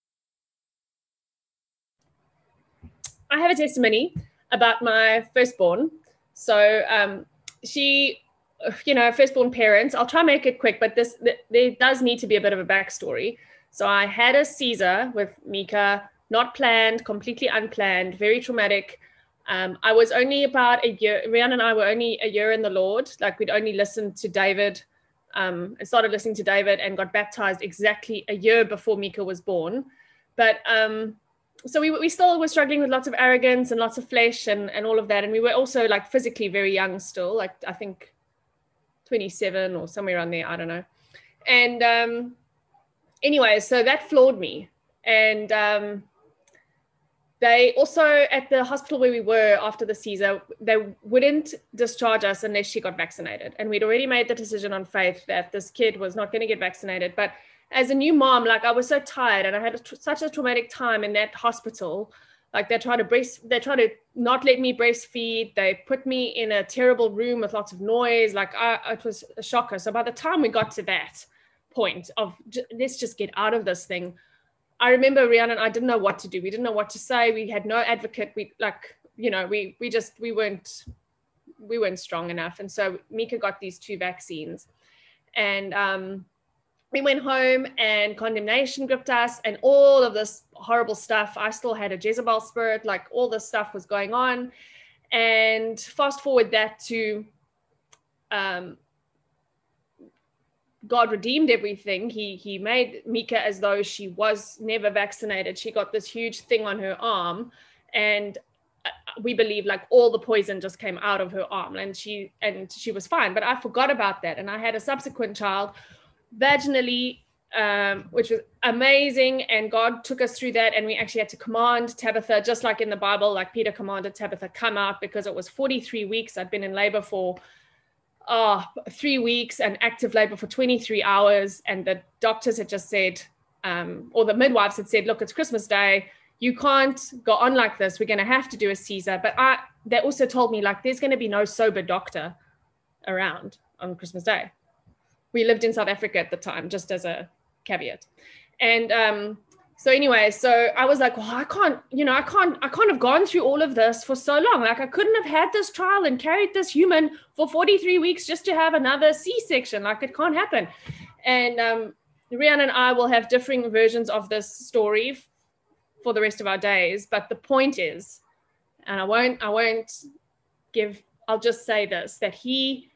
Speaker 19: I have a testimony about my firstborn. So she, firstborn parents, I'll try and make it quick, but there does need to be a bit of a backstory. So I had a Caesar with Mika, not planned, completely unplanned, very traumatic. I was only about a year, Rian and I were only a year in the Lord. We'd only listened to David, and started listening to David and got baptized exactly a year before Mika was born. But so we still were struggling with lots of arrogance and lots of flesh and all of that. And we were also like physically very young still, like I think 27 or somewhere around there, I don't know. And anyway, so that floored me. And they also, at the hospital where we were after the Caesar, they wouldn't discharge us unless she got vaccinated. And we'd already made the decision on faith that this kid was not going to get vaccinated. But as a new mom, like I was so tired and I had such a traumatic time in that hospital. Like they tried to not let me breastfeed. They put me in a terrible room with lots of noise. Like it was a shocker. So by the time we got to that point of let's just get out of this thing, I remember Rihanna and I didn't know what to do. We didn't know what to say. We had no advocate. We weren't strong enough. And so Mika got these 2 vaccines, and we went home and condemnation gripped us and all of this horrible stuff. I still had a Jezebel spirit, like all this stuff was going on. And fast forward that to God redeemed everything. He made Mika as though she was never vaccinated. She got this huge thing on her arm, and we believe like all the poison just came out of her arm, and she was fine. But I forgot about that, and I had a subsequent child vaginally, which was amazing, and God took us through that. And we actually had to command Tabitha, just like in the Bible, like Peter commanded Tabitha, come out, because it was 43 weeks. I'd been in labor for 3 weeks and active labor for 23 hours. And the doctors had just said, or the midwives had said, look, it's Christmas Day. You can't go on like this. We're going to have to do a Caesar. But they also told me, like, there's going to be no sober doctor around on Christmas Day. We lived in South Africa at the time, just as a caveat. And so anyway, so I was like, well, I can't have gone through all of this for so long. Like I couldn't have had this trial and carried this human for 43 weeks just to have another C-section. Like it can't happen. And Rihanna and I will have differing versions of this story for the rest of our days. But the point is, and I'll just say this, that he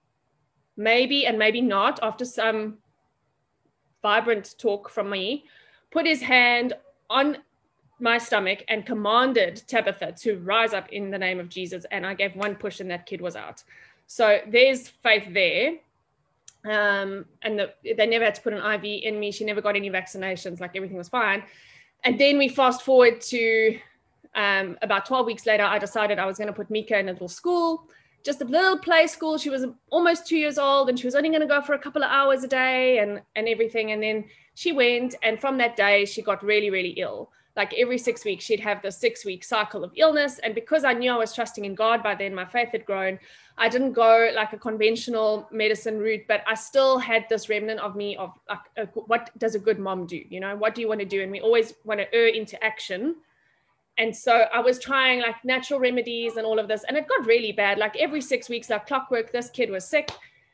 Speaker 19: maybe and maybe not, after some vibrant talk from me, put his hand on my stomach and commanded Tabitha to rise up in the name of Jesus. And I gave one push and that kid was out. So there's faith there. And they never had to put an IV in me. She never got any vaccinations, like everything was fine. And then we fast forward to about 12 weeks later, I decided I was going to put Mika in a little school, just a little play school. She was almost 2 years old and she was only going to go for a couple of hours a day and everything. And then she went, and from that day, she got really, really ill. Like every 6 weeks, she'd have the 6-week cycle of illness. And because I knew I was trusting in God by then, my faith had grown. I didn't go like a conventional medicine route, but I still had this remnant of me of like, what does a good mom do? You know, what do you want to do? And we always want to err into action. And so I was trying like natural remedies and all of this, and it got really bad. Like every 6 weeks, like clockwork, this kid was sick.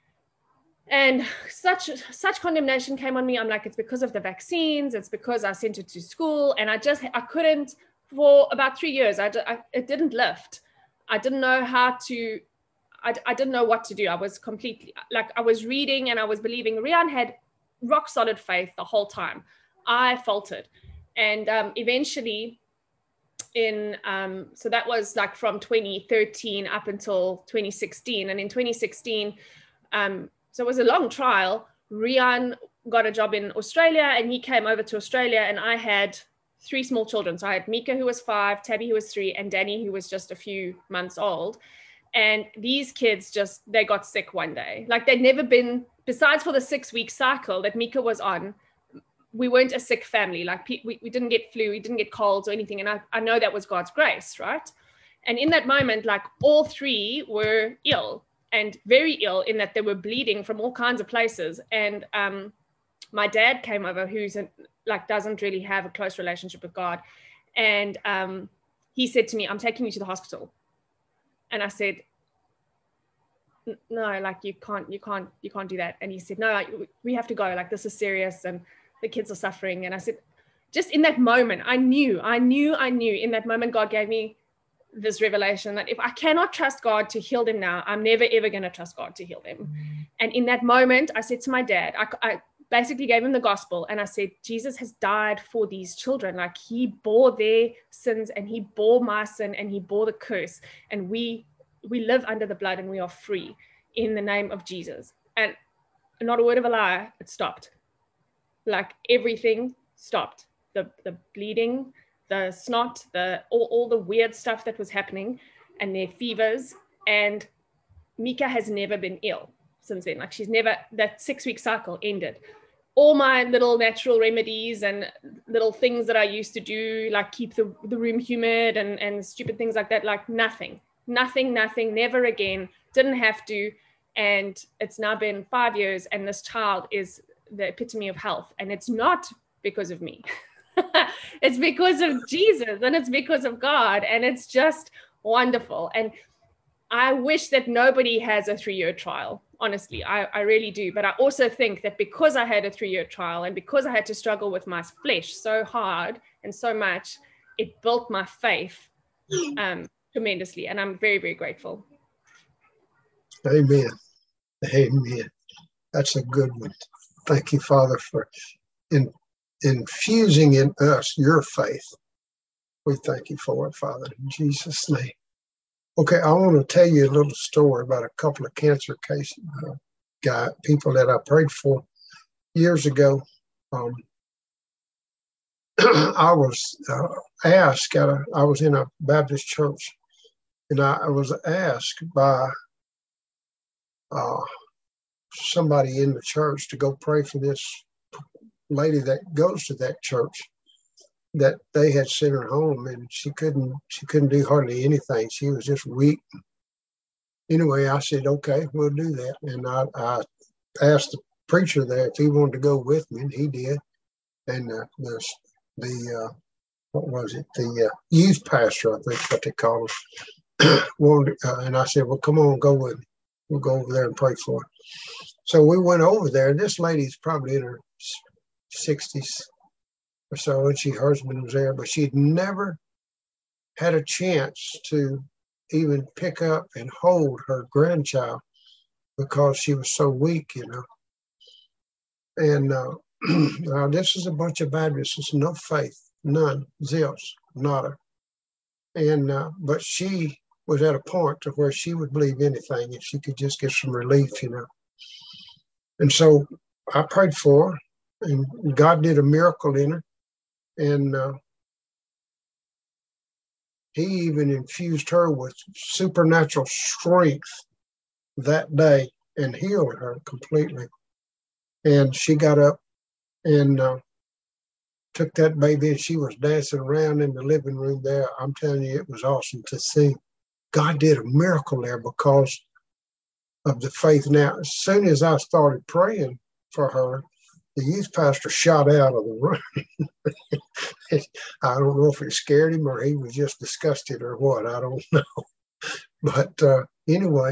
Speaker 19: And such condemnation came on me. I'm like, it's because of the vaccines. It's because I sent her to school. And I couldn't, for about 3 years, it didn't lift. I didn't know how to, I didn't know what to do. I was completely, like I was reading and I was believing. Rian had rock solid faith the whole time. I faltered. And eventually so that was like from 2013 up until 2016. And in 2016, so it was a long trial. Rian got a job in Australia and he came over to Australia, and I had 3 small children. So I had Mika, who was 5, Tabby, who was 3, and Danny, who was just a few months old. And these kids they got sick one day. Like they'd never been, besides for the 6-week cycle that Mika was on, we weren't a sick family. Like we didn't get flu, we didn't get colds or anything. And I know that was God's grace, right? And in that moment, like all 3 were ill. And very ill in that they were bleeding from all kinds of places. And my dad came over, who's doesn't really have a close relationship with God. And he said to me, I'm taking you to the hospital. And I said, no, like you can't do that. And he said, no, we have to go. Like this is serious and the kids are suffering. And I said, just in that moment, I knew in that moment, God gave me this revelation that if I cannot trust God to heal them now, I'm never, ever going to trust God to heal them. And in that moment, I said to my dad, basically gave him the gospel. And I said, Jesus has died for these children. Like, he bore their sins and he bore my sin and he bore the curse. And we live under the blood and we are free in the name of Jesus. And not a word of a lie, it stopped. Like, everything stopped. The bleeding, the snot, all the weird stuff that was happening, and their fevers. And Mika has never been ill since then. Like, that 6-week cycle ended. All my little natural remedies and little things that I used to do, like keep the room humid and stupid things like that, like nothing, never again, didn't have to. And it's now been 5 years, and this child is the epitome of health. And it's not because of me. It's because of Jesus, and it's because of God, and it's just wonderful. And I wish that nobody has a 3-year trial. Honestly, I really do. But I also think that because I had a 3-year trial and because I had to struggle with my flesh so hard and so much, it built my faith tremendously. And I'm very, very grateful.
Speaker 1: Amen. Amen. That's a good one. Thank you, Father, for infusing in us your faith. We thank you for it, Father, in Jesus' name. Okay, I want to tell you a little story about a couple of cancer cases, people that I prayed for years ago. I was asked, I was in a Baptist church, and I was asked by somebody in the church to go pray for this lady that goes to that church, that they had sent her home, and she couldn't do hardly anything. She was just weak. Anyway, I said, okay, we'll do that. And I asked the preacher there if he wanted to go with me, and he did. And the youth pastor, I think what they call him, wanted, and I said, well, come on, go with me. We'll go over there and pray for her. So we went over there, and this lady's probably in her 60s or so, and her husband was there, but she'd never had a chance to even pick up and hold her grandchild because she was so weak, you know. And now this is a bunch of Baptists, no faith, none, zilch, nada. And but she was at a point to where she would believe anything if she could just get some relief, you know. And so I prayed for her, and God did a miracle in her. And he even infused her with supernatural strength that day and healed her completely. And she got up and took that baby, and she was dancing around in the living room there. I'm telling you, it was awesome to see. God did a miracle there because of the faith. Now, as soon as I started praying for her, the youth pastor shot out of the room. I don't know if it scared him or he was just disgusted or what. I don't know. But anyway,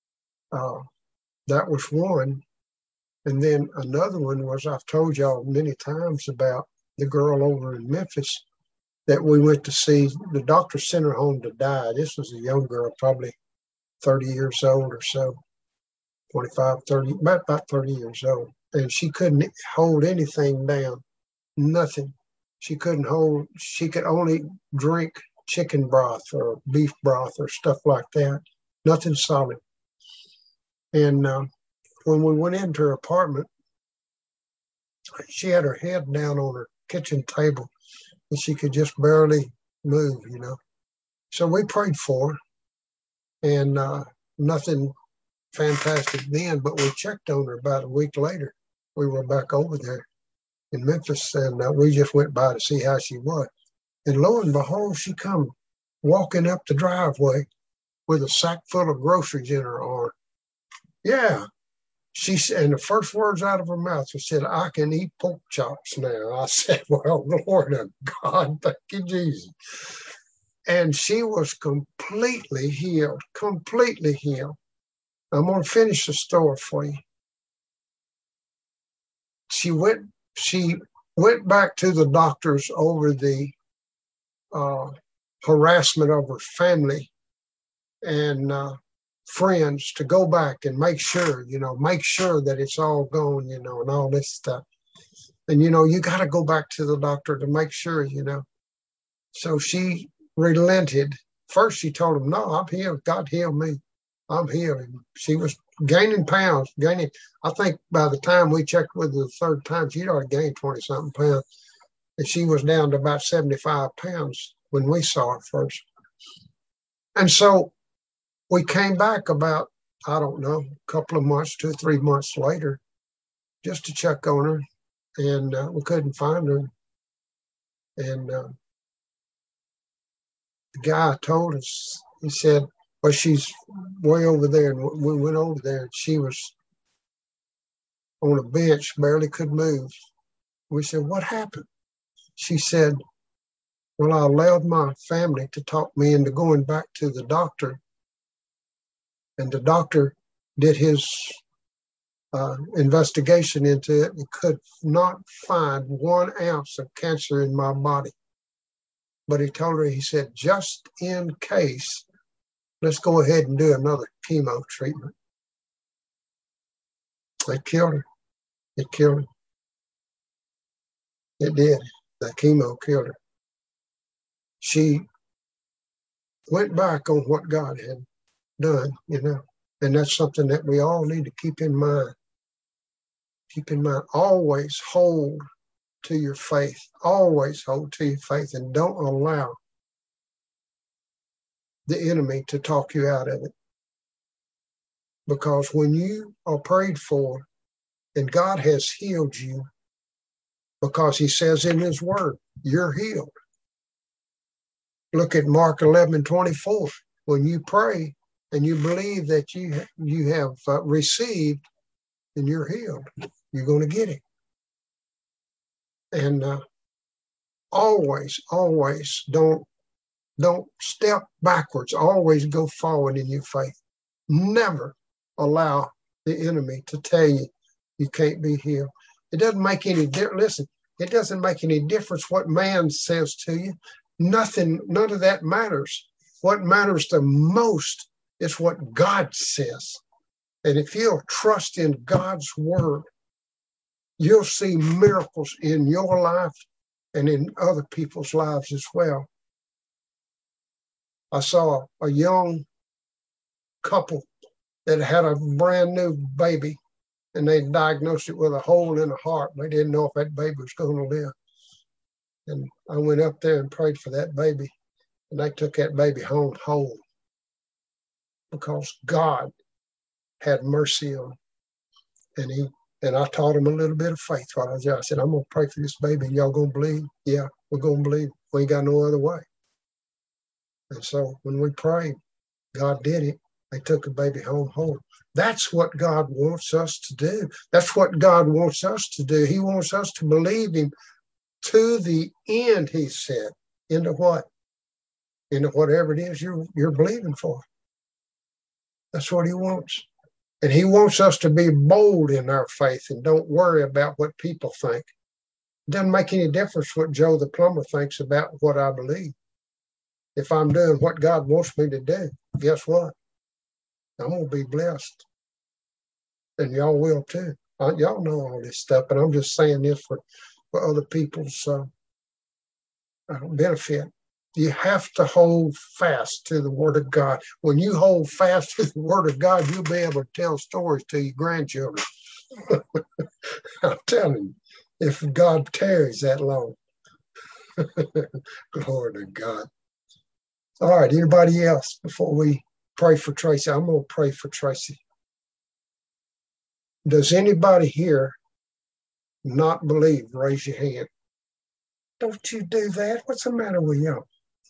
Speaker 1: that was one. And then another one was, I've told y'all many times about the girl over in Memphis that we went to see. The doctor sent her home to die. This was a young girl, probably 30 years old or so, 25, 30, about 30 years old. And she couldn't hold anything down, nothing. She could only drink chicken broth or beef broth or stuff like that, nothing solid. And when we went into her apartment, she had her head down on her kitchen table and she could just barely move, you know. So we prayed for her, and nothing fantastic then, but we checked on her about a week later. We were back over there in Memphis, and we just went by to see how she was. And lo and behold, she come walking up the driveway with a sack full of groceries in her arm. Yeah. And the first words out of her mouth, she said, I can eat pork chops now. I said, well, Lord of God, thank you, Jesus. And she was completely healed, completely healed. I'm going to finish the story for you. She went back to the doctors over the harassment of her family, and friends to go back and make sure that it's all gone, and all this stuff. And, you got to go back to the doctor to make sure, So she relented. First, she told him, no, I'm healed. God healed me. I'm healed. And she was gaining pounds, I think by the time we checked with her the third time, she'd already gained 20-something pounds. And she was down to about 75 pounds when we saw her first. And so we came back about, I don't know, a couple of months, 2 or 3 months later, just to check on her. And we couldn't find her. And the guy told us, he said, well, she's way over there. And we went over there, and she was on a bench, barely could move. We said, what happened? She said, well, I allowed my family to talk me into going back to the doctor. And the doctor did his investigation into it and could not find 1 ounce of cancer in my body. But he told her, he said, just in case, let's go ahead and do another chemo treatment. It killed her. It killed her. It did. That chemo killed her. She went back on what God had done, and that's something that we all need to keep in mind. Keep in mind, always hold to your faith. Always hold to your faith, and don't allow the enemy to talk you out of it. Because when you are prayed for and God has healed you, because he says in his word, you're healed. Look at Mark 11:24. When you pray and you believe that you have received, and you're healed, you're going to get it. And always don't step backwards. Always go forward in your faith. Never allow the enemy to tell you you can't be healed. It doesn't make any difference. Listen, it doesn't make any difference what man says to you. None of that matters. What matters the most is what God says. And if you'll trust in God's word, you'll see miracles in your life and in other people's lives as well. I saw a young couple that had a brand new baby, and they diagnosed it with a hole in the heart. They didn't know if that baby was going to live. And I went up there and prayed for that baby, and they took that baby home whole because God had mercy on him. And I taught him a little bit of faith while I was there. I said, I'm going to pray for this baby, and y'all going to believe? Yeah, we're going to believe. We ain't got no other way. And so when we prayed, God did it. They took the baby home whole. That's what God wants us to do. That's what God wants us to do. He wants us to believe him to the end, he said. Into what? Into whatever it is you're believing for. That's what he wants. And he wants us to be bold in our faith and don't worry about what people think. It doesn't make any difference what Joe the plumber thinks about what I believe. If I'm doing what God wants me to do, guess what? I'm going to be blessed. And y'all will too. Y'all know all this stuff, but I'm just saying this for other people's benefit. You have to hold fast to the word of God. When you hold fast to the word of God, you'll be able to tell stories to your grandchildren. I'm telling you, if God tarries that long. Glory to God. All right, anybody else before we pray for Tracy? I'm going to pray for Tracy. Does anybody here not believe? Raise your hand. Don't you do that. What's the matter with you?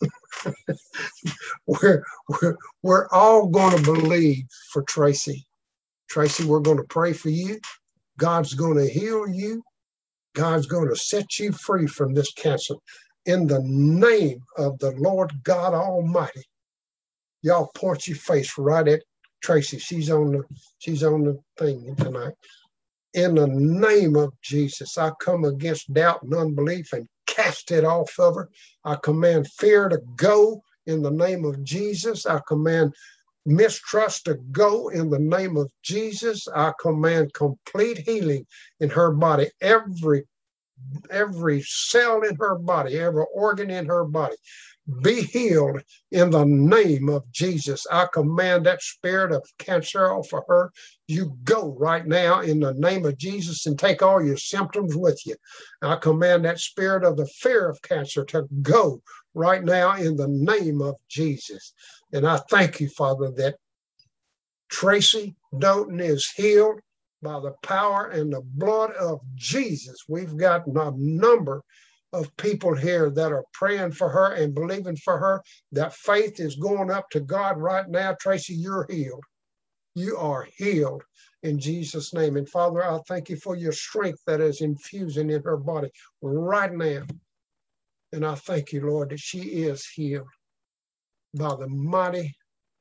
Speaker 1: We're all going to believe for Tracy. Tracy, we're going to pray for you. God's going to heal you. God's going to set you free from this cancer. In the name of the Lord God Almighty. Y'all point your face right at Tracy. She's on the thing tonight. In the name of Jesus, I come against doubt and unbelief and cast it off of her. I command fear to go in the name of Jesus. I command mistrust to go in the name of Jesus. I command complete healing in her body. Every cell in her body, every organ in her body, be healed in the name of Jesus. I command that spirit of cancer off of her. You go right now in the name of Jesus and take all your symptoms with you. I command that spirit of the fear of cancer to go right now in the name of Jesus. And I thank you, Father, that Tracy Doughton is healed by the power and the blood of Jesus. We've got a number of people here that are praying for her and believing for her. That faith is going up to God right now. Tracy, you're healed. You are healed in Jesus' name. And Father, I thank you for your strength that is infusing in her body right now. And I thank you, Lord, that she is healed by the mighty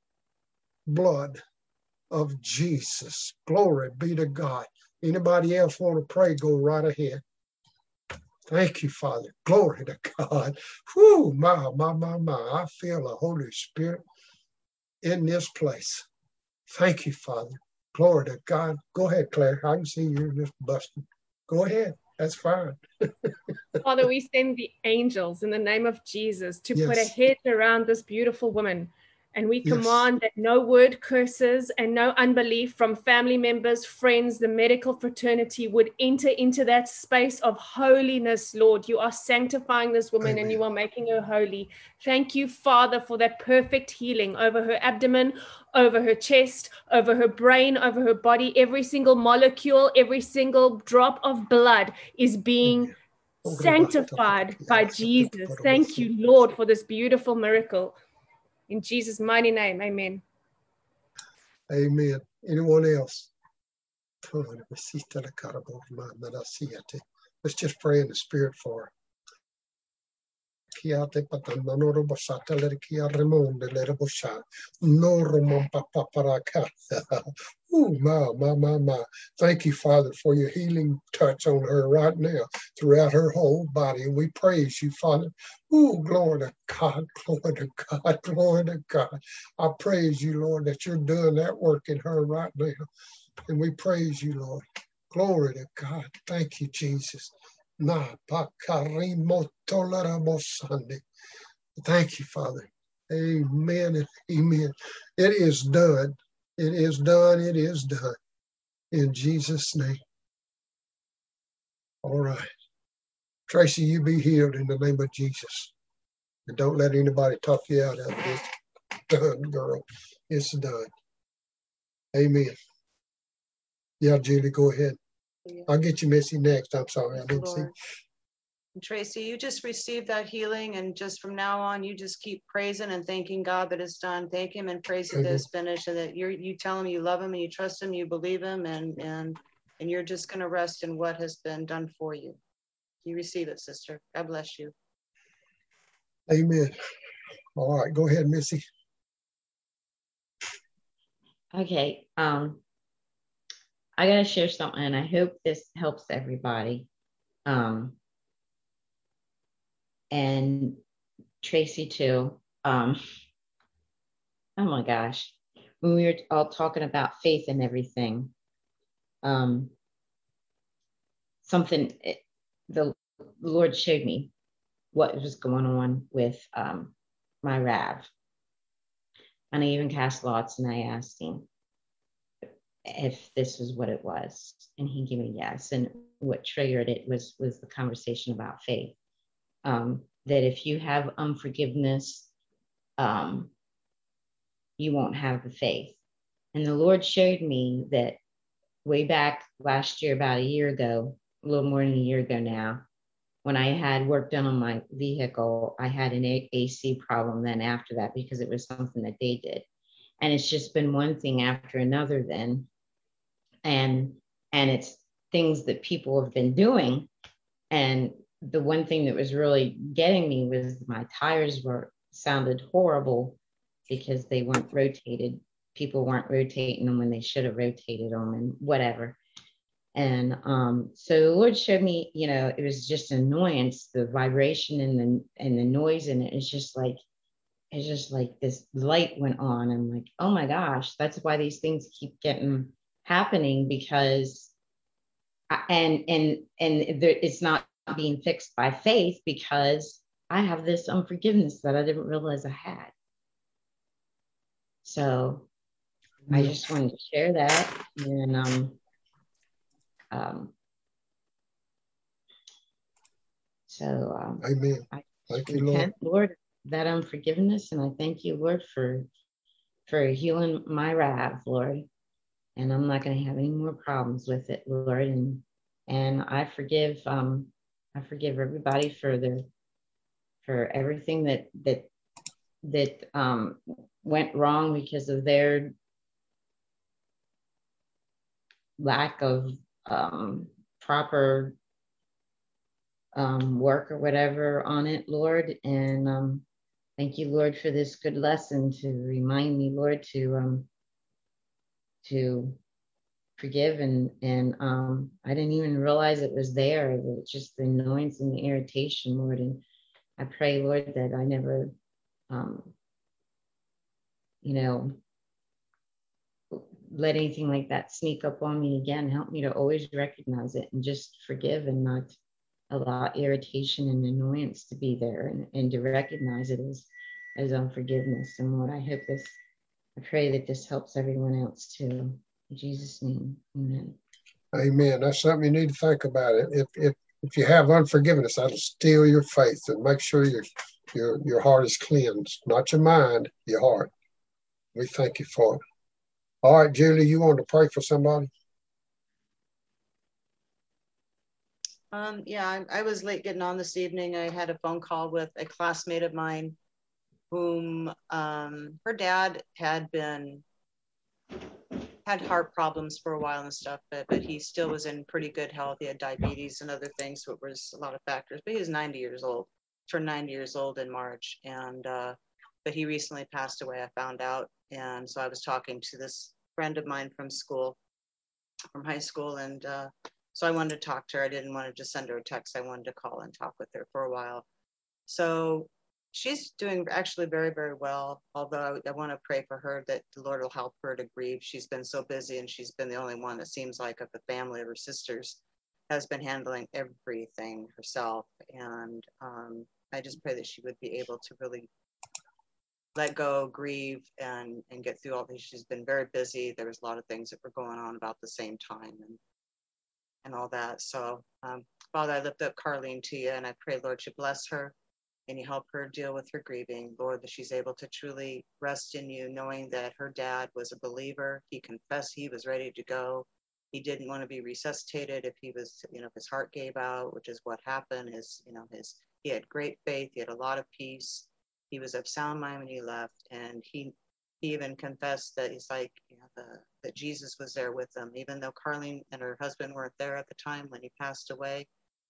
Speaker 1: blood of Jesus. Glory be to God. Anybody else want to pray, go right ahead. Thank you, Father. Glory to God. Whoo, my. I feel the Holy Spirit in this place. Thank you, Father. Glory to God. Go ahead, Claire. I can see you're just busting. Go ahead. That's fine.
Speaker 19: Father, we send the angels in the name of Jesus to put a
Speaker 1: Yes.
Speaker 19: hedge around this beautiful woman. And we
Speaker 1: Yes.
Speaker 19: command that no word curses and no unbelief from family members, friends, the medical fraternity would enter into that space of holiness, Lord. You are sanctifying this woman and you are making her holy. Thank you, Father, for that perfect healing over her abdomen, over her chest, over her brain, over her body. Every single molecule, every single drop of blood is being sanctified by Jesus. Thank you, Lord, for this beautiful miracle. In Jesus' mighty name, amen.
Speaker 1: Amen. Anyone else? Let's just pray in the Spirit for her. Ooh, my. Thank you, Father, for your healing touch on her right now throughout her whole body. And we praise you, Father. Ooh, glory to God, glory to God, glory to God. I praise you, Lord, that you're doing that work in her right now. And we praise you, Lord. Glory to God. Thank you, Jesus. Thank you, Father. Amen and amen. It is done. It is done. It is done. In Jesus' name. All right. Tracy, you be healed in the name of Jesus. And don't let anybody talk you out of it. It's done, girl. It's done. Amen. Yeah, Julie, go ahead. I'll get you Missy next. I'm sorry. I didn't see.
Speaker 20: And Tracy, you just received that healing, and just from now on, you just keep praising and thanking God that it's done. Thank Him and praise that it's finished, and that you tell Him you love Him and you trust Him, you believe Him, and you're just going to rest in what has been done for you. You receive it, sister. God bless you.
Speaker 1: Amen. All right, go ahead, Missy.
Speaker 11: Okay. I gotta share something, and I hope this helps everybody. And Tracy too. Oh my gosh, when we were all talking about faith and everything, the Lord showed me what was going on with my Rav, and I even cast lots, and I asked him if this was what it was, and he gave me yes. And what triggered it was the conversation about faith. That if you have unforgiveness, you won't have the faith. And the Lord showed me that way back last year, about a year ago, a little more than a year ago now, when I had work done on my vehicle, I had an AC problem then after that, because it was something that they did. And it's just been one thing after another then. And it's things that people have been doing. And the one thing that was really getting me was my tires sounded horrible because they weren't rotated. People weren't rotating them when they should have rotated them and whatever. And so the Lord showed me, it was just an annoyance, the vibration and the noise in it. It's just like, it's just like this light went on. I'm like, oh my gosh, that's why these things keep happening, because it's not being fixed by faith, because I have this unforgiveness that I didn't realize I had. So I just wanted to share that. And
Speaker 1: Amen.
Speaker 11: I
Speaker 1: Thank you,
Speaker 11: repent,
Speaker 1: Lord.
Speaker 11: Lord, that unforgiveness, and I thank you, Lord, for healing my wrath, Lord. And I'm not going to have any more problems with it, Lord. And I forgive everybody for everything that went wrong because of their lack of proper work or whatever on it, Lord. And thank you, Lord, for this good lesson to remind me, Lord, to forgive. And I didn't even realize it was there. It was just the annoyance and the irritation, Lord. And I pray, Lord, that I never, let anything like that sneak up on me again. Help me to always recognize it and just forgive, and not allow irritation and annoyance to be there, and to recognize it as unforgiveness. And Lord, I pray that this helps everyone else too. In Jesus' name, amen.
Speaker 1: Amen. That's something you need to think about. If you have unforgiveness, that'll steal your faith, and make sure your heart is cleansed, not your mind, your heart. We thank you for it. All right, Julie, you want to pray for somebody?
Speaker 20: Yeah, I was late getting on this evening. I had a phone call with a classmate of mine whom her dad had heart problems for a while and stuff, but he still was in pretty good health. He had diabetes and other things, so it was a lot of factors. But he was 90 years old, turned 90 years old in March, and but he recently passed away, I found out. And so I was talking to this friend of mine from high school, and so I wanted to talk to her. I didn't want to just send her a text. I wanted to call and talk with her for a while. So she's doing actually very, very well, although I want to pray for her that the Lord will help her to grieve. She's been so busy, and she's been the only one, that seems like, of the family of her sisters, has been handling everything herself. And I just pray that she would be able to really let go, grieve, and get through all this. She's been very busy. There was a lot of things that were going on about the same time, and all that. So Father, I lift up Carlene to you, and I pray, Lord, you bless her and you help her deal with her grieving, Lord, that she's able to truly rest in you, knowing that her dad was a believer. He confessed he was ready to go. He didn't want to be resuscitated if he was, if his heart gave out, which is what happened. He had great faith. He had a lot of peace. He was of sound mind when he left, and he even confessed that he's like, that Jesus was there with them, even though Carlene and her husband weren't there at the time when he passed away.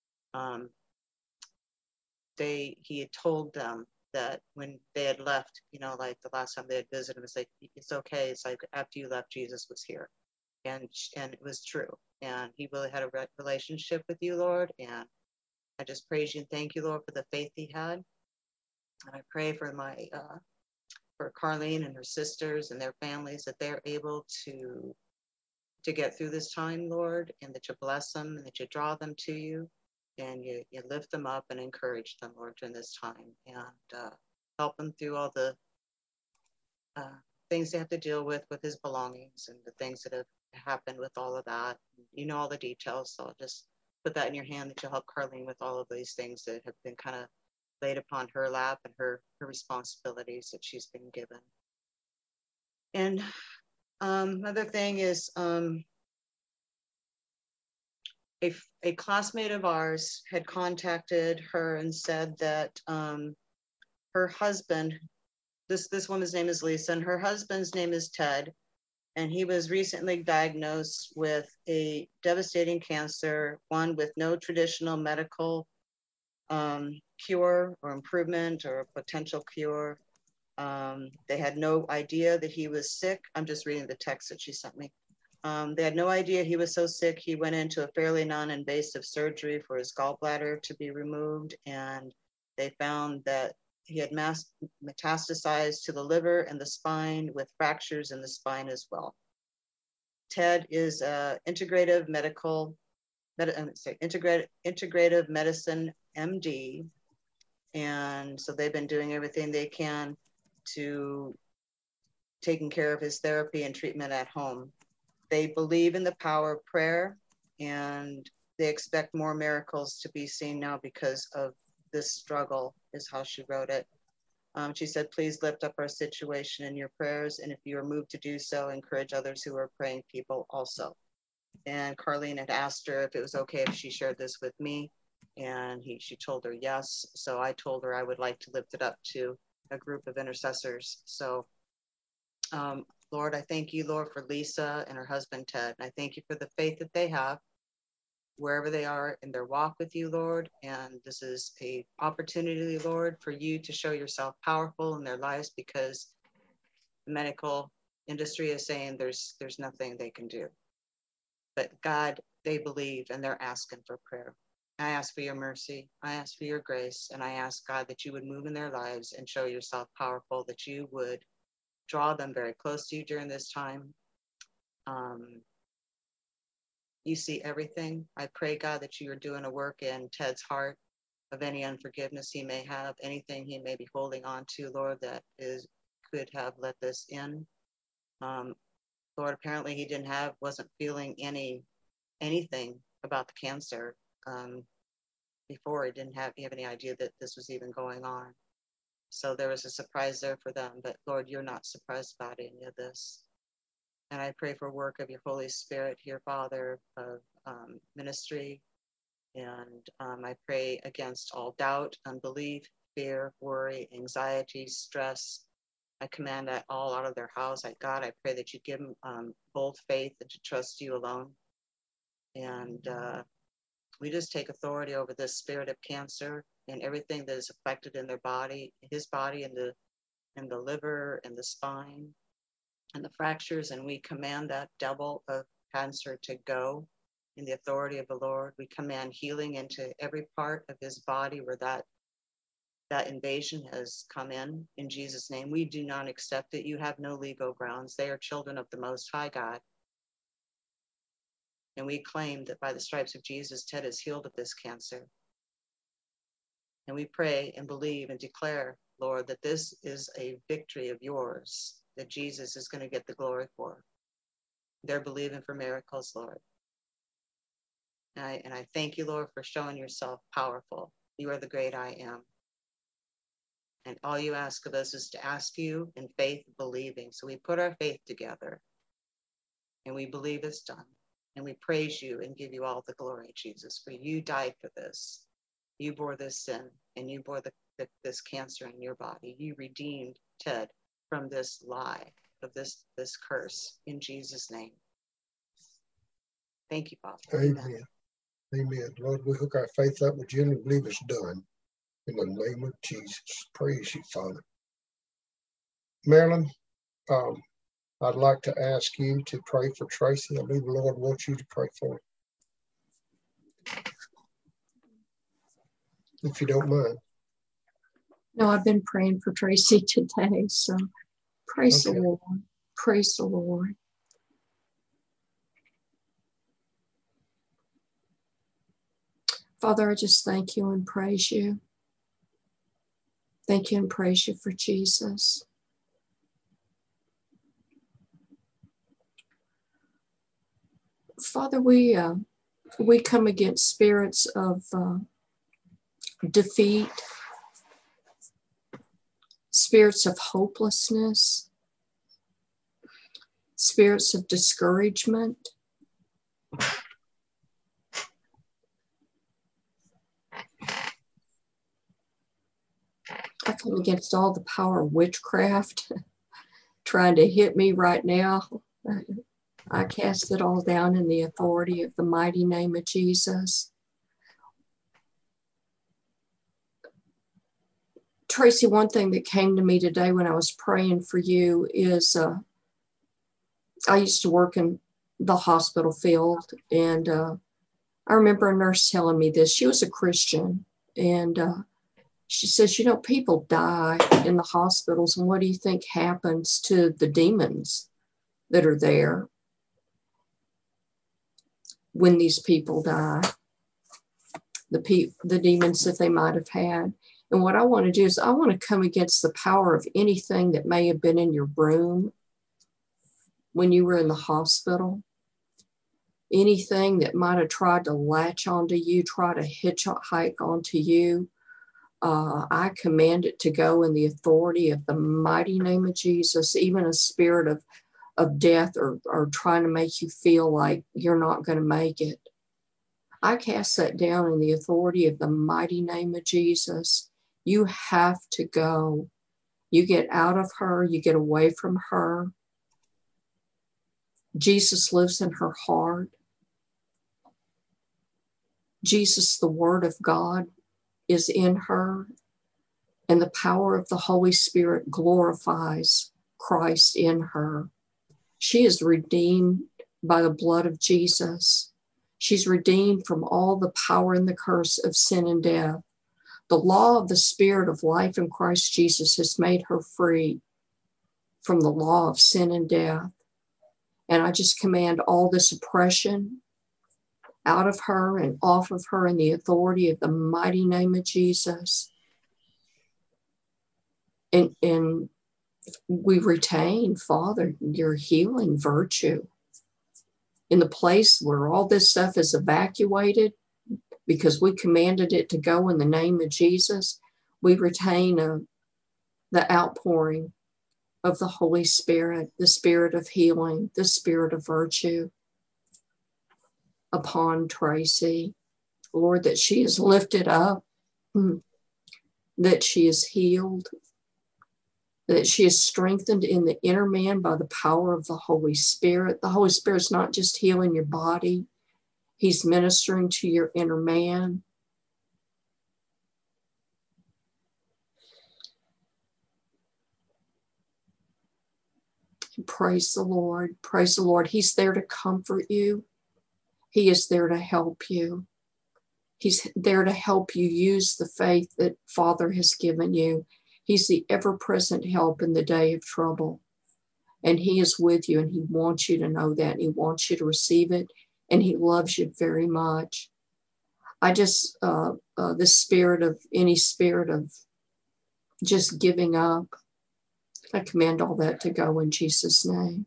Speaker 20: He had told them that when they had left, like the last time they had visited him, it's like, it's okay. It's like, after you left, Jesus was here. And it was true. And he really had a relationship with you, Lord. And I just praise you and thank you, Lord, for the faith he had. And I pray for for Carlene and her sisters and their families, that they're able to get through this time, Lord, and that you bless them and that you draw them to you. And you lift them up and encourage them, Lord, during this time, and help them through all the things they have to deal with his belongings and the things that have happened with all of that. You know all the details, so I'll just put that in your hand, that you'll help Carlene with all of these things that have been kind of laid upon her lap, and her responsibilities that she's been given. And another thing is, a classmate of ours had contacted her and said that her husband, this woman's name is Lisa, and her husband's name is Ted, and he was recently diagnosed with a devastating cancer, one with no traditional medical cure or improvement or potential cure. They had no idea that he was sick. I'm just reading the text that she sent me. They had no idea he was so sick. He went into a fairly non-invasive surgery for his gallbladder to be removed, and they found that He had metastasized to the liver and the spine with fractures in the spine as well. Ted is a integrative medicine MD. And so they've been doing everything they can to taking care of his therapy and treatment at home. They believe in the power of prayer, and they expect more miracles to be seen now because of this struggle, is how she wrote it. She said, please lift up our situation in your prayers, and if you are moved to do so, encourage others who are praying people also. And Carlene had asked her if it was okay if she shared this with me, and she told her yes. So I told her I would like to lift it up to a group of intercessors. So Lord, I thank you, Lord, for Lisa and her husband, Ted. And I thank you for the faith that they have wherever they are in their walk with you, Lord. And this is an opportunity, Lord, for you to show yourself powerful in their lives, because the medical industry is saying there's nothing they can do. But God, they believe, and they're asking for prayer. I ask for your mercy. I ask for your grace. And I ask, God, that you would move in their lives and show yourself powerful, that you would draw them very close to you during this time. You see everything. I pray, God, that you are doing a work in Ted's heart of any unforgiveness he may have, anything he may be holding on to, Lord, that could have let this in. Lord, apparently he wasn't feeling anything about the cancer before. He didn't have any idea that this was even going on. So there was a surprise there for them, but Lord, you're not surprised about any of this. And I pray for work of your Holy Spirit here, Father, of ministry. And I pray against all doubt, unbelief, fear, worry, anxiety, stress. I command that all out of their house. God, I pray that you give them bold faith and to trust you alone. And we just take authority over this spirit of cancer and everything that is affected in their body, his body, and the liver and the spine and the fractures. And we command that devil of cancer to go in the authority of the Lord. We command healing into every part of his body where that invasion has come in Jesus' name. We do not accept it. You have no legal grounds. They are children of the Most High God. And we claim that by the stripes of Jesus, Ted is healed of this cancer. And we pray and believe and declare, Lord, that this is a victory of yours, that Jesus is going to get the glory for. They're believing for miracles, Lord. And I thank you, Lord, for showing yourself powerful. You are the great I am. And all you ask of us is to ask you in faith, believing. So we put our faith together and we believe it's done. And we praise you and give you all the glory, Jesus, for you died for this. You bore this sin and you bore this cancer in your body. You redeemed Ted from this lie, of this curse, in Jesus' name. Thank you, Father.
Speaker 1: Amen. Amen. Lord, we hook our faith up with you and we believe it's done. In the name of Jesus. Praise you, Father. Marilyn, I'd like to ask you to pray for Tracy. I believe the Lord wants you to pray for her, if you don't mind.
Speaker 13: No, I've been praying for Tracy today, so praise the Lord. Praise the Lord. Father, I just thank you and praise you. Thank you and praise you for Jesus. Father, we come against spirits of defeat, spirits of hopelessness, spirits of discouragement. I come against all the power of witchcraft trying to hit me right now. I cast it all down in the authority of the mighty name of Jesus. Tracy, one thing that came to me today when I was praying for you is I used to work in the hospital field, and I remember a nurse telling me this. She was a Christian, and She says, you know, people die in the hospitals, and what do you think happens to the demons that are there when these people die? The demons that they might have had. And what I want to do is I want to come against the power of anything that may have been in your room when you were in the hospital. Anything that might have tried to latch onto you, try to hitchhike onto you. I command it to go in the authority of the mighty name of Jesus. Even a spirit of death or trying to make you feel like you're not going to make it. I cast that down in the authority of the mighty name of Jesus. You have to go. You get out of her. You get away from her. Jesus lives in her heart. Jesus, the Word of God, is in her, and the power of the Holy Spirit glorifies Christ in her. She is redeemed by the blood of Jesus. She's redeemed from all the power and the curse of sin and death. The law of the Spirit of life in Christ Jesus has made her free from the law of sin and death. And I just command all this oppression out of her and off of her in the authority of the mighty name of Jesus. And we retain, Father, your healing virtue in the place where all this stuff is evacuated because we commanded it to go in the name of Jesus. We retain the outpouring of the Holy Spirit, the spirit of healing, the spirit of virtue upon Tracy. Lord, that she is lifted up, that she is healed, that she is strengthened in the inner man by the power of the Holy Spirit. The Holy Spirit's not just healing your body, he's ministering to your inner man. Praise the Lord. Praise the Lord. He's there to comfort you. He is there to help you. He's there to help you use the faith that Father has given you. He's the ever-present help in the day of trouble. And he is with you, and he wants you to know that. He wants you to receive it, and he loves you very much. I just, this spirit of, any spirit of just giving up, I command all that to go in Jesus' name.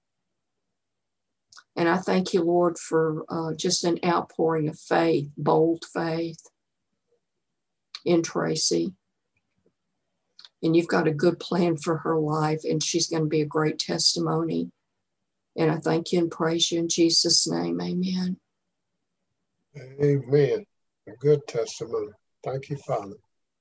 Speaker 13: And I thank you, Lord, for just an outpouring of faith, bold faith in Tracy. And you've got a good plan for her life, and she's going to be a great testimony. And I thank you and praise you in Jesus' name. Amen.
Speaker 1: Amen. A good testimony. Thank you, Father.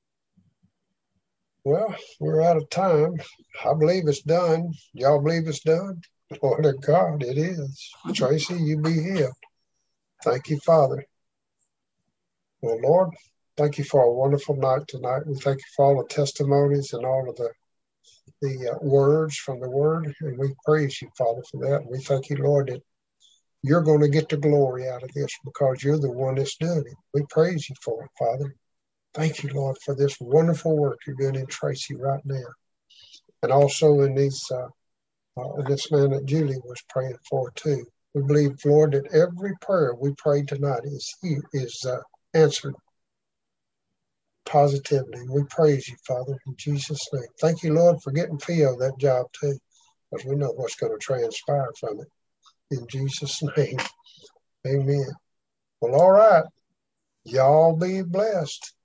Speaker 1: Well, we're out of time. I believe it's done. Y'all believe it's done? Lord of God, it is. Tracy, you be healed. Thank you, Father. Well, Lord, thank you for a wonderful night tonight. We thank you for all the testimonies and all of the words from the Word, and we praise you, Father, for that. And we thank you, Lord, that you're going to get the glory out of this because you're the one that's doing it. We praise you for it, Father. Thank you, Lord, for this wonderful work you're doing in Tracy right now. And also in these, this man that Julie was praying for too. We believe, Lord, that every prayer we prayed tonight is answered positively. We praise you, Father, in Jesus' name. Thank you, Lord, for getting Theo that job too, because we know what's going to transpire from it. In Jesus' name, amen. Well, all right. Y'all be blessed.